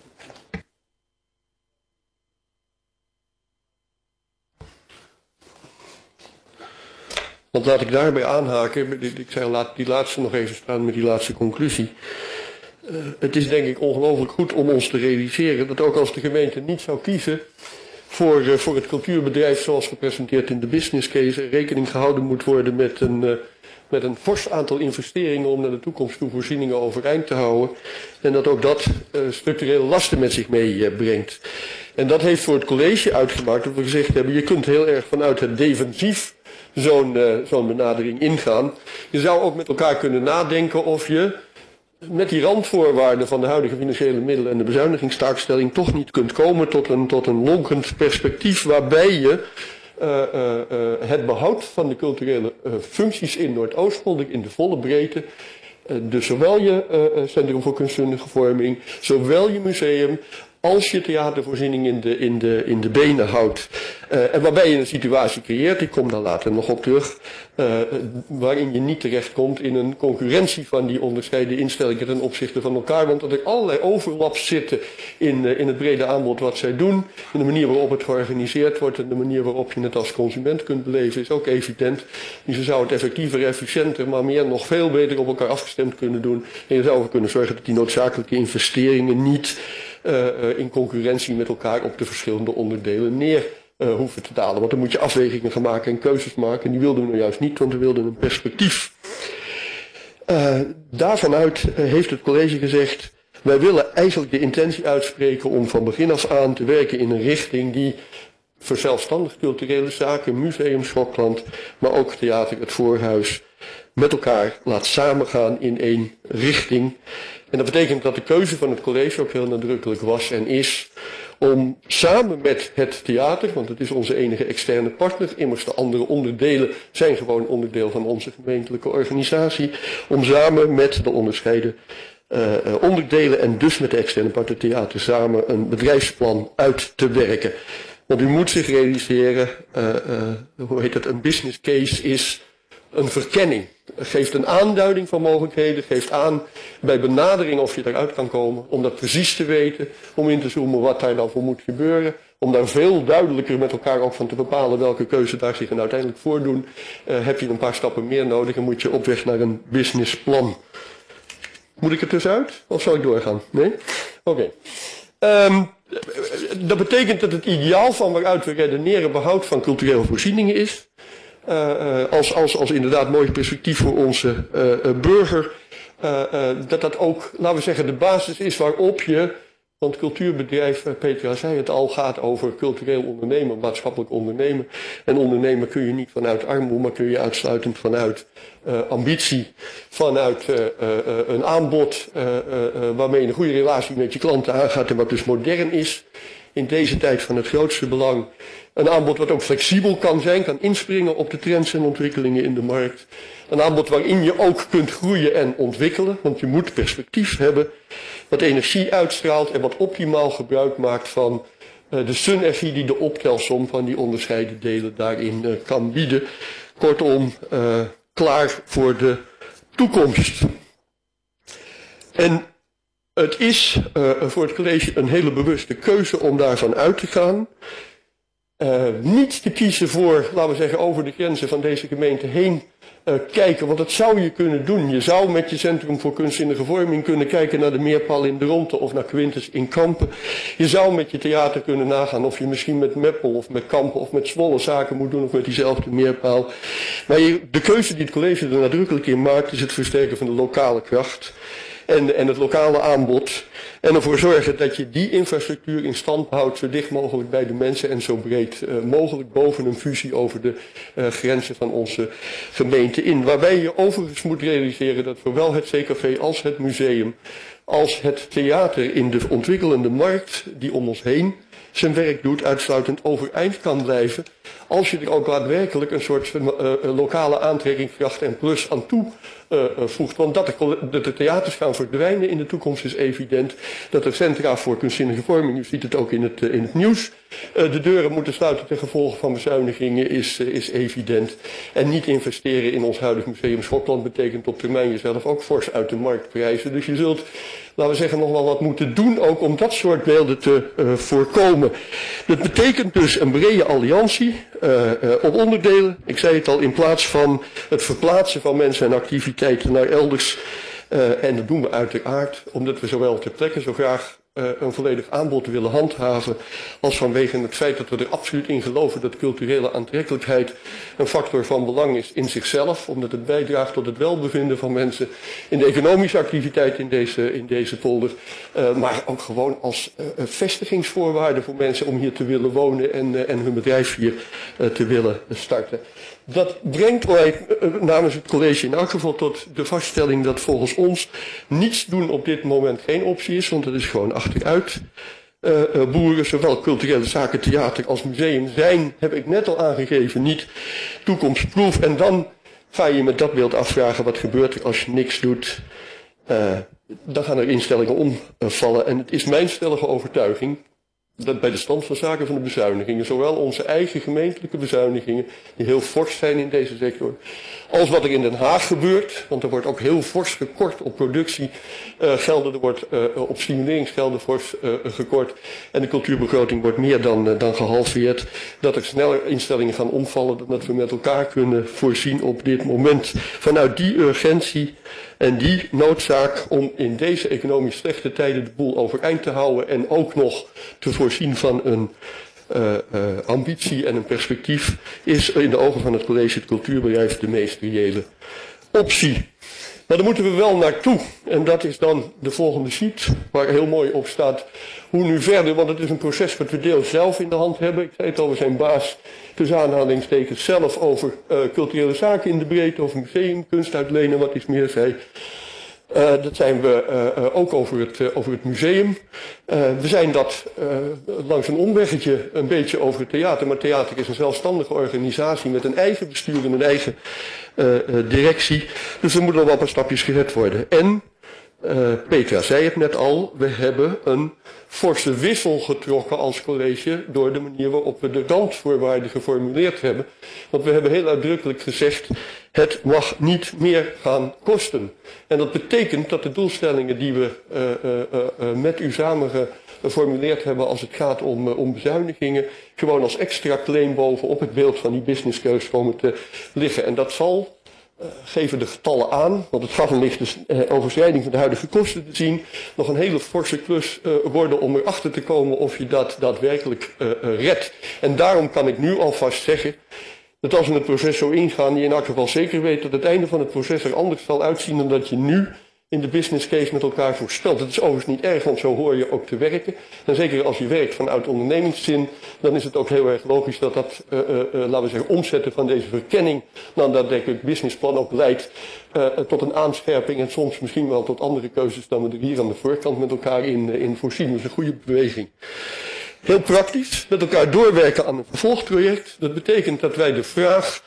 Want laat ik daarbij aanhaken, ik zei laat die laatste nog even staan met die laatste conclusie. Uh, het is denk ik ongelooflijk goed om ons te realiseren dat ook als de gemeente niet zou kiezen voor, uh, voor het cultuurbedrijf zoals gepresenteerd in de business case, er rekening gehouden moet worden met een, uh, met een fors aantal investeringen om naar de toekomst toe voorzieningen overeind te houden. En dat ook dat uh, structurele lasten met zich meebrengt. Uh, en dat heeft voor het college uitgemaakt dat we gezegd hebben, je kunt heel erg vanuit het defensief zo'n uh, zo'n benadering ingaan. Je zou ook met elkaar kunnen nadenken of je met die randvoorwaarden van de huidige financiële middelen en de bezuinigingstaakstelling toch niet kunt komen tot een, tot een lonkend perspectief waarbij je uh, uh, uh, het behoud van de culturele uh, functies in Noordoost-Polder in de volle breedte, uh, dus zowel je uh, Centrum voor Kunstkundige Vorming, zowel je museum, als je theatervoorziening in de, in de, in de benen houdt. Uh, en waarbij je een situatie creëert, ik kom daar later nog op terug, uh, waarin je niet terechtkomt in een concurrentie van die onderscheiden instellingen ten opzichte van elkaar. Want dat er allerlei overlaps zitten in, uh, in het brede aanbod wat zij doen. In de manier waarop het georganiseerd wordt en de manier waarop je het als consument kunt beleven is ook evident. Dus je zou het effectiever, efficiënter, maar meer nog veel beter op elkaar afgestemd kunnen doen. En je zou ervoor kunnen zorgen dat die noodzakelijke investeringen niet Uh, uh, in concurrentie met elkaar op de verschillende onderdelen neer uh, hoeven te dalen. Want dan moet je afwegingen gaan maken en keuzes maken. En die wilden we nou juist niet, want we wilden een perspectief. Uh, daarvanuit uh, heeft het college gezegd, wij willen eigenlijk de intentie uitspreken om van begin af aan te werken in een richting die verzelfstandig culturele zaken, museum Schokland, maar ook theater Het Voorhuis, met elkaar laat samengaan in één richting. En dat betekent dat de keuze van het college ook heel nadrukkelijk was en is om samen met het theater, want het is onze enige externe partner, immers de andere onderdelen zijn gewoon onderdeel van onze gemeentelijke organisatie, om samen met de onderscheiden uh, onderdelen en dus met de externe partner theater samen een bedrijfsplan uit te werken. Want u moet zich realiseren, uh, uh, hoe heet het, een business case is een verkenning. Geeft een aanduiding van mogelijkheden, geeft aan bij benadering of je eruit kan komen, om dat precies te weten, om in te zoomen wat daar dan voor moet gebeuren, om daar veel duidelijker met elkaar ook van te bepalen welke keuze daar zich dan uiteindelijk voordoen, uh, heb je een paar stappen meer nodig en moet je op weg naar een businessplan. Moet ik er tussenuit of zal ik doorgaan? Nee? Oké. Okay. Um, dat betekent dat het ideaal van waaruit we redeneren behoud van culturele voorzieningen is. Uh, uh, als, als, als inderdaad mooi perspectief voor onze uh, uh, burger. Uh, uh, dat dat ook, laten we zeggen, de basis is waarop je, want cultuurbedrijf, uh, Petra zei het al, gaat over cultureel ondernemen, maatschappelijk ondernemen. En ondernemen kun je niet vanuit armoede, maar kun je uitsluitend vanuit uh, ambitie, vanuit uh, uh, een aanbod uh, uh, uh, waarmee je een goede relatie met je klanten aangaat en wat dus modern is. In deze tijd van het grootste belang. Een aanbod wat ook flexibel kan zijn, kan inspringen op de trends en ontwikkelingen in de markt. Een aanbod waarin je ook kunt groeien en ontwikkelen, want je moet perspectief hebben. Wat energie uitstraalt en wat optimaal gebruik maakt van uh, de synergie die de optelsom van die onderscheiden delen daarin uh, kan bieden. Kortom, uh, klaar voor de toekomst. En het is uh, voor het college een hele bewuste keuze om daarvan uit te gaan. Uh, niet te kiezen voor, laten we zeggen, over de grenzen van deze gemeente heen uh, kijken. Want dat zou je kunnen doen. Je zou met je Centrum voor Kunstzinnige Vorming kunnen kijken naar de Meerpaal in de Ronte of naar Quintus in Kampen. Je zou met je theater kunnen nagaan of je misschien met Meppel of met Kampen of met Zwolle zaken moet doen of met diezelfde Meerpaal. Maar je, de keuze die het college er nadrukkelijk in maakt is het versterken van de lokale kracht. En, en het lokale aanbod. En ervoor zorgen dat je die infrastructuur in stand houdt zo dicht mogelijk bij de mensen en zo breed uh, mogelijk boven een fusie over de uh, grenzen van onze gemeente in. Waarbij je overigens moet realiseren dat zowel het C K V als het museum als het theater in de ontwikkelende markt die om ons heen zijn werk doet, uitsluitend overeind kan blijven, als je er ook daadwerkelijk een soort uh, uh, lokale aantrekkingskracht en plus aan toe uh, uh, voegt. Want dat de, dat de theaters gaan verdwijnen in de toekomst is evident. Dat er centra voor kunstzinnige vorming, u ziet het ook in het, uh, in het nieuws, uh, de deuren moeten sluiten ten gevolge van bezuinigingen is, uh, is evident. En niet investeren in ons huidig museum Schokland betekent op termijn jezelf ook fors uit de markt prijzen. Dus je zult, laten we zeggen, nog wel wat moeten doen ook om dat soort beelden te uh, voorkomen. Dat betekent dus een brede alliantie uh, uh, op onderdelen. Ik zei het al, in plaats van het verplaatsen van mensen en activiteiten naar elders. Uh, en dat doen we uiteraard omdat we zowel ter plekke zo graag uh, een volledig aanbod willen handhaven, als vanwege het feit dat we er absoluut in geloven dat culturele aantrekkelijkheid een factor van belang is in zichzelf, omdat het bijdraagt tot het welbevinden van mensen in de economische activiteit in deze, in deze polder, uh, maar ook gewoon als uh, vestigingsvoorwaarde voor mensen om hier te willen wonen en, uh, en hun bedrijf hier uh, te willen starten. Dat brengt mij uh, namens het college in elk geval tot de vaststelling dat volgens ons niets doen op dit moment geen optie is, want het is gewoon achteruit. Uh, uh, boeren, zowel culturele zaken, theater als museum zijn, heb ik net al aangegeven, niet toekomstproof. En dan ga je met dat beeld afvragen, wat gebeurt er als je niks doet? Uh, dan gaan er instellingen omvallen. En het is mijn stellige overtuiging dat bij de stand van zaken van de bezuinigingen, zowel onze eigen gemeentelijke bezuinigingen, die heel fors zijn in deze sector, als wat er in Den Haag gebeurt, want er wordt ook heel fors gekort op productiegelden, uh, er wordt uh, op stimuleringsgelden fors uh, gekort en de cultuurbegroting wordt meer dan, uh, dan gehalveerd, dat er sneller instellingen gaan omvallen dan dat we met elkaar kunnen voorzien op dit moment. Vanuit die urgentie en die noodzaak om in deze economisch slechte tijden de boel overeind te houden en ook nog te voorzien van een uh, uh, ambitie en een perspectief, is in de ogen van het college het cultuurbedrijf de meest reële optie. Maar daar moeten we wel naartoe. En dat is dan de volgende sheet, waar heel mooi op staat hoe nu verder, want het is een proces wat we deels zelf in de hand hebben. Ik zei het al, we zijn baas tussen aanhalingstekens zelf over uh, culturele zaken in de breedte, over museum, kunst uitlenen, wat iets meer zei. Uh, dat zijn we uh, uh, ook over het, uh, over het museum. Uh, we zijn dat uh, langs een omweggetje een beetje over het theater. Maar theater is een zelfstandige organisatie met een eigen bestuur en een eigen uh, uh, directie. Dus er moeten nog wel een paar stapjes gezet worden. En, uh, Petra zei het net al, we hebben een forse wissel getrokken als college door de manier waarop we de randvoorwaarden geformuleerd hebben. Want we hebben heel uitdrukkelijk gezegd, het mag niet meer gaan kosten. En dat betekent dat de doelstellingen die we uh, uh, uh, met u samen geformuleerd hebben als het gaat om, uh, om bezuinigingen, gewoon als extra claim bovenop het beeld van die businesskeus komen te liggen. En dat zal, uh, geven de getallen aan, want het gaf een lichte uh, overschrijding van de huidige kosten te zien, nog een hele forse klus uh, worden om erachter te komen of je dat daadwerkelijk uh, uh, redt. En daarom kan ik nu alvast zeggen dat als we het proces zo ingaan, je in elk geval zeker weet dat het einde van het proces er anders zal uitzien dan dat je nu in de business case met elkaar voorspelt. Dat is overigens niet erg, want zo hoor je ook te werken. En zeker als je werkt vanuit ondernemingszin, dan is het ook heel erg logisch dat dat, uh, uh, uh, laten we zeggen, omzetten van deze verkenning dan dat denk ik businessplan ook leidt uh, tot een aanscherping en soms misschien wel tot andere keuzes dan we er hier aan de voorkant met elkaar in, uh, in voorzien. Dat is een goede beweging. Heel praktisch, met elkaar doorwerken aan een vervolgproject. Dat betekent dat wij de vraag,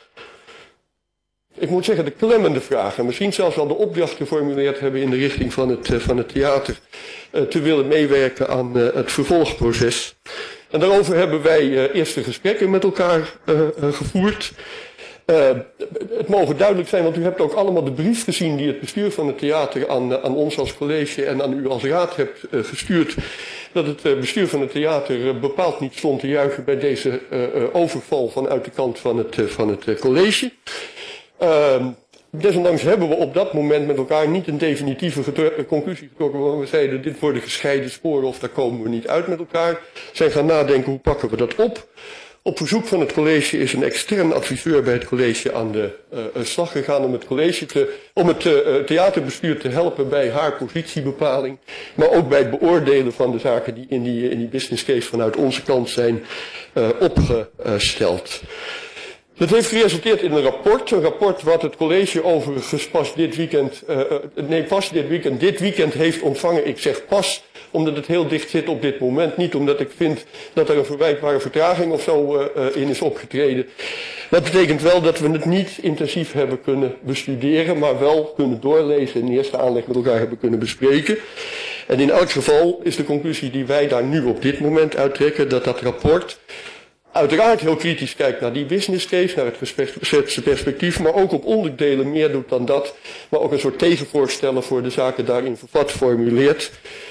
ik moet zeggen de klemmende vraag, en misschien zelfs al de opdracht geformuleerd hebben in de richting van het, uh, van het theater, uh, te willen meewerken aan uh, het vervolgproces. En daarover hebben wij uh, eerste gesprekken met elkaar uh, uh, gevoerd. Uh, het mogen duidelijk zijn, want u hebt ook allemaal de brief gezien die het bestuur van het theater aan, aan ons als college en aan u als raad hebt uh, gestuurd. Dat het uh, bestuur van het theater uh, bepaald niet stond te juichen bij deze uh, uh, overval vanuit de kant van het, uh, van het uh, college. Uh, desondanks hebben we op dat moment met elkaar niet een definitieve getro- conclusie getrokken, want we zeiden dit worden gescheiden sporen of daar komen we niet uit met elkaar. Zijn gaan nadenken hoe pakken we dat op. Op verzoek van het college is een extern adviseur bij het college aan de uh, slag gegaan om het college te, om het uh, theaterbestuur te helpen bij haar positiebepaling, maar ook bij het beoordelen van de zaken die in die, in die business case vanuit onze kant zijn uh, opgesteld. Dat heeft geresulteerd in een rapport. Een rapport wat het college overigens pas dit weekend, uh, nee pas dit weekend, dit weekend heeft ontvangen. Ik zeg pas, omdat het heel dicht zit op dit moment. Niet omdat ik vind dat er een verwijtbare vertraging of zo uh, uh, in is opgetreden. Dat betekent wel dat we het niet intensief hebben kunnen bestuderen, maar wel kunnen doorlezen en in eerste aanleg met elkaar hebben kunnen bespreken. En in elk geval is de conclusie die wij daar nu op dit moment uittrekken, dat dat rapport uiteraard heel kritisch kijkt naar die business case, naar het geschetste perspectief, maar ook op onderdelen meer doet dan dat, maar ook een soort tegenvoorstellen voor de zaken daarin vervat formuleert.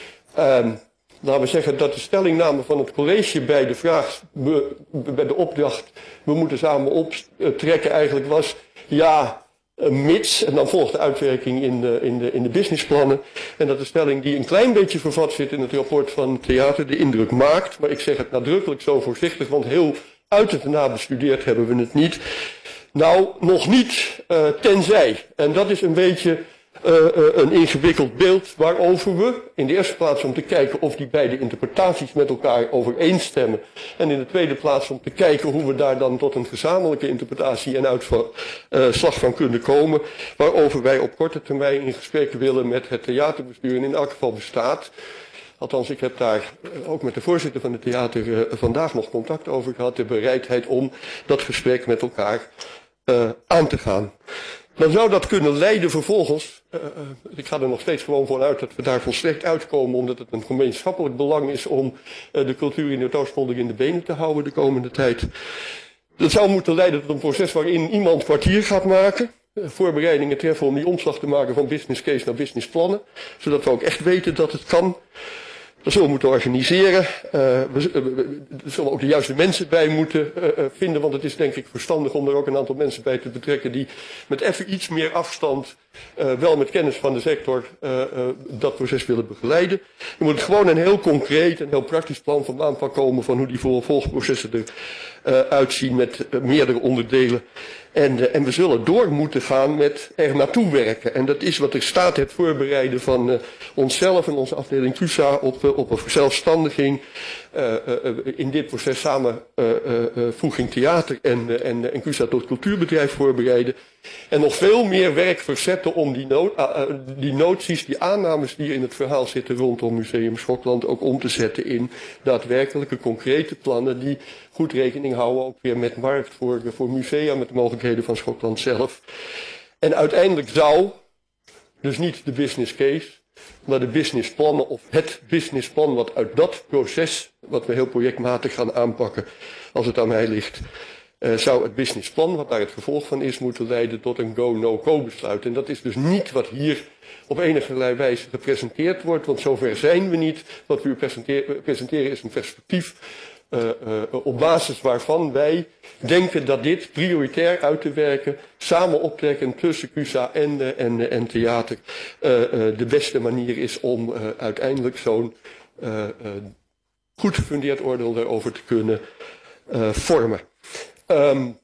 Um, laten we zeggen dat de stellingname van het college bij de vraag, bij de opdracht, we moeten samen optrekken eigenlijk was, ja, mits, en dan volgt de uitwerking in de, in de, in de businessplannen. En dat de stelling die een klein beetje vervat zit in het rapport van het theater de indruk maakt. Maar ik zeg het nadrukkelijk zo voorzichtig, want heel uiterst nabestudeerd hebben we het niet. Nou, nog niet, uh, tenzij. En dat is een beetje uh, uh, een ingewikkeld beeld waarover we, in de eerste plaats om te kijken of die beide interpretaties met elkaar overeenstemmen. En in de tweede plaats om te kijken hoe we daar dan tot een gezamenlijke interpretatie en uitslag van kunnen komen. Waarover wij op korte termijn in gesprek willen met het theaterbestuur en in elk geval bestaat. Althans, ik heb daar ook met de voorzitter van het theater uh, vandaag nog contact over gehad. De bereidheid om dat gesprek met elkaar uh, aan te gaan. Dan zou dat kunnen leiden vervolgens, uh, uh, ik ga er nog steeds gewoon van uit dat we daar volstrekt uitkomen, omdat het een gemeenschappelijk belang is om uh, de cultuur in Noord-Oostpolder in de benen te houden de komende tijd. Dat zou moeten leiden tot een proces waarin iemand kwartier gaat maken, uh, voorbereidingen treffen om die omslag te maken van business case naar business plannen, zodat we ook echt weten dat het kan. Dat zullen we moeten organiseren. Uh, we, uh, er zullen ook de juiste mensen bij moeten uh, uh, vinden. Want het is denk ik verstandig om er ook een aantal mensen bij te betrekken die met even iets meer afstand, uh, wel met kennis van de sector, uh, uh, dat proces willen begeleiden. Er moet gewoon een heel concreet en heel praktisch plan van aanpak komen van hoe die volgprocessen eruit uh, uitzien met uh, meerdere onderdelen. En, uh, en we zullen door moeten gaan met er naartoe werken. En dat is wat er staat, het voorbereiden van uh, onszelf en onze afdeling C U S A op, uh, op een verzelfstandiging. Uh, uh, in dit proces samenvoeging uh, uh, theater en, uh, en, en C U S A tot cultuurbedrijf voorbereiden. En nog veel meer werk verzetten om die, no uh, uh, die noties, die aannames die in het verhaal zitten rondom Museum Schokland ook om te zetten in daadwerkelijke concrete plannen die goed rekening houden ook weer met markt voor, voor musea, met de mogelijkheden van Schokland zelf. En uiteindelijk zou, dus niet de business case, maar de businessplannen of het businessplan wat uit dat proces, wat we heel projectmatig gaan aanpakken, als het aan mij ligt, uh, zou het businessplan, wat daar het gevolg van is, moeten leiden tot een go-no-go besluit. En dat is dus niet wat hier op enige wijze gepresenteerd wordt, want zover zijn we niet. Wat we u presenteren, presenteren is een perspectief Uh, uh, op basis waarvan wij denken dat dit prioritair uit te werken, samen optrekken tussen C U S A en, uh, en, uh, en theater, uh, uh, de beste manier is om uh, uiteindelijk zo'n uh, uh, goed gefundeerd oordeel daarover te kunnen uh, vormen. Um,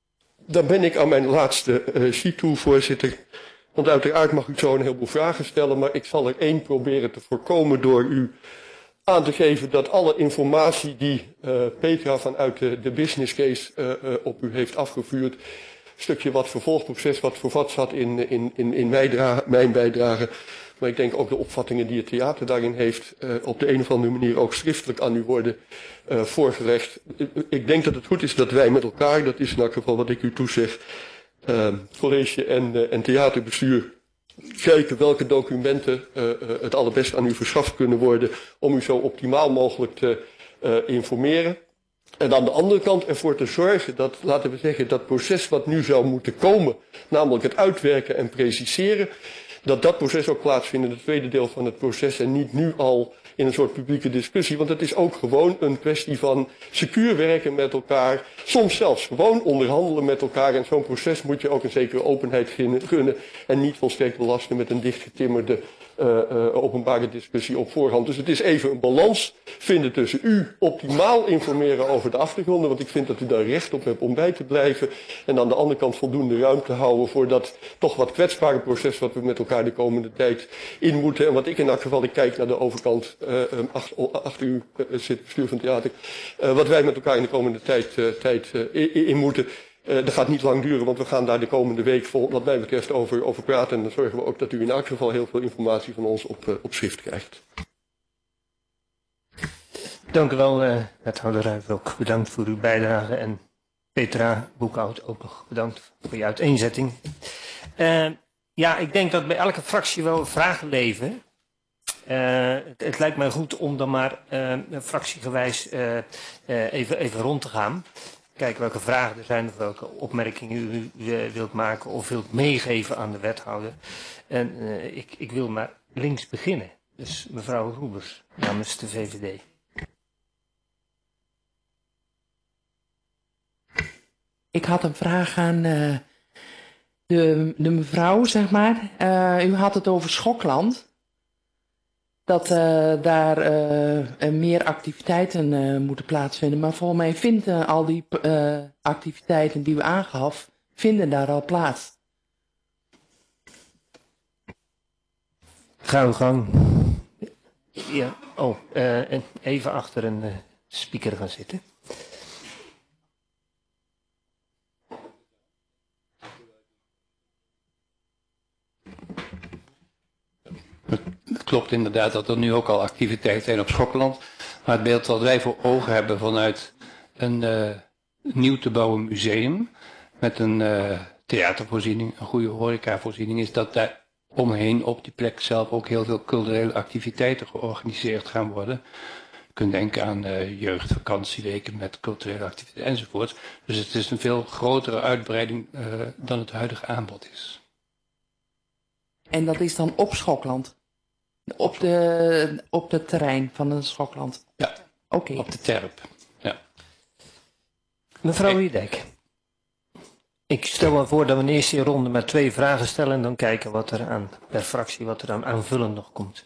dan ben ik aan mijn laatste uh, sheet toe, voorzitter. Want uiteraard mag u zo een heleboel vragen stellen, maar ik zal er één proberen te voorkomen door u aan te geven dat alle informatie die uh, Petra vanuit de, de business case uh, uh, op u heeft afgevuurd, een stukje wat vervolgproces wat vervat zat in, in, in, in mijn bijdrage, maar ik denk ook de opvattingen die het theater daarin heeft, uh, op de een of andere manier ook schriftelijk aan u worden uh, voorgelegd. Ik denk dat het goed is dat wij met elkaar, dat is in elk geval wat ik u toezeg, uh, college en, uh, en theaterbestuur, kijken welke documenten uh, uh, het allerbest aan u verschaft kunnen worden om u zo optimaal mogelijk te uh, informeren. En aan de andere kant ervoor te zorgen dat, laten we zeggen, dat proces wat nu zou moeten komen, namelijk het uitwerken en preciseren, dat dat proces ook plaatsvindt in het tweede deel van het proces en niet nu al in een soort publieke discussie. Want het is ook gewoon een kwestie van secuur werken met elkaar, soms zelfs gewoon onderhandelen met elkaar. En zo'n proces moet je ook een zekere openheid gunnen en niet volstrekt belasten met een dichtgetimmerde uh, uh, openbare discussie op voorhand. Dus het is even een balans vinden tussen u optimaal informeren over de achtergronden, want ik vind dat u daar recht op hebt om bij te blijven. En aan de andere kant voldoende ruimte houden voor dat toch wat kwetsbare proces wat we met elkaar de komende tijd in moeten. En wat ik in elk geval, ik kijk naar de overkant, uh, achter, achter u uh, zit het bestuur van het theater, uh, wat wij met elkaar in de komende tijd, uh, tijd uh, in, in moeten, Uh, dat gaat niet lang duren, want we gaan daar de komende week vol, wat mij betreft over, over praten. En dan zorgen we ook dat u in elk geval heel veel informatie van ons op, uh, op schrift krijgt. Dank u wel, uh, wethouder Ruijbroek. Bedankt voor uw bijdrage. En Petra Boekhout ook nog bedankt voor je uiteenzetting. Uh, ja, ik denk dat bij elke fractie wel vragen leven. Uh, het, het lijkt mij goed om dan maar uh, fractiegewijs uh, uh, even, even rond te gaan. Kijken welke vragen er zijn of welke opmerkingen u, u wilt maken of wilt meegeven aan de wethouder. En uh, ik, ik wil maar links beginnen. Dus mevrouw Roebers namens de V V D. Ik had een vraag aan uh, de, de mevrouw, zeg maar. Uh, u had het over Schokland. Dat uh, daar uh, meer activiteiten uh, moeten plaatsvinden. Maar volgens mij vinden al die uh, activiteiten die u aangaf, vinden daar al plaats. Ga uw gang. Ja, oh, uh, even achter een uh, speaker gaan zitten. Het klopt inderdaad dat er nu ook al activiteiten zijn op Schokland. Maar het beeld dat wij voor ogen hebben vanuit een uh, nieuw te bouwen museum met een uh, theatervoorziening, een goede horecavoorziening, is dat daar omheen op die plek zelf ook heel veel culturele activiteiten georganiseerd gaan worden. Je kunt denken aan uh, jeugdvakantieweken met culturele activiteiten enzovoort. Dus het is een veel grotere uitbreiding uh, dan het huidige aanbod is. En dat is dan op Schokland? Op de, op het terrein van een Schokland? Ja, oké. Op de terp. Ja. Mevrouw Wiedijk. Ik stel me voor dat we in de eerste ronde maar twee vragen stellen en dan kijken wat er aan per fractie, wat er aan aanvullend nog komt.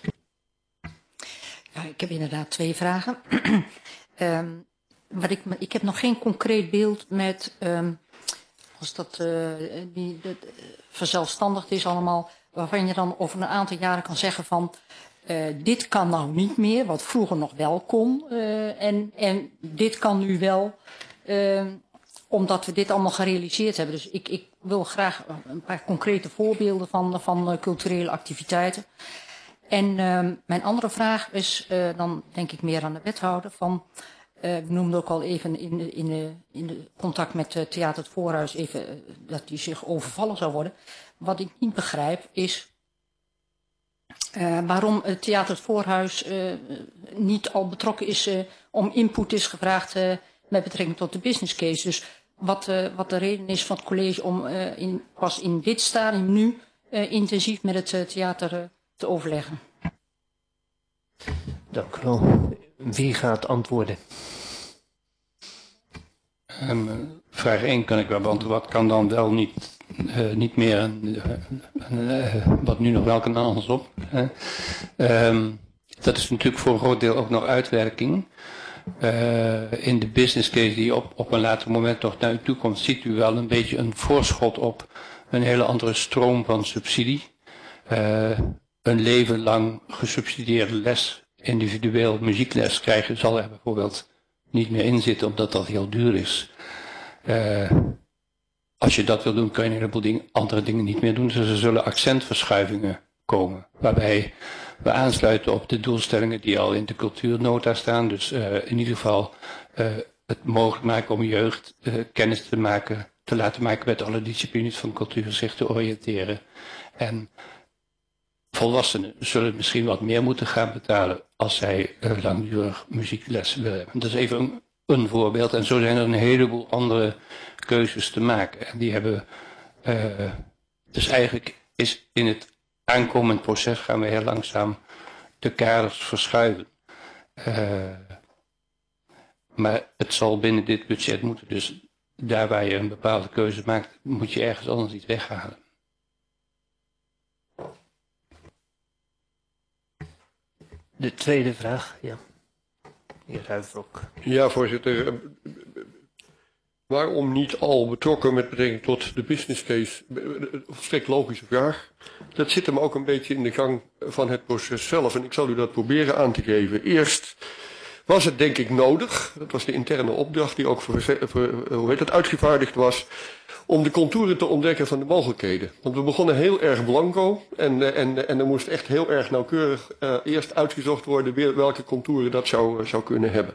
Ja, ik heb inderdaad twee vragen. um, wat ik, ik heb nog geen concreet beeld met, um, als dat uh, die, dat, uh, verzelfstandigd is allemaal, waarvan je dan over een aantal jaren kan zeggen van, uh, dit kan nou niet meer, wat vroeger nog wel kon, uh, en, en dit kan nu wel, uh, omdat we dit allemaal gerealiseerd hebben. Dus ik, ik wil graag een paar concrete voorbeelden van, van uh, culturele activiteiten. En uh, mijn andere vraag is, uh, dan denk ik meer aan de wethouder, van, uh, we noemden ook al even in de, in de, in de contact met uh, Theater het Voorhuis even uh, dat die zich overvallen zou worden. Wat ik niet begrijp is uh, waarom het Theater het Voorhuis uh, niet al betrokken is, uh, om input is gevraagd uh, met betrekking tot de business case. Dus wat, uh, wat de reden is van het college om uh, in, pas in dit stadium nu uh, intensief met het uh, theater uh, te overleggen. Dank u wel. Wie gaat antwoorden? Um, vraag één kan ik wel beantwoorden. Wat kan dan wel niet, uh, niet meer, uh, uh, wat nu nog wel kan andersom. Uh, um, dat is natuurlijk voor een groot deel ook nog uitwerking. Uh, in de business case die op, op een later moment nog naar u toe komt, ziet u wel een beetje een voorschot op een hele andere stroom van subsidie. Uh, een leven lang gesubsidieerde les, individueel muziekles krijgen, zal er bijvoorbeeld niet meer in zitten, omdat dat heel duur is. Uh, als je dat wil doen, kan je een heleboel dingen, andere dingen niet meer doen. Dus er zullen accentverschuivingen komen, waarbij we aansluiten op de doelstellingen die al in de cultuurnota staan. Dus uh, in ieder geval uh, het mogelijk maken om jeugd uh, kennis te maken, te laten maken met alle disciplines van cultuur, zich te oriënteren. En volwassenen zullen misschien wat meer moeten gaan betalen als zij uh, langdurig muziekles willen hebben. Dat is even een, een voorbeeld. En zo zijn er een heleboel andere keuzes te maken. En die hebben, uh, dus eigenlijk is in het aankomend proces gaan we heel langzaam de kaders verschuiven. Uh, maar het zal binnen dit budget moeten. Dus daar waar je een bepaalde keuze maakt, moet je ergens anders iets weghalen. De tweede vraag, ja. Heer Ruijbroek. Ja, voorzitter. Waarom niet al betrokken met betrekking tot de business case? Volstrekt logische vraag. Dat zit hem ook een beetje in de gang van het proces zelf. En ik zal u dat proberen aan te geven. Eerst was het denk ik nodig, dat was de interne opdracht die ook voor, voor hoe heet het, uitgevaardigd was, om de contouren te ontdekken van de mogelijkheden. Want we begonnen heel erg blanco en, en, en er moest echt heel erg nauwkeurig uh, eerst uitgezocht worden welke contouren dat zou, zou kunnen hebben.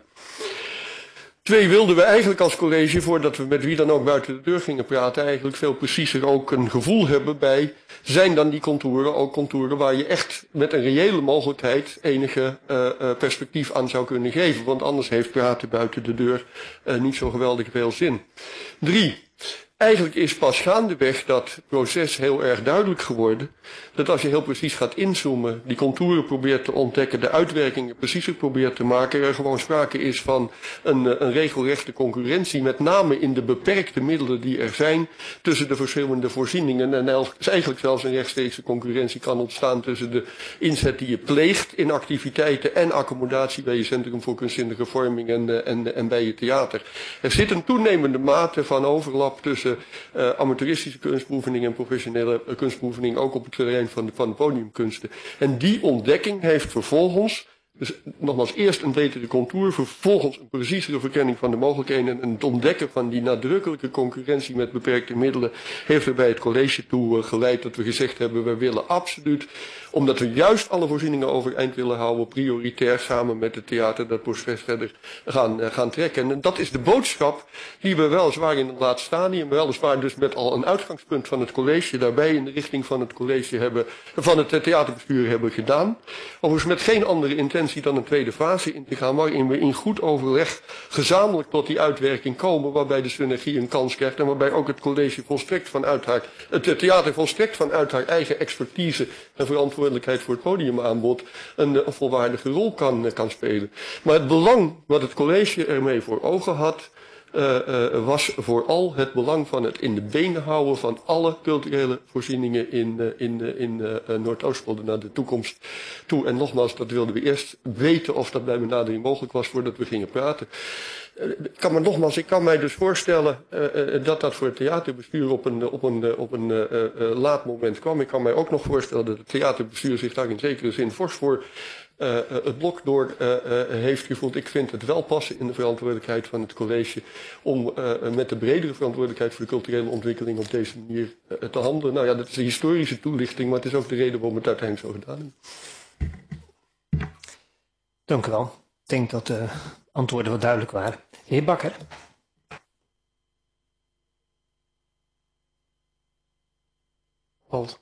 Twee, wilden we eigenlijk als college, voordat we met wie dan ook buiten de deur gingen praten, eigenlijk veel preciezer ook een gevoel hebben bij, zijn dan die contouren ook contouren waar je echt met een reële mogelijkheid enige uh, uh, perspectief aan zou kunnen geven. Want anders heeft praten buiten de deur uh, niet zo geweldig veel zin. Drie. Eigenlijk is pas gaandeweg dat proces heel erg duidelijk geworden. Dat als je heel precies gaat inzoomen, die contouren probeert te ontdekken, de uitwerkingen preciezer probeert te maken, er gewoon sprake is van een, een regelrechte concurrentie, met name in de beperkte middelen die er zijn tussen de verschillende voorzieningen. En eigenlijk zelfs een rechtstreekse concurrentie kan ontstaan tussen de inzet die je pleegt in activiteiten en accommodatie bij je Centrum voor Kunstzinnige Vorming en, en, en bij je theater. Er zit een toenemende mate van overlap tussen Uh, amateuristische kunstbeoefening en professionele uh, kunstbeoefening, ook op het terrein van de, van de podiumkunsten. En die ontdekking heeft vervolgens, dus nogmaals eerst een betere contour, vervolgens een preciezere verkenning van de mogelijkheden en het ontdekken van die nadrukkelijke concurrentie met beperkte middelen, heeft er bij het college toe uh, geleid dat we gezegd hebben, we willen absoluut, omdat we juist alle voorzieningen overeind willen houden, prioritair samen met het theater dat proces verder gaan, uh, gaan trekken. En dat is de boodschap die we weliswaar in het laatste stadium, weliswaar dus met al een uitgangspunt van het college daarbij in de richting van het college hebben, van het uh, theaterbestuur hebben gedaan. Overigens met geen andere intentie dan een tweede fase in te gaan, waarin we in goed overleg gezamenlijk tot die uitwerking komen, waarbij de synergie een kans krijgt en waarbij ook het college volstrekt vanuit haar, het theater volstrekt vanuit haar eigen expertise en verantwoordelijkheid voor het podiumaanbod een, een volwaardige rol kan, kan spelen. Maar het belang wat het college ermee voor ogen had, Uh, uh, was vooral het belang van het in de benen houden van alle culturele voorzieningen in, uh, in, uh, in uh, Noordoostpolder naar de toekomst toe. En nogmaals, dat wilden we eerst weten of dat bij benadering mogelijk was voordat we gingen praten. Uh, ik kan me nogmaals, ik kan mij dus voorstellen uh, uh, dat dat voor het theaterbestuur op een, op een, uh, op een uh, uh, laat moment kwam. Ik kan mij ook nog voorstellen dat het theaterbestuur zich daar in zekere zin fors voor Uh, uh, het blok door uh, uh, heeft gevoeld. Ik vind het wel passen in de verantwoordelijkheid van het college om uh, met de bredere verantwoordelijkheid voor de culturele ontwikkeling op deze manier uh, te handelen. Nou ja, dat is een historische toelichting, maar het is ook de reden waarom we het uiteindelijk zo gedaan hebben. Dank u wel. Ik denk dat de antwoorden wel duidelijk waren. De heer Bakker. Halt.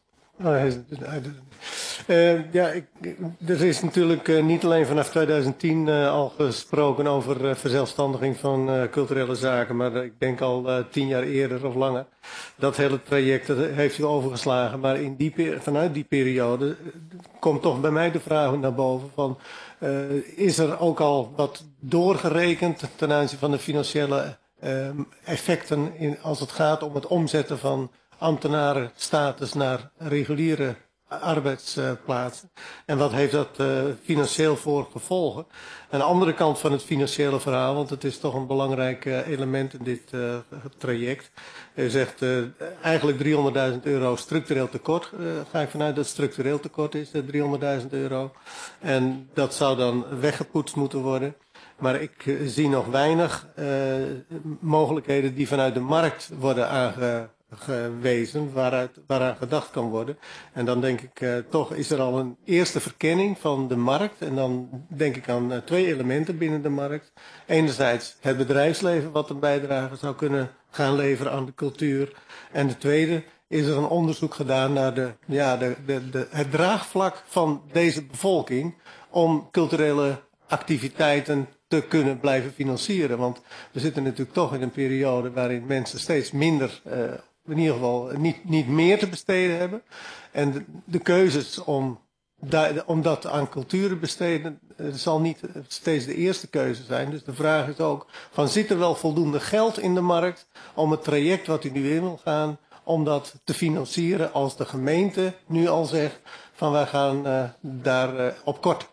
Uh, ja, ik, er is natuurlijk uh, niet alleen vanaf tweeduizend tien uh, al gesproken over uh, verzelfstandiging van uh, culturele zaken, maar uh, ik denk al uh, tien jaar eerder of langer. Dat hele traject dat heeft u overgeslagen, maar in die, vanuit die periode uh, komt toch bij mij de vraag naar boven van, uh, is er ook al wat doorgerekend ten aanzien van de financiële uh, effecten in, als het gaat om het omzetten van ambtenarenstatus naar reguliere arbeidsplaatsen. En wat heeft dat uh, financieel voor gevolgen? Aan de andere kant van het financiële verhaal, want het is toch een belangrijk uh, element in dit uh, traject. U zegt uh, eigenlijk driehonderdduizend euro structureel tekort. Uh, ga ik vanuit dat het structureel tekort is, uh, driehonderdduizend euro. En dat zou dan weggepoetst moeten worden. Maar ik uh, zie nog weinig uh, mogelijkheden die vanuit de markt worden aange gewezen, waaruit, waaraan gedacht kan worden. En dan denk ik, uh, toch is er al een eerste verkenning van de markt. En dan denk ik aan uh, twee elementen binnen de markt. Enerzijds het bedrijfsleven wat een bijdrage zou kunnen gaan leveren aan de cultuur. En de tweede is er een onderzoek gedaan naar de, ja, de, de, de, het draagvlak van deze bevolking om culturele activiteiten te kunnen blijven financieren. Want we zitten natuurlijk toch in een periode waarin mensen steeds minder uh, in ieder geval niet, niet meer te besteden hebben. En de, de keuzes om, da, om dat aan cultuur te besteden, uh, zal niet steeds de eerste keuze zijn. Dus de vraag is ook, van zit er wel voldoende geld in de markt om het traject wat u nu in wil gaan, om dat te financieren als de gemeente nu al zegt van wij gaan uh, daar uh, op kort.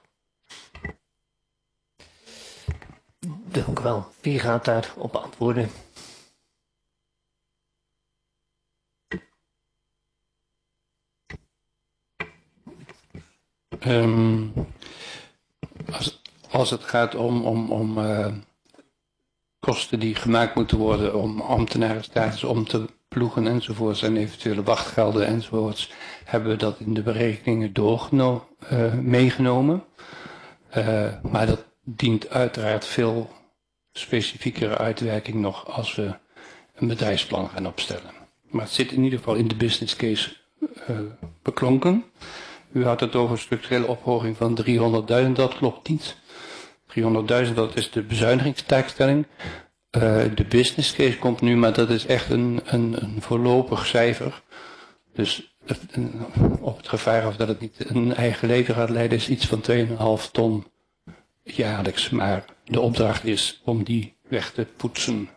Dank u wel. Wie gaat daarop antwoorden? Um, als, als het gaat om, om, om uh, kosten die gemaakt moeten worden om ambtenarenstatus om te ploegen enzovoorts en eventuele wachtgelden enzovoorts, hebben we dat in de berekeningen doorgeno- uh, meegenomen. Uh, maar dat dient uiteraard veel specifiekere uitwerking nog als we een bedrijfsplan gaan opstellen. Maar het zit in ieder geval in de business case uh, beklonken. U had het over een structurele ophoging van driehonderdduizend, dat klopt niet. driehonderdduizend, dat is de bezuinigingstaakstelling. Uh, de business case komt nu, maar dat is echt een, een, een voorlopig cijfer. Dus uh, op het gevaar of dat het niet een eigen leven gaat leiden, is iets van twee komma vijf ton jaarlijks. Maar de opdracht is om die weg te poetsen.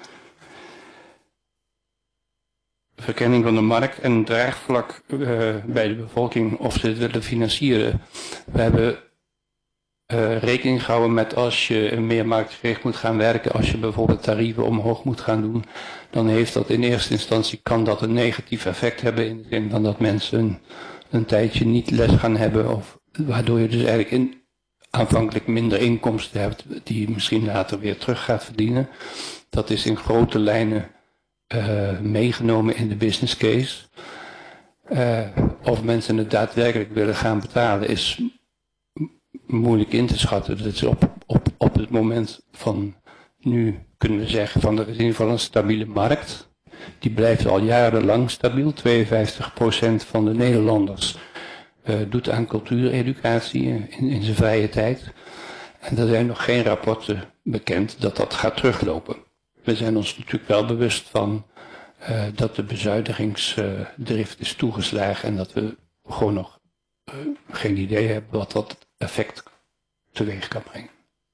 Verkenning van de markt en draagvlak uh, bij de bevolking of ze het willen financieren. We hebben uh, rekening gehouden met als je meer marktgericht moet gaan werken, als je bijvoorbeeld tarieven omhoog moet gaan doen, dan heeft dat in eerste instantie, kan dat een negatief effect hebben in de zin van dat mensen een, een tijdje niet les gaan hebben, of waardoor je dus eigenlijk in, aanvankelijk minder inkomsten hebt die je misschien later weer terug gaat verdienen. Dat is in grote lijnen Uh, meegenomen in de business case. Uh, of mensen het daadwerkelijk willen gaan betalen is m- moeilijk in te schatten. Dat is op, op, op het moment van nu kunnen we zeggen van er is in ieder geval een stabiele markt. Die blijft al jarenlang stabiel. tweeënvijftig procent van de Nederlanders uh, doet aan cultuureducatie in, in zijn vrije tijd. En er zijn nog geen rapporten bekend dat dat gaat teruglopen. We zijn ons natuurlijk wel bewust van uh, dat de bezuinigingsdrift uh, is toegeslagen en dat we gewoon nog uh, geen idee hebben wat dat effect teweeg kan brengen.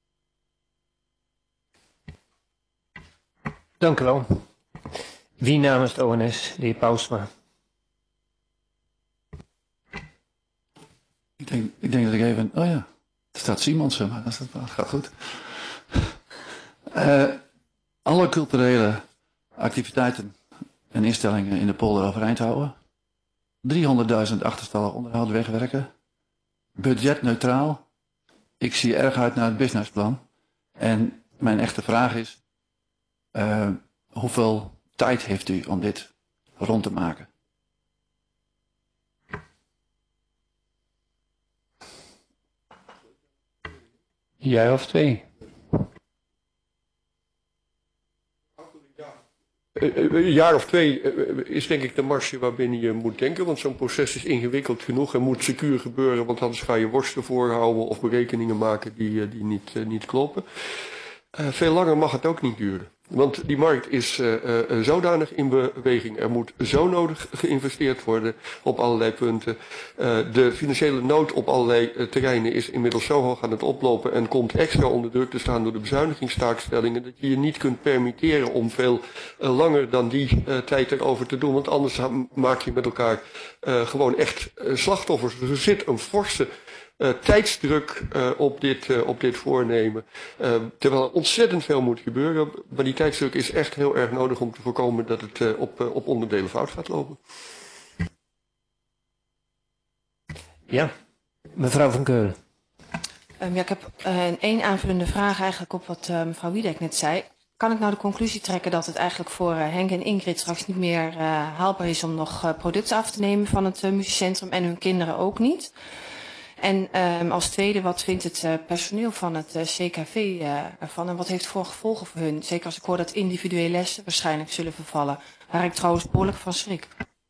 Dank u wel. Wie namens het O N S? De heer Pausma. Ik denk, ik denk dat ik even... Oh ja, er staat Simonsen, maar dat gaat goed. Uh, alle culturele activiteiten en instellingen in de polder overeind houden. driehonderdduizend achterstallig onderhoud wegwerken. Budgetneutraal. Ik zie erg uit naar het businessplan. En mijn echte vraag is, uh, hoeveel tijd heeft u om dit rond te maken? Jij of twee? Een jaar of twee is denk ik de marge waarbinnen je moet denken, want zo'n proces is ingewikkeld genoeg en moet secuur gebeuren, want anders ga je worsten voorhouden of berekeningen maken die, die niet, niet kloppen. Uh, veel langer mag het ook niet duren. Want die markt is uh, uh, zodanig in beweging. Er moet zo nodig geïnvesteerd worden op allerlei punten. Uh, de financiële nood op allerlei uh, terreinen is inmiddels zo hoog aan het oplopen en komt extra onder druk te staan door de bezuinigingstaakstellingen, dat je je niet kunt permitteren om veel uh, langer dan die uh, tijd erover te doen. Want anders maak je met elkaar uh, gewoon echt uh, slachtoffers. Dus er zit een forse Uh, tijdsdruk uh, op, dit, uh, op dit voornemen. Uh, terwijl er ontzettend veel moet gebeuren. Maar die tijdsdruk is echt heel erg nodig om te voorkomen dat het uh, op, uh, op onderdelen fout gaat lopen. Ja, mevrouw van Keulen. Um, ja, ik heb uh, een één aanvullende vraag eigenlijk op wat uh, mevrouw Wiedek net zei. Kan ik nou de conclusie trekken dat het eigenlijk voor uh, Henk en Ingrid straks niet meer uh, haalbaar is om nog uh, producten af te nemen van het uh, muziekcentrum en hun kinderen ook niet? En um, als tweede, wat vindt het uh, personeel van het uh, C K V uh, ervan en wat heeft het voor gevolgen voor hun? Zeker als ik hoor dat individuele lessen waarschijnlijk zullen vervallen, waar ik trouwens behoorlijk van schrik.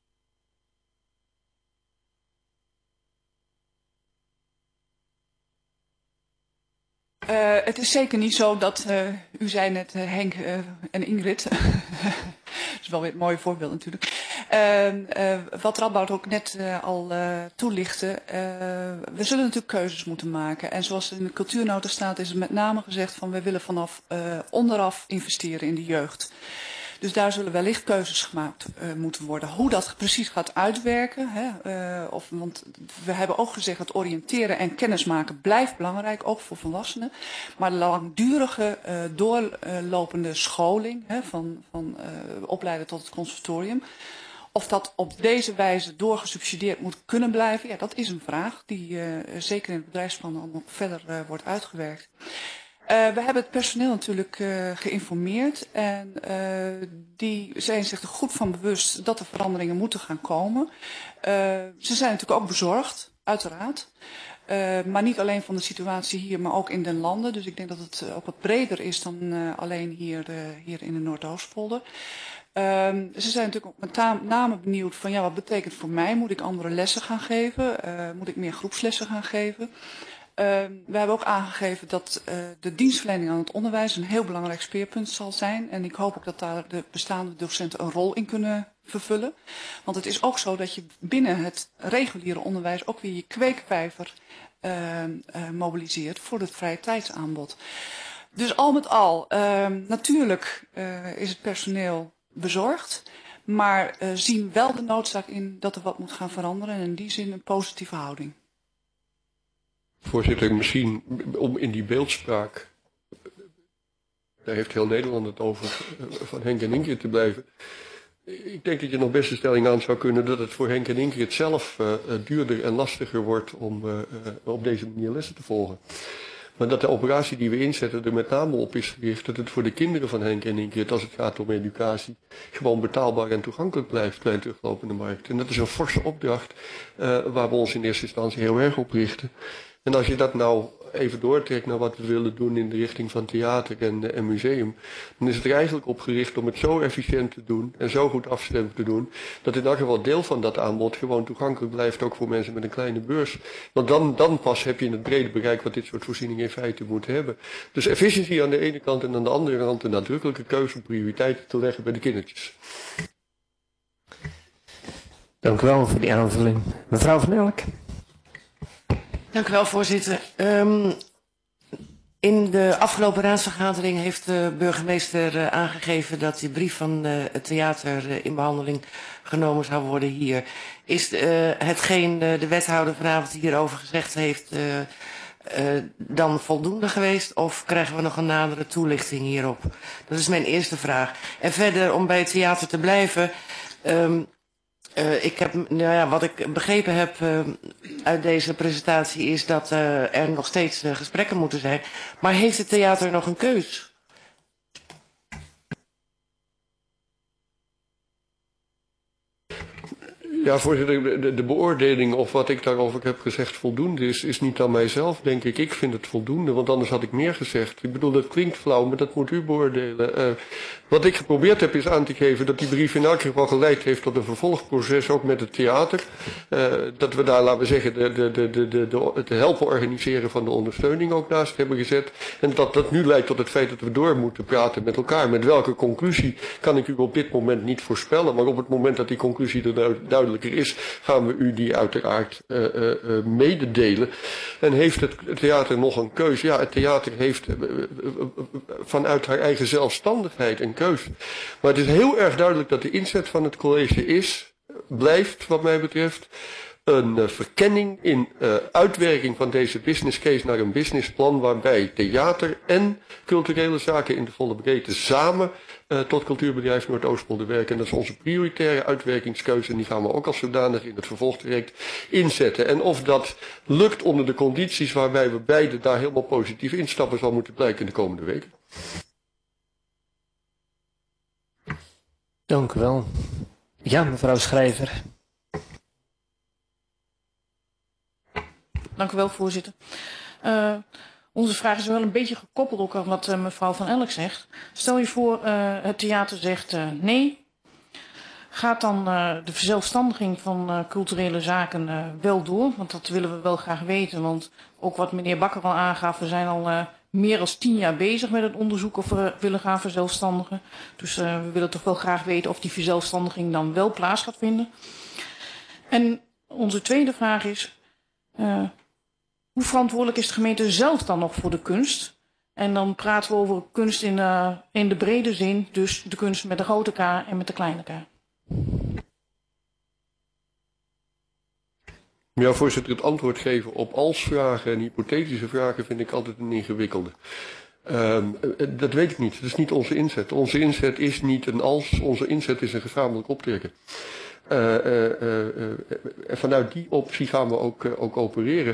Uh, het is zeker niet zo dat, uh, u zei net uh, Henk uh, en Ingrid, dat is wel weer een mooi voorbeeld natuurlijk. Uh, uh, wat Radboud ook net uh, al uh, toelichtte, uh, we zullen natuurlijk keuzes moeten maken. En zoals in de cultuurnota staat is er met name gezegd van we willen vanaf uh, onderaf investeren in de jeugd. Dus daar zullen wellicht keuzes gemaakt uh, moeten worden. Hoe dat precies gaat uitwerken. Hè, uh, of, want we hebben ook gezegd dat oriënteren en kennismaken blijft belangrijk, ook voor volwassenen. Maar de langdurige uh, doorlopende scholing, hè, van, van uh, opleiden tot het conservatorium. Of dat op deze wijze doorgesubsidieerd moet kunnen blijven, ja, dat is een vraag die uh, zeker in het bedrijfsplan dan nog verder uh, wordt uitgewerkt. Uh, we hebben het personeel natuurlijk uh, geïnformeerd en uh, die zijn zich er goed van bewust dat er veranderingen moeten gaan komen. Uh, ze zijn natuurlijk ook bezorgd, uiteraard. Uh, maar niet alleen van de situatie hier, maar ook in den landen. Dus ik denk dat het uh, ook wat breder is dan uh, alleen hier, uh, hier in de Noordoostpolder. Um, ze zijn natuurlijk ook met name benieuwd van ja, wat betekent voor mij? Moet ik andere lessen gaan geven? Uh, moet ik meer groepslessen gaan geven? Uh, we hebben ook aangegeven dat uh, de dienstverlening aan het onderwijs een heel belangrijk speerpunt zal zijn. En ik hoop ook dat daar de bestaande docenten een rol in kunnen vervullen. Want het is ook zo dat je binnen het reguliere onderwijs ook weer je kweekvijver uh, uh, mobiliseert voor het vrije tijdsaanbod. Dus al met al, uh, natuurlijk uh, is het personeel bezorgd, maar uh, zien wel de noodzaak in dat er wat moet gaan veranderen en in die zin een positieve houding. Voorzitter, misschien om in die beeldspraak, daar heeft heel Nederland het over, van Henk en Ingrid te blijven. Ik denk dat je nog best een stelling aan zou kunnen dat het voor Henk en Ingrid zelf uh, duurder en lastiger wordt om uh, uh, op deze manier lessen te volgen. Maar dat de operatie die we inzetten er met name op is gericht dat het voor de kinderen van Henk en Ingrid, als het gaat om educatie, gewoon betaalbaar en toegankelijk blijft bij een teruglopende markt. En dat is een forse opdracht uh, waar we ons in eerste instantie heel erg op richten. En als je dat nou even doortrekt naar wat we willen doen in de richting van theater en, en museum, dan is het er eigenlijk op gericht om het zo efficiënt te doen en zo goed afgestemd te doen, dat in elk geval deel van dat aanbod gewoon toegankelijk blijft, ook voor mensen met een kleine beurs. Want dan, dan pas heb je het brede bereik wat dit soort voorzieningen in feite moeten hebben. Dus efficiëntie aan de ene kant en aan de andere kant een nadrukkelijke keuze om prioriteiten te leggen bij de kindertjes. Dank u wel voor die aanvulling. Mevrouw Van Elk. Dank u wel, voorzitter. Um, in de afgelopen raadsvergadering heeft de burgemeester uh, aangegeven dat die brief van uh, het theater uh, in behandeling genomen zou worden hier. Is uh, hetgeen uh, de wethouder vanavond hierover gezegd heeft uh, uh, dan voldoende geweest? Of krijgen we nog een nadere toelichting hierop? Dat is mijn eerste vraag. En verder, om bij het theater te blijven. Um, Uh, ik heb, nou ja, wat ik begrepen heb uh, uit deze presentatie is dat uh, er nog steeds uh, gesprekken moeten zijn. Maar heeft het theater nog een keus? Ja, voorzitter, de, de beoordeling of wat ik daarover heb gezegd voldoende is, is niet aan mijzelf, denk ik. Ik vind het voldoende, want anders had ik meer gezegd. Ik bedoel, dat klinkt flauw, maar dat moet u beoordelen. Uh, wat ik geprobeerd heb is aan te geven dat die brief in elk geval geleid heeft tot een vervolgproces, ook met het theater. Uh, dat we daar, laten we zeggen, de, de, de, de, de, de, het helpen organiseren van de ondersteuning ook naast hebben gezet. En dat dat nu leidt tot het feit dat we door moeten praten met elkaar. Met welke conclusie kan ik u op dit moment niet voorspellen, maar op het moment dat die conclusie er duidelijk is, gaan we u die uiteraard uh, uh, mededelen. En heeft het theater nog een keus? Ja, het theater heeft uh, uh, uh, vanuit haar eigen zelfstandigheid een keus. Maar het is heel erg duidelijk dat de inzet van het college is, blijft wat mij betreft, een uh, verkenning in uh, uitwerking van deze business case naar een businessplan waarbij theater en culturele zaken in de volle breedte samen uh, tot cultuurbedrijf Noordoostpolder werken. En dat is onze prioritaire uitwerkingskeuze en die gaan we ook als zodanig in het vervolgtraject inzetten. En of dat lukt onder de condities waarbij we beide daar helemaal positief instappen zal moeten blijken in de komende weken. Dank u wel. Ja, mevrouw Schrijver. Dank u wel, voorzitter. Uh, onze vraag is wel een beetje gekoppeld ook aan wat uh, mevrouw Van Elk zegt. Stel je voor, uh, het theater zegt uh, nee. Gaat dan uh, de verzelfstandiging van uh, culturele zaken uh, wel door? Want dat willen we wel graag weten. Want ook wat meneer Bakker al aangaf, we zijn al uh, meer dan tien jaar bezig met het onderzoek of we willen gaan verzelfstandigen. Dus uh, we willen toch wel graag weten of die verzelfstandiging dan wel plaats gaat vinden. En onze tweede vraag is, uh, hoe verantwoordelijk is de gemeente zelf dan nog voor de kunst? En dan praten we over kunst in, uh, in de brede zin, dus de kunst met de grote K en met de kleine K. Ja, voorzitter, het antwoord geven op als-vragen en hypothetische vragen vind ik altijd een ingewikkelde. Um, dat weet ik niet. Dat is niet onze inzet. Onze inzet is niet een als, onze inzet is een gezamenlijk optrekken. Uh, uh, uh, uh, en vanuit die optie gaan we ook, uh, ook opereren.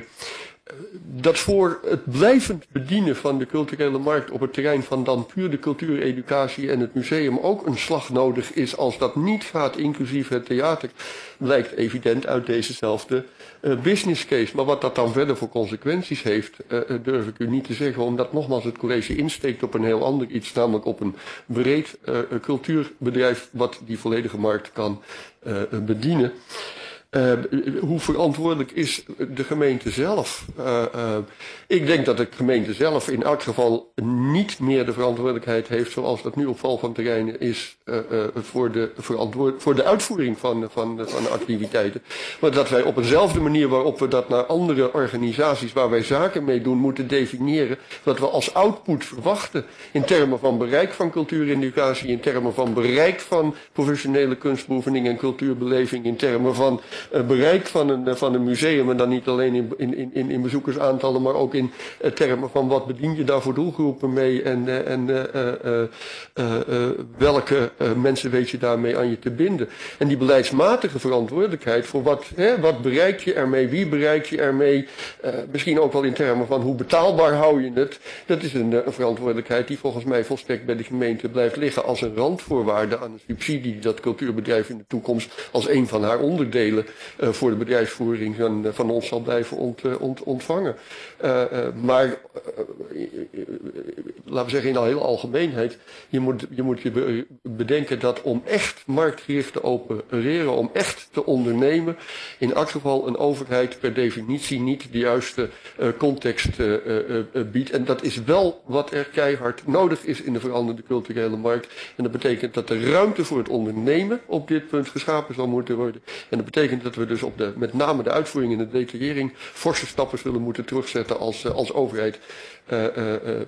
Dat voor het blijvend bedienen van de culturele markt op het terrein van dan puur de cultuur, educatie en het museum ook een slag nodig is als dat niet gaat, inclusief het theater, blijkt evident uit dezezelfde uh, business case. Maar wat dat dan verder voor consequenties heeft, uh, durf ik u niet te zeggen, omdat nogmaals het college insteekt op een heel ander iets, namelijk op een breed uh, cultuurbedrijf wat die volledige markt kan uh, bedienen. Uh, hoe verantwoordelijk is de gemeente zelf? Uh, uh, ik denk dat de gemeente zelf in elk geval niet meer de verantwoordelijkheid heeft zoals dat nu op val van terreinen is uh, uh, voor, de verantwoord voor de uitvoering van, van, van activiteiten. Maar dat wij op eenzelfde manier waarop we dat naar andere organisaties waar wij zaken mee doen moeten definiëren, wat we als output verwachten in termen van bereik van cultuureducatie, in termen van bereik van professionele kunstbeoefening en cultuurbeleving, in termen van Uh, bereik van een, van een museum, en dan niet alleen in, in, in, in bezoekersaantallen, maar ook in uh, termen van wat bedien je daar voor doelgroepen mee en, uh, en uh, uh, uh, uh, welke uh, mensen weet je daarmee aan je te binden. En die beleidsmatige verantwoordelijkheid voor wat, hè, wat bereik je ermee, wie bereik je ermee, uh, misschien ook wel in termen van hoe betaalbaar hou je het, dat is een, een verantwoordelijkheid die volgens mij volstrekt bij de gemeente blijft liggen als een randvoorwaarde aan een subsidie die dat cultuurbedrijf in de toekomst als een van haar onderdelen Uh, voor de bedrijfsvoering van, uh, van ons zal blijven ont, uh, ont, ontvangen. Uh, uh, maar, uh, uh, laten we zeggen in al hele algemeenheid, je moet je, moet je bedenken dat om echt marktgericht te opereren, om echt te ondernemen, in elk geval een overheid per definitie niet de juiste uh, context uh, uh, uh, biedt. En dat is wel wat er keihard nodig is in de veranderde culturele markt. En dat betekent dat de ruimte voor het ondernemen op dit punt geschapen zal moeten worden. En dat betekent dat we dus op de, met name de uitvoering en de detaillering forse stappen zullen moeten terugzetten als, als overheid. Uh, uh, uh,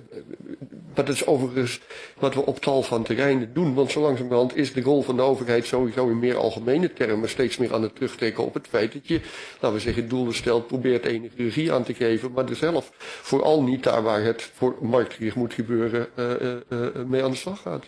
dat is overigens wat we op tal van terreinen doen. Want zo langzamerhand is de rol van de overheid sowieso in meer algemene termen steeds meer aan het terugtrekken op het feit dat je, laten we zeggen, doelen stelt, probeert enige regie aan te geven, maar er zelf vooral niet daar waar het voor marktgericht moet gebeuren uh, uh, uh, mee aan de slag gaat.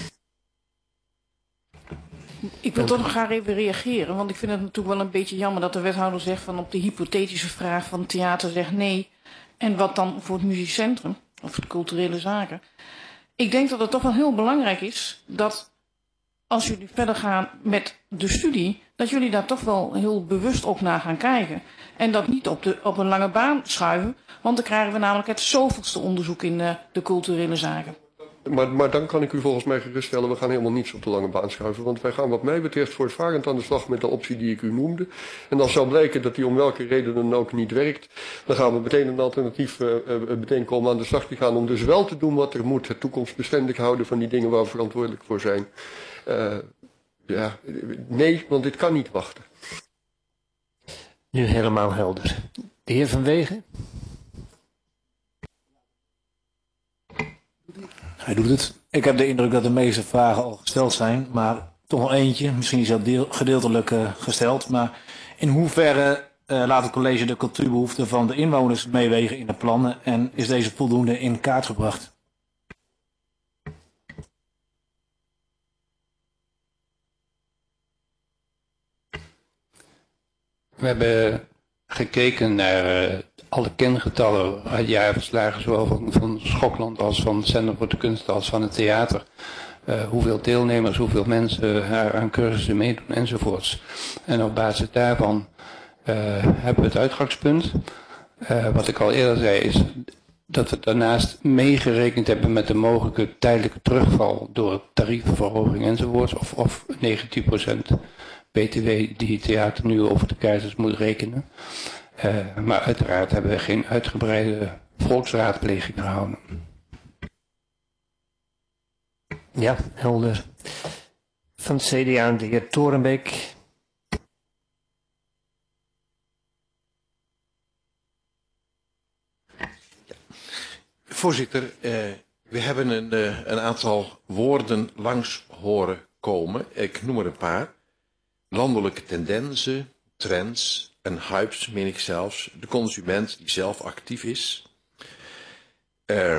Ik wil toch nog graag even reageren, want ik vind het natuurlijk wel een beetje jammer dat de wethouder zegt van op de hypothetische vraag van het theater zegt nee. En wat dan voor het muziekcentrum of de culturele zaken. Ik denk dat het toch wel heel belangrijk is dat als jullie verder gaan met de studie, dat jullie daar toch wel heel bewust op naar gaan kijken. En dat niet op, de, op een lange baan schuiven, want dan krijgen we namelijk het zoveelste onderzoek in de, de culturele zaken. Maar, maar dan kan ik u volgens mij geruststellen, we gaan helemaal niets op de lange baan schuiven. Want wij gaan wat mij betreft voortvarend aan de slag met de optie die ik u noemde. En als zou blijken dat die om welke reden dan ook niet werkt, dan gaan we meteen een alternatief uh, uh, bedenken om aan de slag te gaan. Om dus wel te doen wat er moet, het toekomstbestendig houden van die dingen waar we verantwoordelijk voor zijn. Uh, ja, nee, want dit kan niet wachten. Nu helemaal helder. De heer Van Wegen. Hij doet het. Ik heb de indruk dat de meeste vragen al gesteld zijn, maar toch nog eentje. Misschien is dat deel, gedeeltelijk uh, gesteld, maar in hoeverre uh, laat het college de cultuurbehoeften van de inwoners meewegen in de plannen en is deze voldoende in kaart gebracht? We hebben gekeken naar uh, alle kengetallen uit jaarverslagen, zowel van, van Schokland als van het Centrum voor de Kunst als van het theater. Uh, hoeveel deelnemers, hoeveel mensen uh, aan cursussen meedoen enzovoorts. En op basis daarvan uh, hebben we het uitgangspunt. Uh, wat ik al eerder zei is dat we daarnaast meegerekend hebben met de mogelijke tijdelijke terugval door tarievenverhoging enzovoorts. Of, of negentien procent B T W die het theater nu over de keizers moet rekenen. Uh, maar uiteraard hebben we geen uitgebreide volksraadpleging gehouden. Ja, helder. Van het C D A de heer Torenbeek. Voorzitter, uh, we hebben een, uh, een aantal woorden langs horen komen. Ik noem er een paar. Landelijke tendensen, trends en hypes, meen ik zelfs. De consument die zelf actief is. Uh,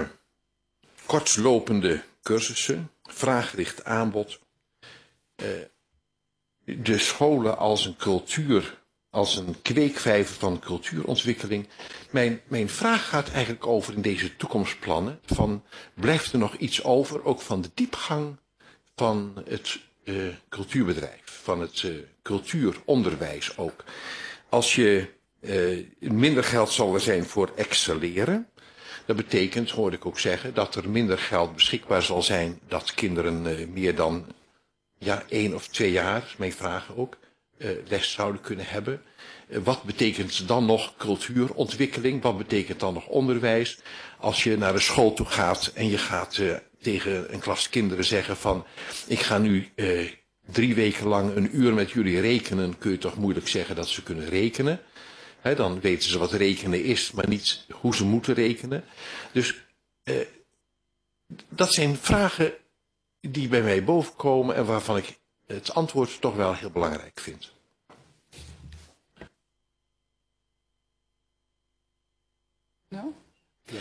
kortlopende cursussen, vraaggericht aanbod. Uh, de scholen als een cultuur, als een kweekvijver van cultuurontwikkeling. Mijn, mijn vraag gaat eigenlijk over in deze toekomstplannen, van blijft er nog iets over, ook van de diepgang van het uh, cultuurbedrijf, van het uh, cultuuronderwijs ook. Als je uh, minder geld zal er zijn voor excelleren, dat betekent, hoorde ik ook zeggen, dat er minder geld beschikbaar zal zijn dat kinderen uh, meer dan ja, één of twee jaar, is mijn vraag ook, uh, les zouden kunnen hebben. Uh, wat betekent dan nog cultuurontwikkeling? Wat betekent dan nog onderwijs? Als je naar de school toe gaat en je gaat uh, tegen een klas kinderen zeggen van, ik ga nu uh, drie weken lang een uur met jullie rekenen, kun je toch moeilijk zeggen dat ze kunnen rekenen. He, dan weten ze wat rekenen is, maar niet hoe ze moeten rekenen. Dus uh, dat zijn vragen die bij mij bovenkomen en waarvan ik het antwoord toch wel heel belangrijk vind. Nou? Ja.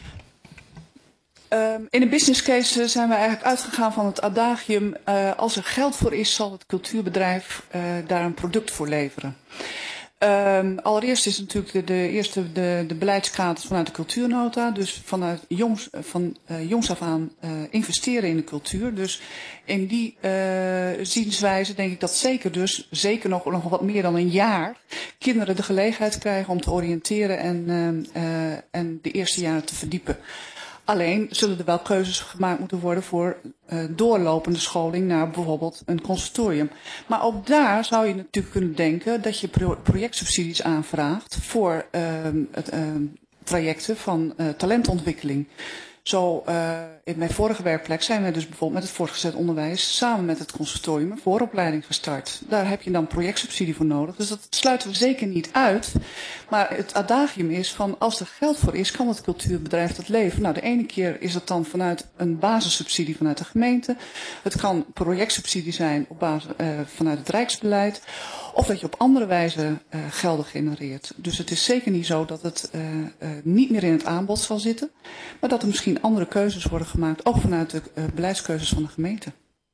Um, in de business case zijn we eigenlijk uitgegaan van het adagium, uh, als er geld voor is, zal het cultuurbedrijf uh, daar een product voor leveren. Um, allereerst is natuurlijk de, de eerste de, de beleidskaders vanuit de cultuurnota. Dus vanuit jongs, van uh, jongs af aan uh, investeren in de cultuur. Dus in die uh, zienswijze denk ik dat zeker dus, zeker nog, nog wat meer dan een jaar, kinderen de gelegenheid krijgen om te oriënteren en, uh, uh, en de eerste jaren te verdiepen. Alleen zullen er wel keuzes gemaakt moeten worden voor uh, doorlopende scholing naar bijvoorbeeld een conservatorium. Maar ook daar zou je natuurlijk kunnen denken dat je pro projectsubsidies aanvraagt voor uh, het, uh, trajecten van uh, talentontwikkeling. Zo, uh, in mijn vorige werkplek zijn we dus bijvoorbeeld met het voortgezet onderwijs samen met het conservatorium een vooropleiding gestart. Daar heb je dan projectsubsidie voor nodig. Dus dat sluiten we zeker niet uit. Maar het adagium is van als er geld voor is, kan het cultuurbedrijf dat leveren. Nou, de ene keer is dat dan vanuit een basissubsidie vanuit de gemeente. Het kan projectsubsidie zijn op basis, uh, vanuit het Rijksbeleid. Of dat je op andere wijze uh, gelden genereert. Dus het is zeker niet zo dat het uh, uh, niet meer in het aanbod zal zitten. Maar dat er misschien andere keuzes worden gemaakt. Ook vanuit de uh, beleidskeuzes van de gemeente.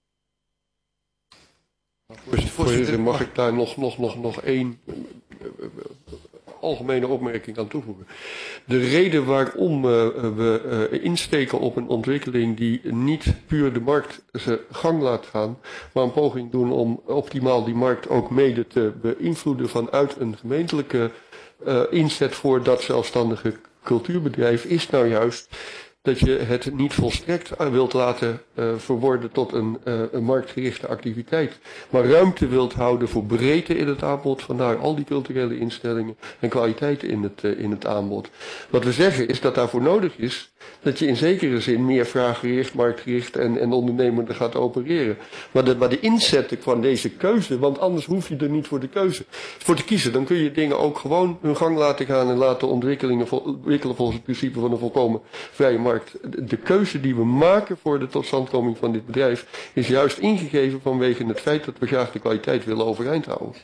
Voorzitter, mag ik daar nog, nog, nog, nog één uh, uh, algemene opmerking aan toevoegen. De reden waarom uh, we uh, insteken op een ontwikkeling die niet puur de markt zijn gang laat gaan, maar een poging doen om optimaal die markt ook mede te beïnvloeden vanuit een gemeentelijke uh, inzet voor dat zelfstandige cultuurbedrijf, is nou juist dat je het niet volstrekt wilt laten uh, verworden tot een, uh, een marktgerichte activiteit. Maar ruimte wilt houden voor breedte in het aanbod, vandaar al die culturele instellingen en kwaliteit in het, uh, in het aanbod. Wat we zeggen is dat daarvoor nodig is dat je in zekere zin meer vraaggericht, marktgericht en, en ondernemender gaat opereren. Maar de, maar de inzetten van deze keuze, want anders hoef je er niet voor de keuze voor te kiezen. Dan kun je dingen ook gewoon hun gang laten gaan en laten ontwikkelingen ontwikkelen volgens het principe van een volkomen vrije markt. De keuze die we maken voor de totstandkoming van dit bedrijf is juist ingegeven vanwege het feit dat we graag de kwaliteit willen overeind houden.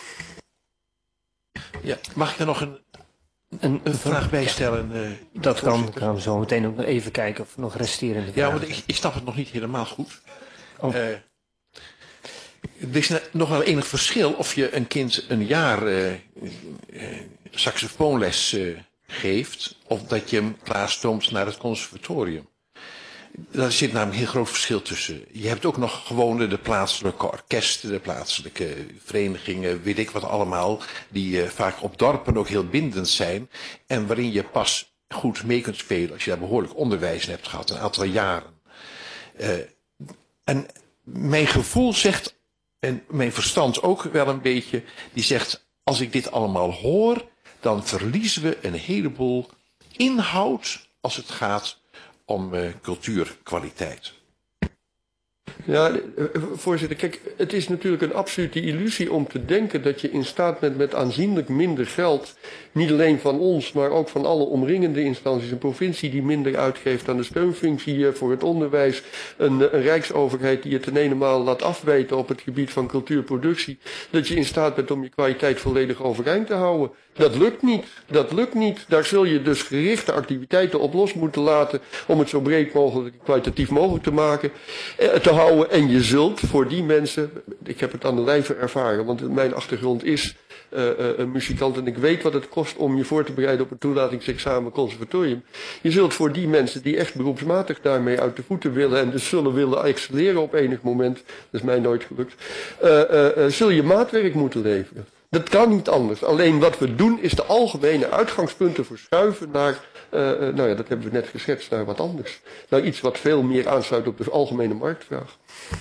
Ja, mag ik er nog een, een, een vraag bij stellen? Ja, uh, dat kan, gaan we zo meteen ook nog even kijken of er nog resterende vragen. Ja, want ik, ik snap het nog niet helemaal goed. Oh. Uh, er is nog wel enig verschil of je een kind een jaar uh, uh, saxofoonles uh, geeft, of dat je hem klaarstoomt naar het conservatorium. Daar zit namelijk een heel groot verschil tussen. Je hebt ook nog gewoon de plaatselijke orkesten, de plaatselijke verenigingen, weet ik wat allemaal, die uh, vaak op dorpen ook heel bindend zijn en waarin je pas goed mee kunt spelen als je daar behoorlijk onderwijs in hebt gehad, een aantal jaren. Uh, en mijn gevoel zegt, en mijn verstand ook wel een beetje, die zegt, als ik dit allemaal hoor, dan verliezen we een heleboel inhoud als het gaat om uh, cultuurkwaliteit. Ja, voorzitter, kijk, het is natuurlijk een absolute illusie om te denken dat je in staat bent met aanzienlijk minder geld, niet alleen van ons, maar ook van alle omringende instanties, een provincie die minder uitgeeft aan de steunfunctie voor het onderwijs, een, een rijksoverheid die je ten enemaal laat afwijten op het gebied van cultuurproductie, dat je in staat bent om je kwaliteit volledig overeind te houden. Dat lukt niet, dat lukt niet. Daar zul je dus gerichte activiteiten op los moeten laten om het zo breed mogelijk, kwalitatief mogelijk te maken, eh, te houden. bouwen en je zult voor die mensen, ik heb het aan de lijve ervaren, want mijn achtergrond is uh, uh, een muzikant en ik weet wat het kost om je voor te bereiden op een toelatingsexamen conservatorium. Je zult voor die mensen die echt beroepsmatig daarmee uit de voeten willen en dus zullen willen excelleren op enig moment, dat is mij nooit gelukt, uh, uh, uh, zul je maatwerk moeten leveren. Dat kan niet anders. Alleen wat we doen is de algemene uitgangspunten verschuiven naar, uh, uh, nou ja, dat hebben we net geschetst, naar wat anders. Naar iets wat veel meer aansluit op de algemene marktvraag.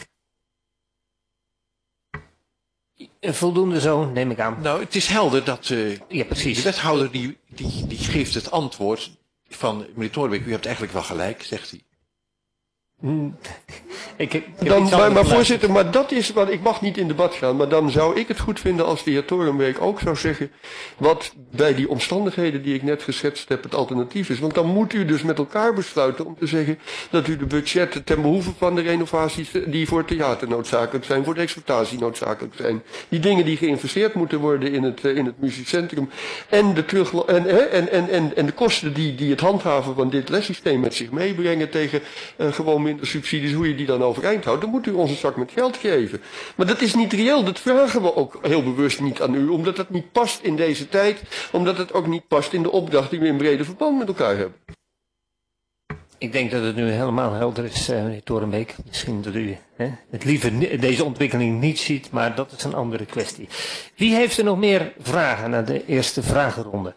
Voldoende zo, neem ik aan. Nou, het is helder dat uh, ja, precies. de wethouder die, die, die geeft het antwoord van meneer Toornbeek, u hebt eigenlijk wel gelijk, zegt hij. Hmm. Ik, ik, ik Dan, maar, maar voorzitter, maar dat is wat, ik mag niet in debat gaan, maar dan zou ik het goed vinden als de heer Torenbeek ook zou zeggen wat bij die omstandigheden die ik net geschetst heb het alternatief is. Want dan moet u dus met elkaar besluiten om te zeggen dat u de budgetten ten behoeve van de renovaties die voor het theater noodzakelijk zijn, voor de exploitatie noodzakelijk zijn, die dingen die geïnvesteerd moeten worden in het, in het muziekcentrum en de, terug, en, en, en, en, en de kosten die, die het handhaven van dit lessysteem met zich meebrengen tegen uh, gewoon minder subsidies, hoe je die dan overeind houdt, dan moet u ons een zak met geld geven. Maar dat is niet reëel, dat vragen we ook heel bewust niet aan u, omdat dat niet past in deze tijd, omdat het ook niet past in de opdracht die we in brede verband met elkaar hebben. Ik denk dat het nu helemaal helder is, uh, meneer Torenbeek. Misschien dat u hè, het liever deze ontwikkeling niet ziet, maar dat is een andere kwestie. Wie heeft er nog meer vragen naar de eerste vragenronde?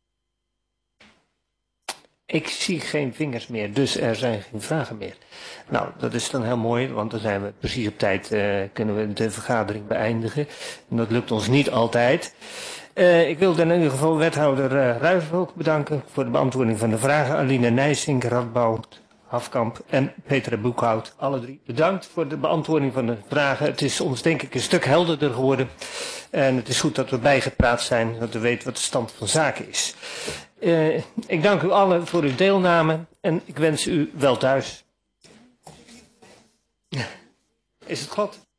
Ik zie geen vingers meer, dus er zijn geen vragen meer. Nou, dat is dan heel mooi, want dan zijn we precies op tijd, uh, kunnen we de vergadering beëindigen. En dat lukt ons niet altijd. Uh, ik wil dan in ieder geval wethouder uh, Ruijswolk bedanken voor de beantwoording van de vragen. Aline Nijsink, Radboud, Hafkamp en Petra Boekhout. Alle drie bedankt voor de beantwoording van de vragen. Het is ons denk ik een stuk helderder geworden. En het is goed dat we bijgepraat zijn, dat we weten wat de stand van zaken is. Uh, ik dank u allen voor uw deelname en ik wens u wel thuis. Is het God?